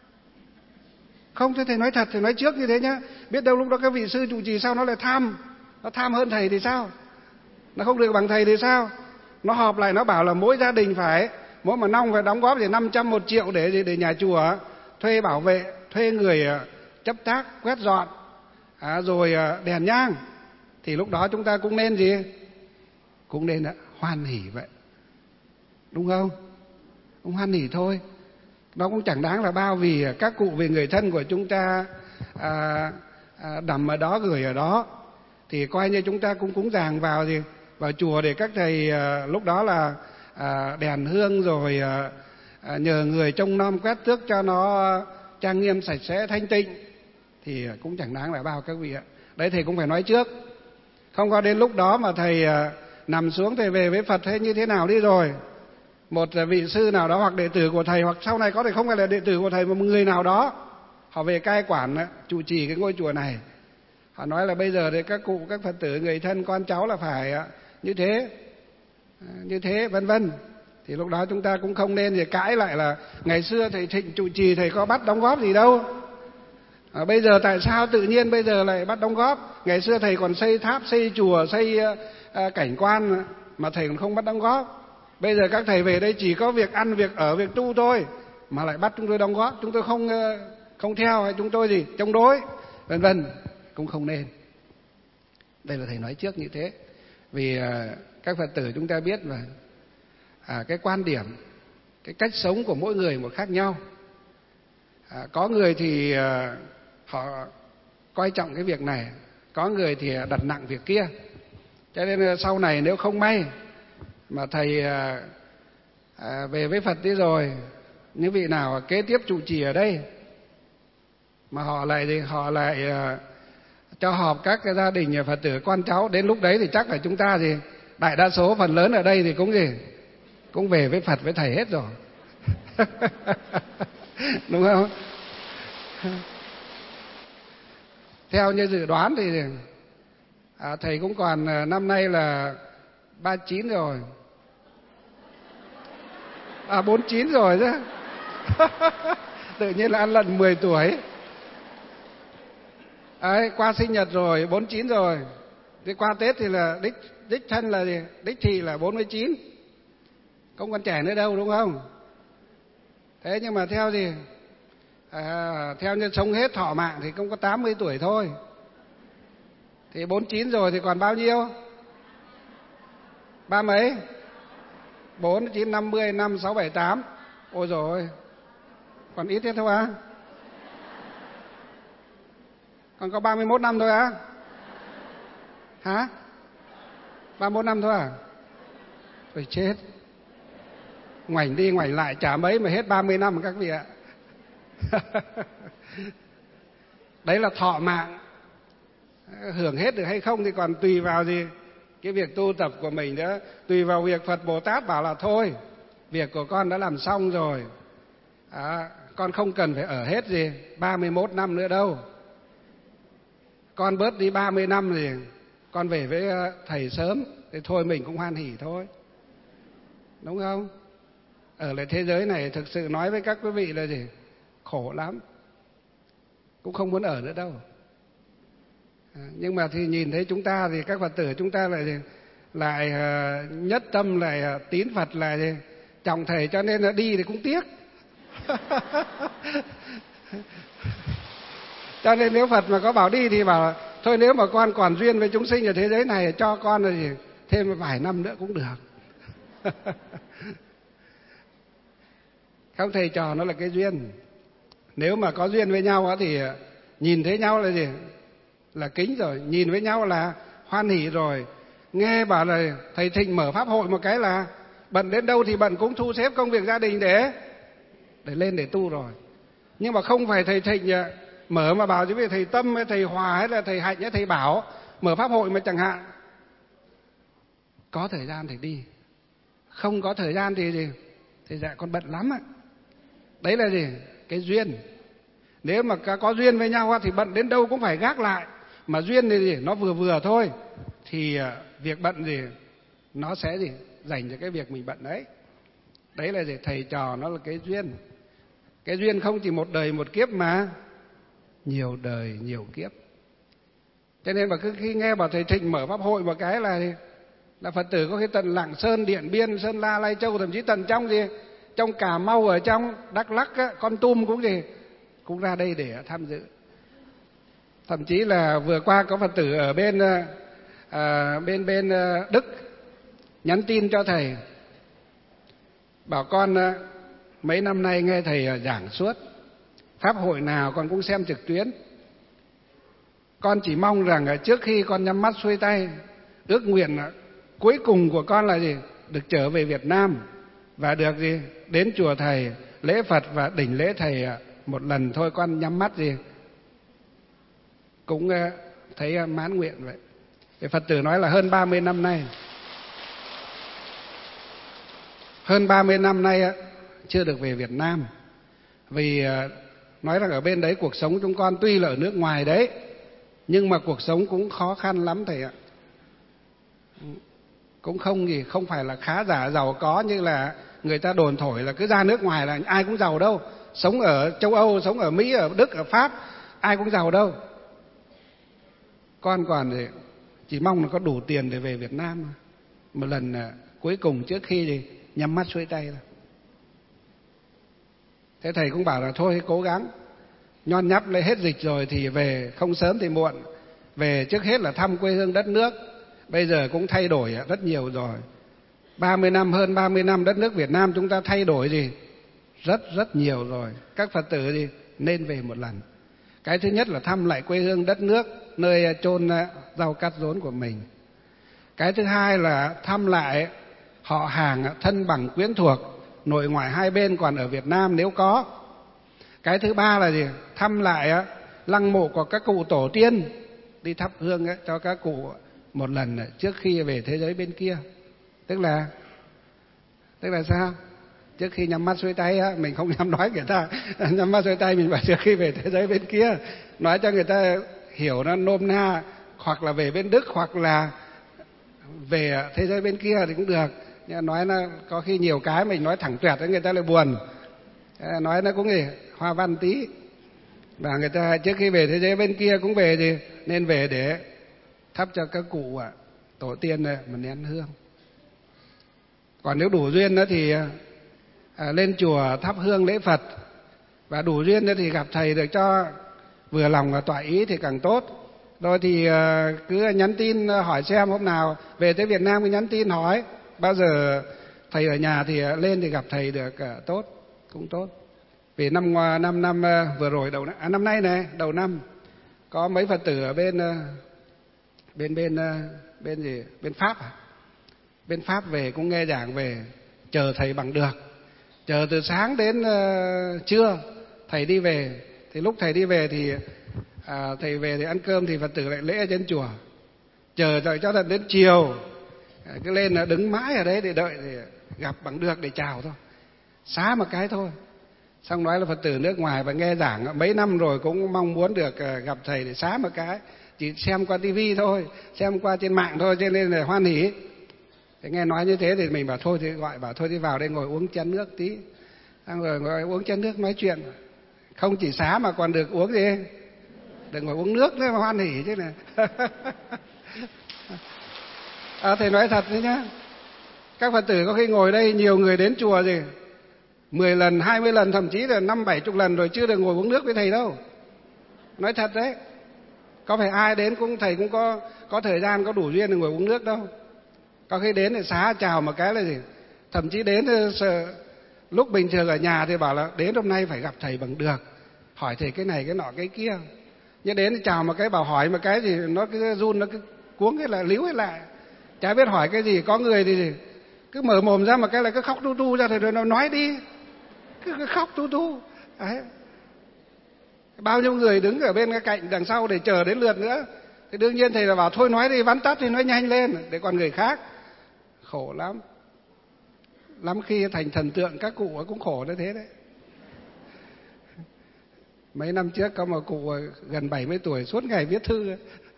[SPEAKER 1] Không, thế thầy nói thật, thầy nói trước như thế nhá, biết đâu lúc đó các vị sư trụ trì sau nó lại tham, nó tham hơn thầy thì sao? Nó không được bằng thầy thì sao? Nó họp lại nó bảo là mỗi gia đình phải, mỗi một năm phải đóng góp thì năm trăm một triệu để để nhà chùa thuê bảo vệ, thuê người chấp tác, quét dọn, à, rồi đèn nhang. Thì lúc đó chúng ta cũng nên gì? Cũng nên đã hoan hỉ vậy. Đúng không? Cũng hoan hỉ thôi. Nó cũng chẳng đáng là bao, vì các cụ, vì người thân của chúng ta à, à, nằm ở đó, gửi ở đó, thì coi như chúng ta cũng cúng dường vào gì vào chùa để các thầy à, lúc đó là à, đèn hương, rồi à, à, nhờ người trông nom quét tước cho nó trang nghiêm sạch sẽ thanh tịnh, thì cũng chẳng đáng là bao các vị ạ. Đấy, thầy cũng phải nói trước, không có đến lúc đó mà thầy à, nằm xuống thầy về với Phật hay như thế nào đi rồi, một vị sư nào đó hoặc đệ tử của thầy, hoặc sau này có thể không phải là đệ tử của thầy mà một người nào đó, họ về cai quản trụ trì cái ngôi chùa này, họ nói là bây giờ thì các cụ, các Phật tử, người thân, con cháu là phải như thế, như thế, vân vân. Thì lúc đó chúng ta cũng không nên thì cãi lại là ngày xưa thầy Thịnh trụ trì thầy có bắt đóng góp gì đâu, à, bây giờ tại sao tự nhiên bây giờ lại bắt đóng góp? Ngày xưa thầy còn xây tháp, xây chùa, xây à, cảnh quan mà thầy còn không bắt đóng góp. Bây giờ các thầy về đây chỉ có việc ăn, việc ở, việc tu thôi mà lại bắt chúng tôi đóng góp, chúng tôi không không theo, hay chúng tôi gì chống đối, vân vân, cũng không nên. Đây là thầy nói trước như thế, vì à, các Phật tử chúng ta biết là à, cái quan điểm, cái cách sống của mỗi người một khác nhau. À, có người thì à, họ coi trọng cái việc này, có người thì đặt nặng việc kia. Cho nên sau này nếu không may mà thầy à, à, về với Phật đi rồi, những vị nào kế tiếp trụ trì ở đây mà họ lại thì họ lại à, cho họp các cái gia đình Phật tử con cháu, đến lúc đấy thì chắc là chúng ta gì đại đa số phần lớn ở đây thì cũng gì cũng về với Phật với thầy hết rồi. Đúng không? Theo như dự đoán thì à, thầy cũng còn năm nay là ba mươi chín rồi, à bốn mươi chín rồi chứ. Tự nhiên là ăn lần mười tuổi. Đấy, qua sinh nhật rồi, bốn mươi chín rồi. Thì qua Tết thì là đích đích thân là gì? Đích thì là bốn mươi chín. Không còn trẻ nữa đâu, đúng không? Thế nhưng mà theo gì? À, theo như sống hết thọ mạng thì cũng có tám mươi tuổi thôi. Thì bốn mươi chín rồi thì còn bao nhiêu? Ba mấy? bốn, chín, năm mươi, năm, sáu, bảy, tám. Ôi rồi, còn ít thế thôi á? Còn có ba mươi mốt năm thôi á? Hả? ba mươi mốt năm thôi à? Thôi chết. Ngoảnh đi ngoảnh lại chả mấy mà hết ba mươi năm các vị ạ. Đấy là thọ mạng. Hưởng hết được hay không thì còn tùy vào gì? Cái việc tu tập của mình đó, tùy vào việc Phật Bồ Tát bảo là thôi, việc của con đã làm xong rồi, à, con không cần phải ở hết gì ba mươi mốt năm nữa đâu. Con bớt đi ba mươi năm thì con về với thầy sớm, thì thôi mình cũng hoan hỉ thôi. Đúng không? Ở lại thế giới này thực sự nói với các quý vị là gì? Khổ lắm. Cũng không muốn ở nữa đâu. À, nhưng mà thì nhìn thấy chúng ta thì các Phật tử chúng ta lại lại uh, nhất tâm, lại uh, tín Phật, lại trọng thầy, cho nên là đi thì cũng tiếc. Cho nên nếu Phật mà có bảo đi thì bảo thôi, nếu mà con còn duyên với chúng sinh ở thế giới này cho con là gì thêm vài năm nữa cũng được. Không, thầy trò nó là cái duyên. Nếu mà có duyên với nhau thì nhìn thấy nhau là gì? Là kính rồi, nhìn với nhau là hoan hỉ rồi. Nghe bảo là thầy Thịnh mở pháp hội một cái là bận đến đâu thì bận, cũng thu xếp công việc gia đình để để lên để tu rồi. Nhưng mà không phải thầy Thịnh mở mà bảo chứ vì thầy Tâm hay thầy Hòa hay là thầy Hạnh hay thầy Bảo mở pháp hội mà chẳng hạn. Có thời gian thì đi, không có thời gian thì gì? Thì dạ con bận lắm ạ. Đấy là gì? Cái duyên. Nếu mà có duyên với nhau thì bận đến đâu cũng phải gác lại. Mà duyên thì gì? Nó vừa vừa thôi. Thì việc bận gì? Nó sẽ gì? Dành cho cái việc mình bận đấy. Đấy là gì? Thầy trò nó là cái duyên. Cái duyên không chỉ một đời một kiếp mà nhiều đời nhiều kiếp. Cho nên mà cứ khi nghe bảo thầy Thịnh mở pháp hội một cái là là Phật tử có khi tận Lạng Sơn, Điện Biên, Sơn La, Lai Châu, thậm chí tận trong gì, trong Cà Mau, ở trong Đắk Lắk, Kon Tum cũng gì, cũng ra đây để tham dự. Thậm chí là vừa qua có Phật tử ở bên à, bên bên Đức nhắn tin cho thầy, bảo con mấy năm nay nghe thầy giảng suốt, pháp hội nào con cũng xem trực tuyến. Con chỉ mong rằng trước khi con nhắm mắt xuôi tay, ước nguyện cuối cùng của con là gì? Được trở về Việt Nam và được gì? Đến chùa thầy lễ Phật và đỉnh lễ thầy một lần thôi. Con nhắm mắt gì cũng thấy mãn nguyện vậy. Thì Phật tử nói là hơn ba mươi năm nay, hơn ba mươi năm nay chưa được về Việt Nam. Vì nói rằng ở bên đấy cuộc sống chúng con tuy là ở nước ngoài đấy, nhưng mà cuộc sống cũng khó khăn lắm thầy ạ. Cũng không gì, không phải là khá giả giàu có như là người ta đồn thổi là cứ ra nước ngoài là ai cũng giàu đâu. Sống ở châu Âu, sống ở Mỹ, ở Đức, ở Pháp, ai cũng giàu đâu. Con còn thì chỉ mong là có đủ tiền để về Việt Nam một lần cuối cùng trước khi thì nhắm mắt xuôi tay. Thế thầy cũng bảo là thôi cố gắng, nhon nhắp lấy hết dịch rồi thì về, không sớm thì muộn. Về trước hết là thăm quê hương đất nước. Bây giờ cũng thay đổi rất nhiều rồi. ba mươi năm, hơn ba mươi năm đất nước Việt Nam chúng ta thay đổi gì? Rất rất nhiều rồi. Các Phật tử gì? Nên về một lần. Cái thứ nhất là thăm lại quê hương đất nước, nơi chôn rau cắt rốn của mình. Cái thứ hai là thăm lại họ hàng, thân bằng quyến thuộc, nội ngoại hai bên còn ở Việt Nam nếu có. Cái thứ ba là gì? Thăm lại lăng mộ của các cụ tổ tiên, đi thắp hương cho các cụ một lần trước khi về thế giới bên kia. Tức là tức là sao? Trước khi nhắm mắt xuôi tay á, mình không dám nói người ta nhắm mắt xuôi tay, mình bảo trước khi về thế giới bên kia, nói cho người ta hiểu nó nôm na, hoặc là về bên Đức, hoặc là về thế giới bên kia thì cũng được. Nhưng nói nó có khi nhiều cái mình nói thẳng tuyệt người ta lại buồn, nói nó cũng gì hoa văn tí. Và người ta trước khi về thế giới bên kia cũng về thì nên về để thắp cho các cụ à, tổ tiên một nén hương. Còn nếu đủ duyên đó thì à, lên chùa thắp hương lễ Phật, và đủ duyên đó thì gặp thầy được cho vừa lòng và tọa ý thì càng tốt. Rồi thì à, cứ nhắn tin hỏi xem hôm nào về tới Việt Nam cứ nhắn tin hỏi. Bao giờ thầy ở nhà thì lên thì gặp thầy được à, tốt, cũng tốt. Vì năm năm năm vừa rồi đầu à, năm nay này đầu năm có mấy Phật tử ở bên bên bên bên gì bên Pháp à? Bên Pháp về cũng nghe giảng về, chờ thầy bằng được, chờ từ sáng đến uh, trưa thầy đi về. Thì lúc thầy đi về thì à, thầy về thì ăn cơm thì Phật tử lại lễ ở trên chùa, chờ đợi cho tận đến chiều, à, cứ lên là đứng mãi ở đấy để đợi để gặp bằng được để chào thôi, xá một cái thôi. Xong nói là Phật tử nước ngoài và nghe giảng mấy năm rồi cũng mong muốn được gặp thầy để xá một cái, chỉ xem qua tivi thôi, xem qua trên mạng thôi, cho nên là hoan hỉ. Thế nghe nói như thế thì mình bảo thôi thì gọi bảo thôi đi vào đây ngồi uống chén nước tí, xong rồi ngồi uống chén nước nói chuyện, không chỉ xá mà còn được uống gì, được ngồi uống nước nữa mà hoan hỉ chứ này. À, thầy nói thật đấy nhá, các Phật tử có khi ngồi đây nhiều người đến chùa gì mười lần, hai mươi lần, thậm chí là năm bảy chục lần rồi chưa được ngồi uống nước với thầy đâu. Nói thật đấy, có phải ai đến cũng thầy cũng có có thời gian, có đủ duyên để ngồi uống nước đâu. Có khi đến thì xá chào một cái là gì, thậm chí đến sợ, lúc bình thường ở nhà thì bảo là đến hôm nay phải gặp thầy bằng được, hỏi thầy cái này cái nọ cái kia. Nhưng đến thì chào một cái bảo hỏi một cái gì nó cứ run, nó cứ cuống cái là líu hết lại, chả biết hỏi cái gì. Có người thì cứ mở mồm ra một cái là cứ khóc tu tu ra, thì rồi nó nói đi. cứ, cứ khóc tu tu. Đấy. Bao nhiêu người đứng ở bên cái cạnh đằng sau để chờ đến lượt nữa. Thì đương nhiên thầy là bảo thôi nói đi, vắn tắt thì nói nhanh lên để còn người khác. Khổ lắm. Lắm khi thành thần tượng các cụ cũng khổ như thế đấy. Mấy năm trước có một cụ gần bảy mươi tuổi suốt ngày viết thư.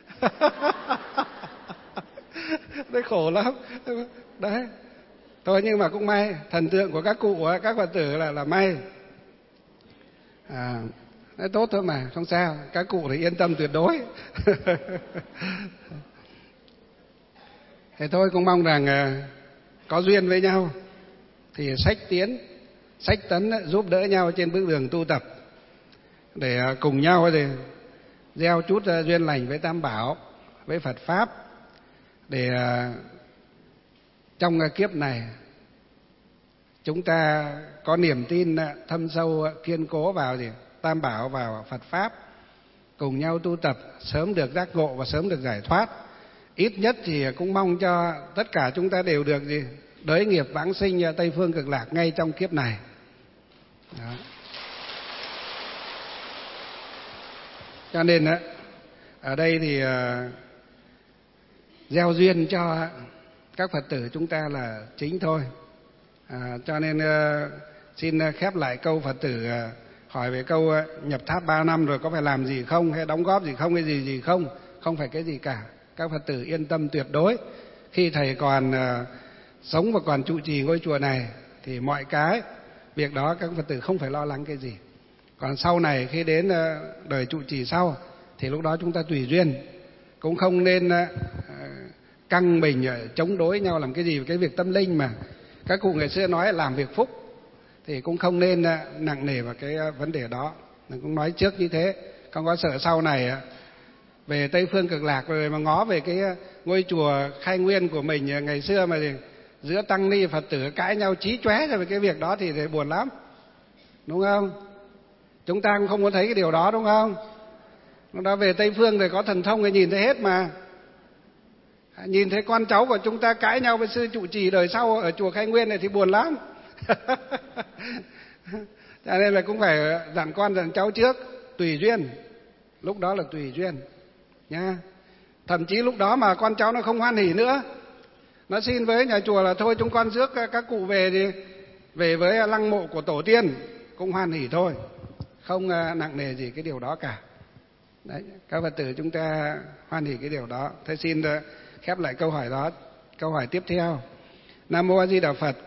[SPEAKER 1] Đấy khổ lắm. Đấy. Thôi nhưng mà cũng may, thần tượng của các cụ, các Phật tử là là may. À, đấy tốt thôi mà, không sao. Các cụ thì yên tâm tuyệt đối. Thế thôi cũng mong rằng có duyên với nhau thì sách tiến, sách tấn giúp đỡ nhau trên bước đường tu tập, để cùng nhau thì gieo chút duyên lành với Tam Bảo, với Phật Pháp, để trong kiếp này chúng ta có niềm tin thâm sâu kiên cố vào gì Tam Bảo, vào Phật Pháp, cùng nhau tu tập sớm được giác ngộ và sớm được giải thoát. Ít nhất thì cũng mong cho tất cả chúng ta đều được gì đới nghiệp vãng sinh Tây Phương Cực Lạc ngay trong kiếp này. Đó. Cho nên ở đây thì uh, gieo duyên cho các Phật tử chúng ta là chính thôi. À, cho nên uh, xin khép lại câu Phật tử uh, hỏi về câu uh, nhập tháp ba năm rồi có phải làm gì không, hay đóng góp gì không, hay gì gì không. Không phải cái gì cả. Các Phật tử yên tâm tuyệt đối. Khi thầy còn uh, sống và còn trụ trì ngôi chùa này thì mọi cái việc đó các Phật tử không phải lo lắng cái gì. Còn sau này khi đến uh, đời trụ trì sau thì lúc đó chúng ta tùy duyên, cũng không nên uh, căng mình uh, chống đối nhau làm cái gì. Cái việc tâm linh mà các cụ ngày xưa nói làm việc phúc thì cũng không nên uh, nặng nề vào cái uh, vấn đề đó. Mình cũng nói trước như thế, không có sợ sau này uh, về Tây Phương Cực Lạc rồi mà ngó về cái uh, ngôi chùa khai nguyên của mình uh, ngày xưa mà thì giữa tăng ni Phật tử cãi nhau chí chóe về cái việc đó thì, thì buồn lắm, đúng không? Chúng ta cũng không muốn thấy cái điều đó, đúng không? Nó đã về Tây Phương rồi có thần thông thì nhìn thấy hết mà. Nhìn thấy con cháu của chúng ta cãi nhau với sư trụ trì đời sau ở chùa Khai Nguyên này thì buồn lắm. Cho nên là cũng phải dặn con dặn cháu trước, tùy duyên. Lúc đó là tùy duyên nha. Thậm chí lúc đó mà con cháu nó không hoan hỉ nữa, nó xin với nhà chùa là thôi chúng con rước các cụ về thì về với lăng mộ của tổ tiên, cũng hoan hỉ thôi, không nặng nề gì cái điều đó cả. Đấy, các Phật tử chúng ta hoan hỉ cái điều đó. Thế xin khép lại câu hỏi đó. Câu hỏi tiếp theo. Nam Mô A Di Đà Phật.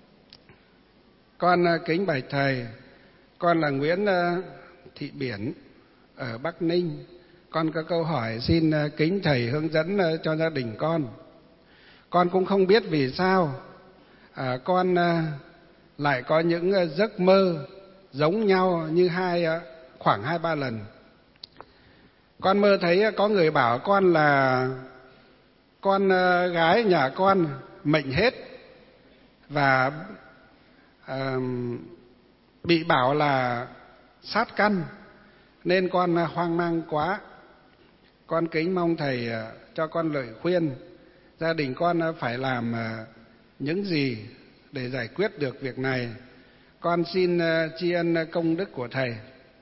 [SPEAKER 1] Con kính bạch thầy, con là Nguyễn Thị Biển ở Bắc Ninh. Con có câu hỏi xin kính thầy hướng dẫn cho gia đình con. Con cũng không biết vì sao à, con lại có những giấc mơ giống nhau như hai khoảng hai ba lần. Con mơ thấy có người bảo con là con gái nhà con mệnh hết và à, bị bảo là sát căn, nên con hoang mang quá. Con kính mong thầy cho con lời khuyên gia đình con phải làm những gì để giải quyết được việc này. Con xin tri ân công đức của thầy.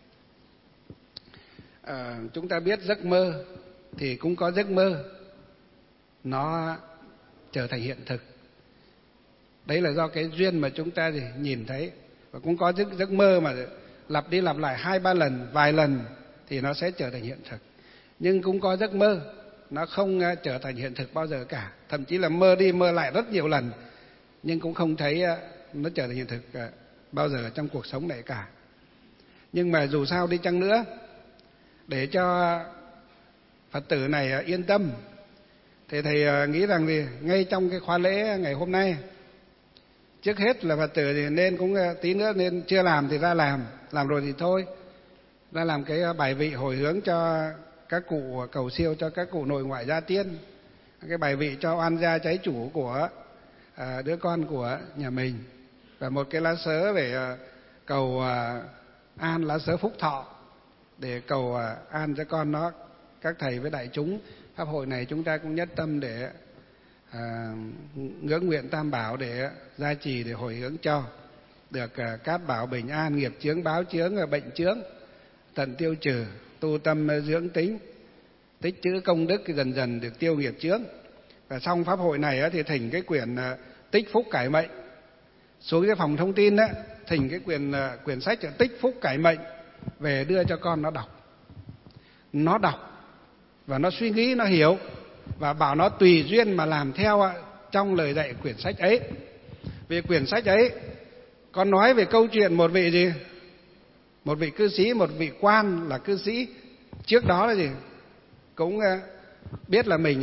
[SPEAKER 1] À, chúng ta biết giấc mơ thì cũng có giấc mơ nó trở thành hiện thực. Đấy là do cái duyên mà chúng ta thì nhìn thấy. Và cũng có giấc, giấc mơ mà lặp đi lặp lại hai ba lần, vài lần thì nó sẽ trở thành hiện thực. Nhưng cũng có giấc mơ nó không trở thành hiện thực bao giờ cả. Thậm chí là mơ đi mơ lại rất nhiều lần nhưng cũng không thấy nó trở thành hiện thực bao giờ trong cuộc sống này cả. Nhưng mà dù sao đi chăng nữa, để cho Phật tử này yên tâm thì thầy nghĩ rằng thì ngay trong cái khóa lễ ngày hôm nay, trước hết là Phật tử thì nên cũng tí nữa nên chưa làm thì ra làm, làm rồi thì thôi, ra làm cái bài vị hồi hướng cho các cụ cầu siêu cho các cụ nội ngoại gia tiên, cái bài vị cho oan gia cháy chủ của à, đứa con của nhà mình, và một cái lá sớ để à, cầu à, an, lá sớ phúc thọ để cầu à, an cho con nó. Các thầy với đại chúng pháp hội này chúng ta cũng nhất tâm để à, ngưỡng nguyện Tam Bảo để gia trì, để hồi hướng cho. được cát bảo bình an, nghiệp chướng báo chướng, bệnh chướng tận tiêu trừ, tu tâm dưỡng tính, tích trữ công đức dần dần được tiêu nghiệp chướng. Và xong pháp hội này thì thỉnh cái quyển Tích Phúc Cải Mệnh xuống cái phòng thông tin đó, thỉnh cái quyển quyển sách Tích Phúc Cải Mệnh về đưa cho con nó đọc. Nó đọc và nó suy nghĩ, nó hiểu, và bảo nó tùy duyên mà làm theo trong lời dạy quyển sách ấy. Vì quyển sách ấy con nói về câu chuyện một vị gì? Một vị cư sĩ, một vị quan là cư sĩ. Trước đó là gì? Cũng biết là mình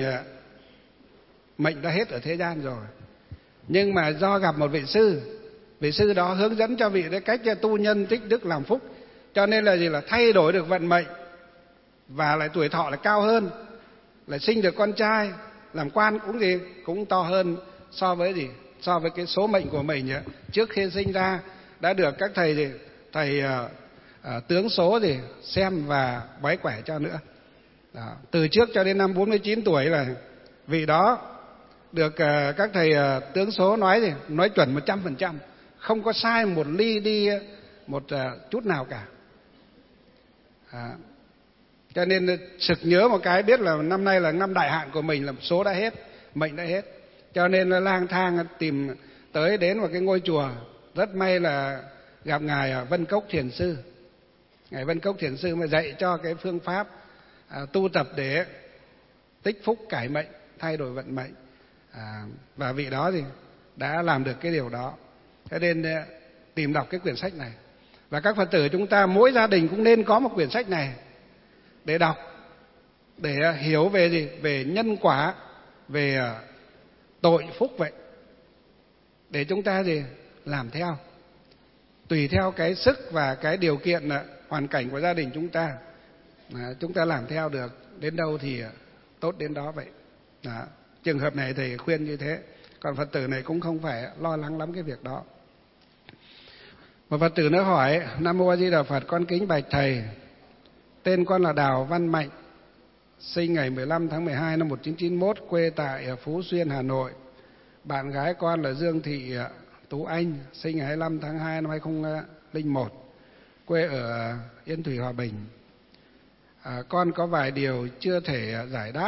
[SPEAKER 1] mệnh đã hết ở thế gian rồi. Nhưng mà do gặp một vị sư, vị sư đó hướng dẫn cho vị đấy cách tu nhân tích đức làm phúc, cho nên là gì? Là thay đổi được vận mệnh, và lại tuổi thọ lại cao hơn, lại sinh được con trai, làm quan cũng gì? Cũng to hơn so với gì? So với cái số mệnh của mình ấy. Trước khi sinh ra đã được các thầy gì? Thầy uh, uh, tướng số gì? Xem và bói quẻ cho nữa. Đó. Từ trước cho đến năm bốn mươi chín tuổi là vị đó được uh, các thầy uh, tướng số nói gì? Nói chuẩn một trăm phần trăm, không có sai một ly đi một uh, chút nào cả. À. Cho nên sực nhớ một cái, biết là năm nay là năm đại hạn của mình, là số đã hết, mệnh đã hết. Cho nên là lang thang tìm tới đến một cái ngôi chùa. Rất may là gặp Ngài Vân Cốc Thiền Sư. Ngài Vân Cốc Thiền Sư mà dạy cho cái phương pháp à, tu tập để tích phúc cải mệnh, thay đổi vận mệnh. À, và vị đó thì đã làm được cái điều đó. Cho nên tìm đọc cái quyển sách này. Và các Phật tử chúng ta mỗi gia đình cũng nên có một quyển sách này để đọc, để hiểu về gì? Về nhân quả, về tội phúc vậy. Để chúng ta gì? Làm theo. Tùy theo cái sức và cái điều kiện, hoàn cảnh của gia đình chúng ta. À, chúng ta làm theo được đến đâu thì tốt đến đó vậy. Đó. Trường hợp này thầy khuyên như thế. Còn Phật tử này cũng không phải lo lắng lắm cái việc đó. Một Phật tử nữa hỏi: Nam Mô A Di Đà Phật, con kính bạch thầy. Tên con là Đào Văn Mạnh, sinh ngày mười lăm tháng mười hai năm một nghìn chín trăm chín mươi mốt, quê tại Phú Xuyên, Hà Nội. Bạn gái con là Dương Thị Tú Anh, sinh ngày hai mươi lăm tháng hai năm hai nghìn không trăm lẻ một, quê ở Yên Thủy, Hòa Bình. À, con có vài điều chưa thể giải đáp,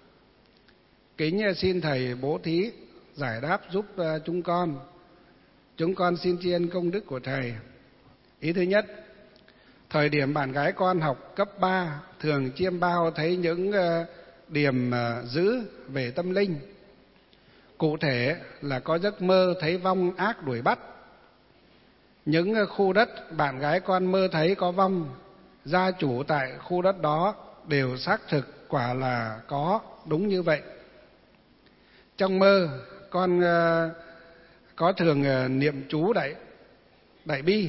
[SPEAKER 1] kính xin thầy bố thí giải đáp giúp chúng con. Chúng con xin tri ân công đức của thầy. Ý thứ nhất, thời điểm bạn gái con học cấp ba thường chiêm bao thấy những điểm dữ về tâm linh. Cụ thể là có giấc mơ thấy vong ác đuổi bắt. Những khu đất bạn gái con mơ thấy có vong, gia chủ tại khu đất đó đều xác thực quả là có đúng như vậy. Trong mơ con có thường niệm chú đại đại bi,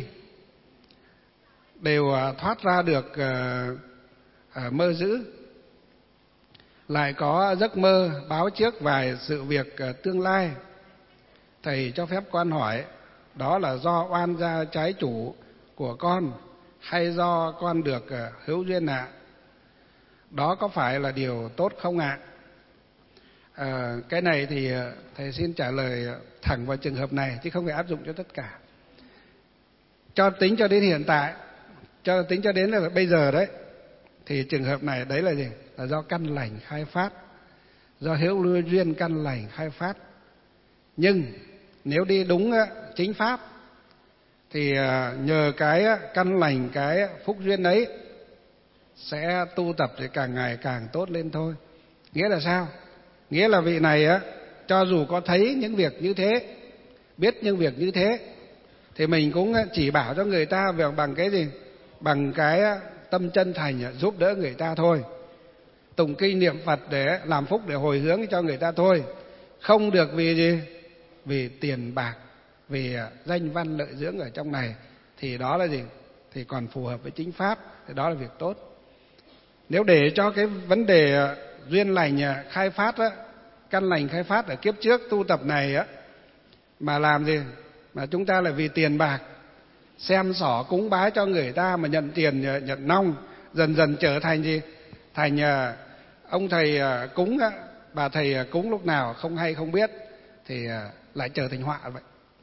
[SPEAKER 1] đều thoát ra được mơ dữ. Lại có giấc mơ báo trước vài sự việc tương lai. Thầy cho phép con hỏi, đó là do oan gia trái chủ của con hay do con được hữu duyên ạ? Đó có phải là điều tốt không ạ? À, cái này thì thầy xin trả lời thẳng vào trường hợp này chứ không phải áp dụng cho tất cả. Cho tính cho đến hiện tại, cho tính cho đến là bây giờ đấy, thì trường hợp này đấy là gì? Là do căn lành khai phát, do hữu lưu duyên căn lành khai phát. Nhưng nếu đi đúng chính pháp thì nhờ cái căn lành, cái phúc duyên ấy sẽ tu tập thì càng ngày càng tốt lên thôi. Nghĩa là sao? Nghĩa là vị này á, cho dù có thấy những việc như thế, biết những việc như thế, thì mình cũng chỉ bảo cho người ta bằng cái gì? Bằng cái tâm chân thành giúp đỡ người ta thôi. Tụng kinh niệm Phật để làm phúc, để hồi hướng cho người ta thôi. Không được vì gì? Vì tiền bạc, vì danh văn lợi dưỡng ở trong này. Thì đó là gì? Thì còn phù hợp với chính pháp, thì đó là việc tốt. Nếu để cho cái vấn đề duyên lành khai phát á, căn lành khai phát ở kiếp trước tu tập này á, mà làm gì? Mà chúng ta là vì tiền bạc, xem xỏ cúng bái cho người ta mà nhận tiền nhận nong, dần dần trở thành gì? Thành ông thầy cúng, bà thầy cúng lúc nào không hay không biết, thì lại trở thành họa vậy.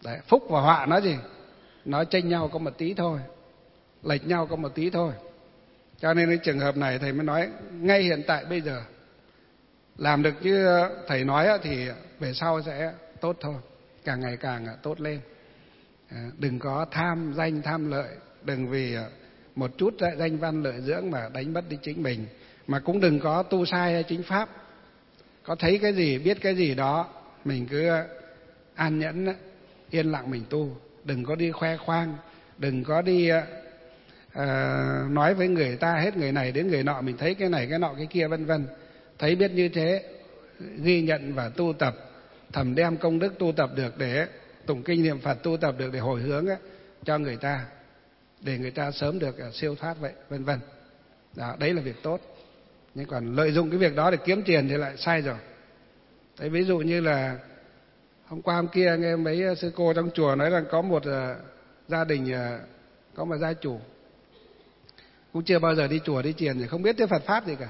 [SPEAKER 1] Đấy, phúc và họa nó gì? Nó chênh nhau có một tí thôi, lệch nhau có một tí thôi. Cho nên cái trường hợp này thầy mới nói ngay hiện tại bây giờ làm được như thầy nói thì về sau sẽ tốt thôi, càng ngày càng tốt lên. Đừng có tham danh tham lợi, đừng vì một chút danh văn lợi dưỡng mà đánh mất đi chính mình, mà cũng đừng có tu sai chính pháp. Có thấy cái gì, biết cái gì đó, mình cứ an nhẫn, yên lặng mình tu. Đừng có đi khoe khoang, đừng có đi uh, nói với người ta hết người này đến người nọ, mình thấy cái này cái nọ cái kia vân vân. Thấy biết như thế, ghi nhận và tu tập, thầm đem công đức tu tập được để tụng kinh niệm Phật, tu tập được để hồi hướng ấy, cho người ta, để người ta sớm được siêu thoát vậy, vân vân. Đó, đấy là việc tốt. Nhưng còn lợi dụng cái việc đó để kiếm tiền thì lại sai rồi. Đấy, ví dụ như là hôm qua hôm kia nghe mấy sư cô trong chùa nói rằng có một uh, gia đình, uh, có một gia chủ cũng chưa bao giờ đi chùa đi chiền thì không biết tới Phật pháp gì cả.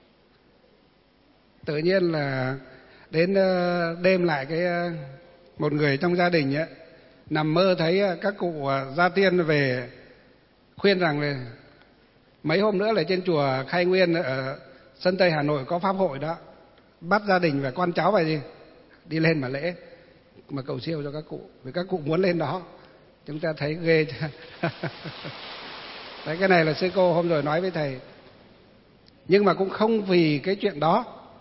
[SPEAKER 1] Tự nhiên là đến uh, đêm lại cái uh, một người trong gia đình ấy, nằm mơ thấy uh, các cụ uh, gia tiên về khuyên rằng là mấy hôm nữa là trên chùa Khai Nguyên ở sân Tây Hà Nội có pháp hội đó, bắt gia đình và con cháu phải gì đi lên mà lễ, mà cầu siêu cho các cụ, vì các cụ muốn lên đó. Chúng ta thấy ghê. Đấy, cái này là sư cô hôm rồi nói với thầy. Nhưng mà cũng không vì cái chuyện đó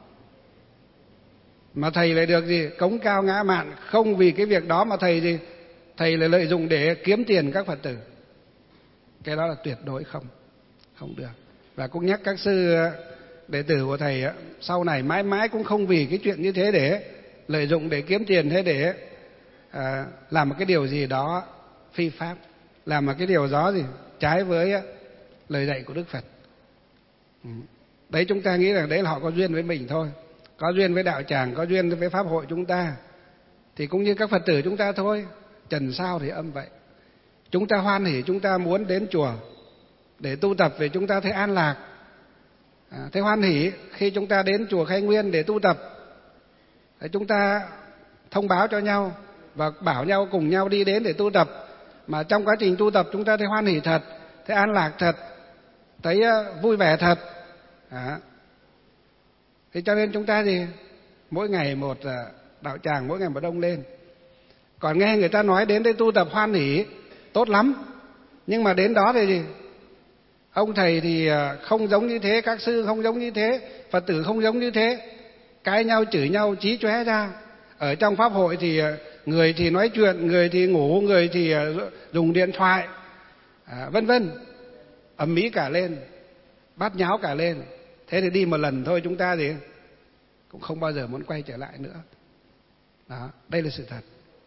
[SPEAKER 1] mà thầy lại được gì cống cao ngã mạn, không vì cái việc đó mà thầy gì thầy lại lợi dụng để kiếm tiền các Phật tử. Cái đó là tuyệt đối không, không được. Và cũng nhắc các sư đệ tử của thầy sau này mãi mãi cũng không vì cái chuyện như thế để lợi dụng để kiếm tiền, thế để à, làm một cái điều gì đó phi pháp, làm một cái điều đó gì trái với lời dạy của Đức Phật. Đấy, chúng ta nghĩ rằng đấy là họ có duyên với mình thôi, có duyên với đạo tràng, có duyên với pháp hội chúng ta, thì cũng như các Phật tử chúng ta thôi, trần sao thì âm vậy. Chúng ta hoan hỉ, chúng ta muốn đến chùa để tu tập về chúng ta thấy an lạc, à, thấy hoan hỉ khi chúng ta đến chùa Khai Nguyên để tu tập. Đấy, chúng ta thông báo cho nhau và bảo nhau cùng nhau đi đến để tu tập, mà trong quá trình tu tập chúng ta thấy hoan hỉ thật, thấy an lạc thật, thấy vui vẻ thật. À, thế cho nên chúng ta gì mỗi ngày một đạo tràng, mỗi ngày một đông lên. Còn nghe người ta nói đến đây tu tập hoan hỉ tốt lắm, nhưng mà đến đó thì gì ông thầy thì không giống như thế, các sư không giống như thế, Phật tử không giống như thế, cãi nhau chửi nhau chí chóe ra. Ở trong pháp hội thì người thì nói chuyện, người thì ngủ, người thì dùng điện thoại, à, vân vân, ầm ĩ cả lên, bát nháo cả lên. Thế thì đi một lần thôi chúng ta thì cũng không bao giờ muốn quay trở lại nữa. Đó, đây là sự thật.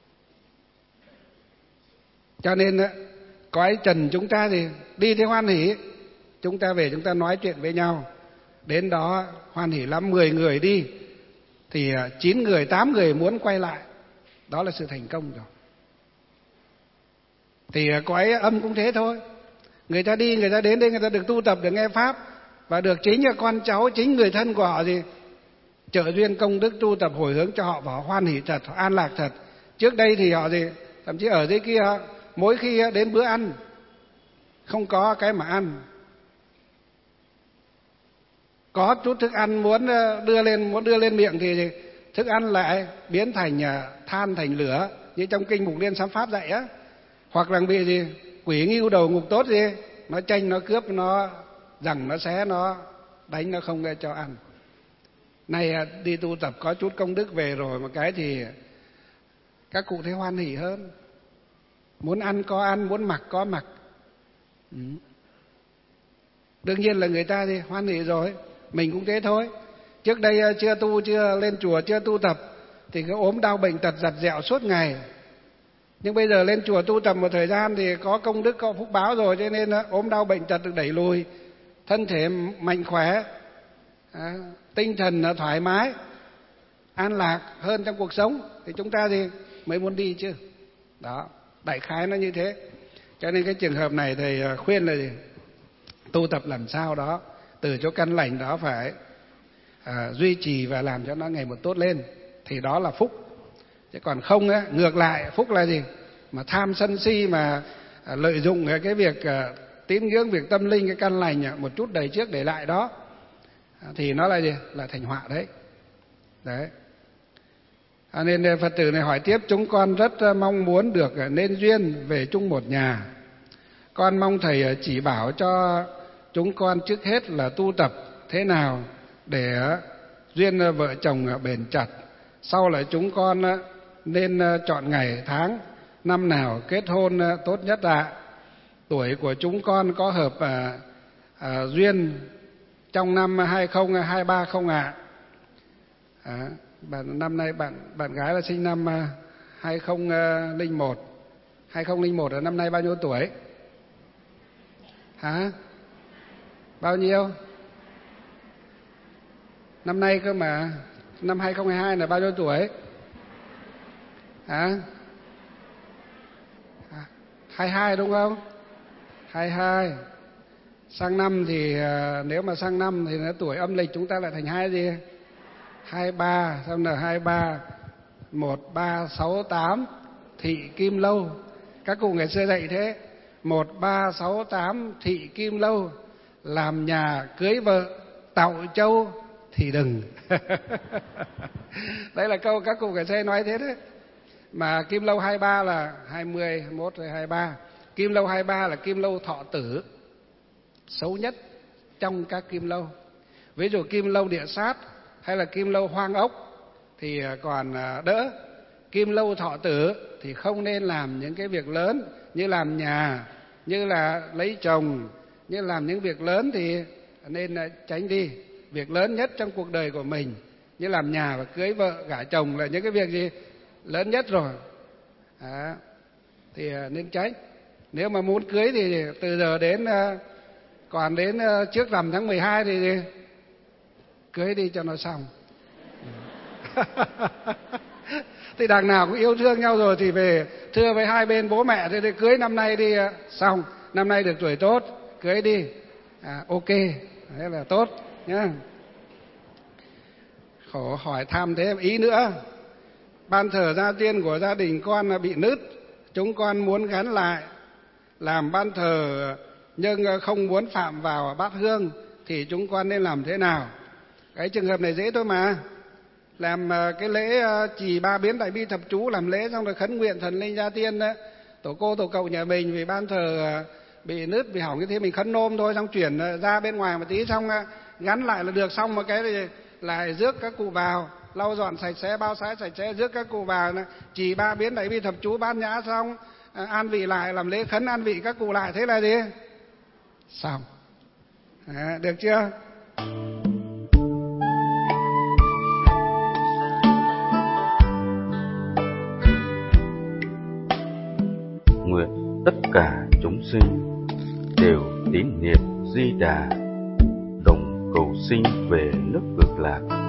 [SPEAKER 1] Cho nên cõi trần chúng ta thì đi thế hoan hỉ, chúng ta về chúng ta nói chuyện với nhau, đến đó hoan hỉ lắm, mười người đi thì chín người, tám người muốn quay lại, đó là sự thành công rồi. Thì cõi âm cũng thế thôi, người ta đi, người ta đến đây, người ta được tu tập, được nghe pháp, và được chính là con cháu, chính người thân của họ gì trợ duyên công đức tu tập hồi hướng cho họ, và họ hoan hỉ thật, họ an lạc thật. Trước đây thì họ gì thậm chí ở dưới kia mỗi khi đến bữa ăn không có cái mà ăn, có chút thức ăn muốn đưa lên muốn đưa lên miệng thì thức ăn lại biến thành than thành lửa, như trong kinh Mục Liên Sám Pháp dạy á. Hoặc là bị gì quỷ ngưu đầu ngục tốt gì nó tranh, nó cướp, nó giằng, nó xé, nó đánh, nó không cho ăn. Này đi tu tập có chút công đức về rồi một cái thì các cụ thấy hoan hỉ hơn, muốn ăn có ăn, muốn mặc có mặc. Ừ. Đương nhiên là người ta thì hoan hỉ rồi, mình cũng thế thôi. Trước đây chưa tu, chưa lên chùa, chưa tu tập thì cứ ốm đau bệnh tật giặt dẹo suốt ngày. Nhưng bây giờ lên chùa tu tập một thời gian thì có công đức, có phúc báo rồi, cho nên ốm đau bệnh tật được đẩy lùi, thân thể mạnh khỏe, à, tinh thần thoải mái, an lạc hơn trong cuộc sống, thì chúng ta thì mới muốn đi chứ. Đó, đại khái nó như thế. Cho nên cái trường hợp này thầy khuyên là gì? Tu tập làm sao đó từ chỗ căn lành đó phải à, duy trì và làm cho nó ngày một tốt lên, thì đó là phúc. Chứ còn không á, ngược lại, phúc là gì? Mà tham sân si mà à, lợi dụng cái việc à, tín ngưỡng, việc tâm linh, cái căn lành à, một chút đầy trước để lại đó à, thì nó là gì? Là thành họa đấy. Đấy. À, nên Phật tử này hỏi tiếp: chúng con rất mong muốn được nên duyên về chung một nhà. Con mong thầy chỉ bảo cho chúng con trước hết là tu tập thế nào để duyên vợ chồng bền chặt. Sau là chúng con nên chọn ngày tháng năm nào kết hôn tốt nhất ạ? Tuổi của chúng con có hợp à, à, duyên trong năm hai không hai ba không ạ? À, bạn năm nay bạn bạn gái là sinh năm hai không không một. hai không không một là năm nay bao nhiêu tuổi? Hả? Bao nhiêu? Năm nay cơ mà. Năm hai không hai hai là bao nhiêu tuổi? Hả? hai mươi hai đúng không? hai mươi hai. Sang năm thì nếu mà sang năm thì tuổi âm lịch chúng ta lại thành hai gì? hai mươi ba. Xong là hai mươi ba, một ba sáu tám thị kim lâu. Các cụ ngày xưa dạy thế. một ba sáu tám thị kim lâu, làm nhà cưới vợ tậu châu thì đừng. Đấy là câu các cụ ngày xưa nói thế đấy. Mà kim lâu hai mươi ba là hai mươi, hai mươi mốt, hai mươi ba. Kim lâu hai mươi ba là kim lâu thọ tử, xấu nhất trong các kim lâu. Ví dụ kim lâu địa sát hay là kim lâu hoang ốc thì còn đỡ. Kim lâu thọ tử thì không nên làm những cái việc lớn như làm nhà, như là lấy chồng, như làm những việc lớn thì nên tránh đi. Việc lớn nhất trong cuộc đời của mình như làm nhà và cưới vợ, gả chồng là những cái việc gì lớn nhất rồi. Đó. Thì nên tránh. Nếu mà muốn cưới thì từ giờ đến còn đến trước rằm tháng mười hai thì cưới đi cho nó xong. Thì đằng nào cũng yêu thương nhau rồi thì về thưa với hai bên bố mẹ thì cưới năm nay đi, xong năm nay được tuổi tốt, cưới đi. À, ok, thế là tốt nhá. Khổ hỏi thăm thế ý nữa. Ban thờ gia tiên của gia đình con bị nứt, chúng con muốn gắn lại làm ban thờ nhưng không muốn phạm vào bát hương thì chúng con nên làm thế nào? Cái trường hợp này dễ thôi mà. Làm cái lễ trì ba biến đại bi thập chú, làm lễ xong rồi khấn nguyện thần linh gia tiên đó, tổ cô tổ cậu nhà mình vì ban thờ bị nứt bị hỏng cái thế mình khấn nôm thôi, xong chuyển ra bên ngoài một tí xong gắn lại là được. Xong một cái thì lại rước các cụ vào, lau dọn sạch sẽ, bao sái sạch sẽ, rước các cụ vào trì ba biến đại bi thập chú bát nhã xong an vị lại, làm lễ khấn an vị các cụ lại, thế là gì? Xong. À, được chưa?
[SPEAKER 2] Nguyện tất cả chúng sinh đều tín niệm Di Đà, đồng cầu sinh về nước Cực Lạc.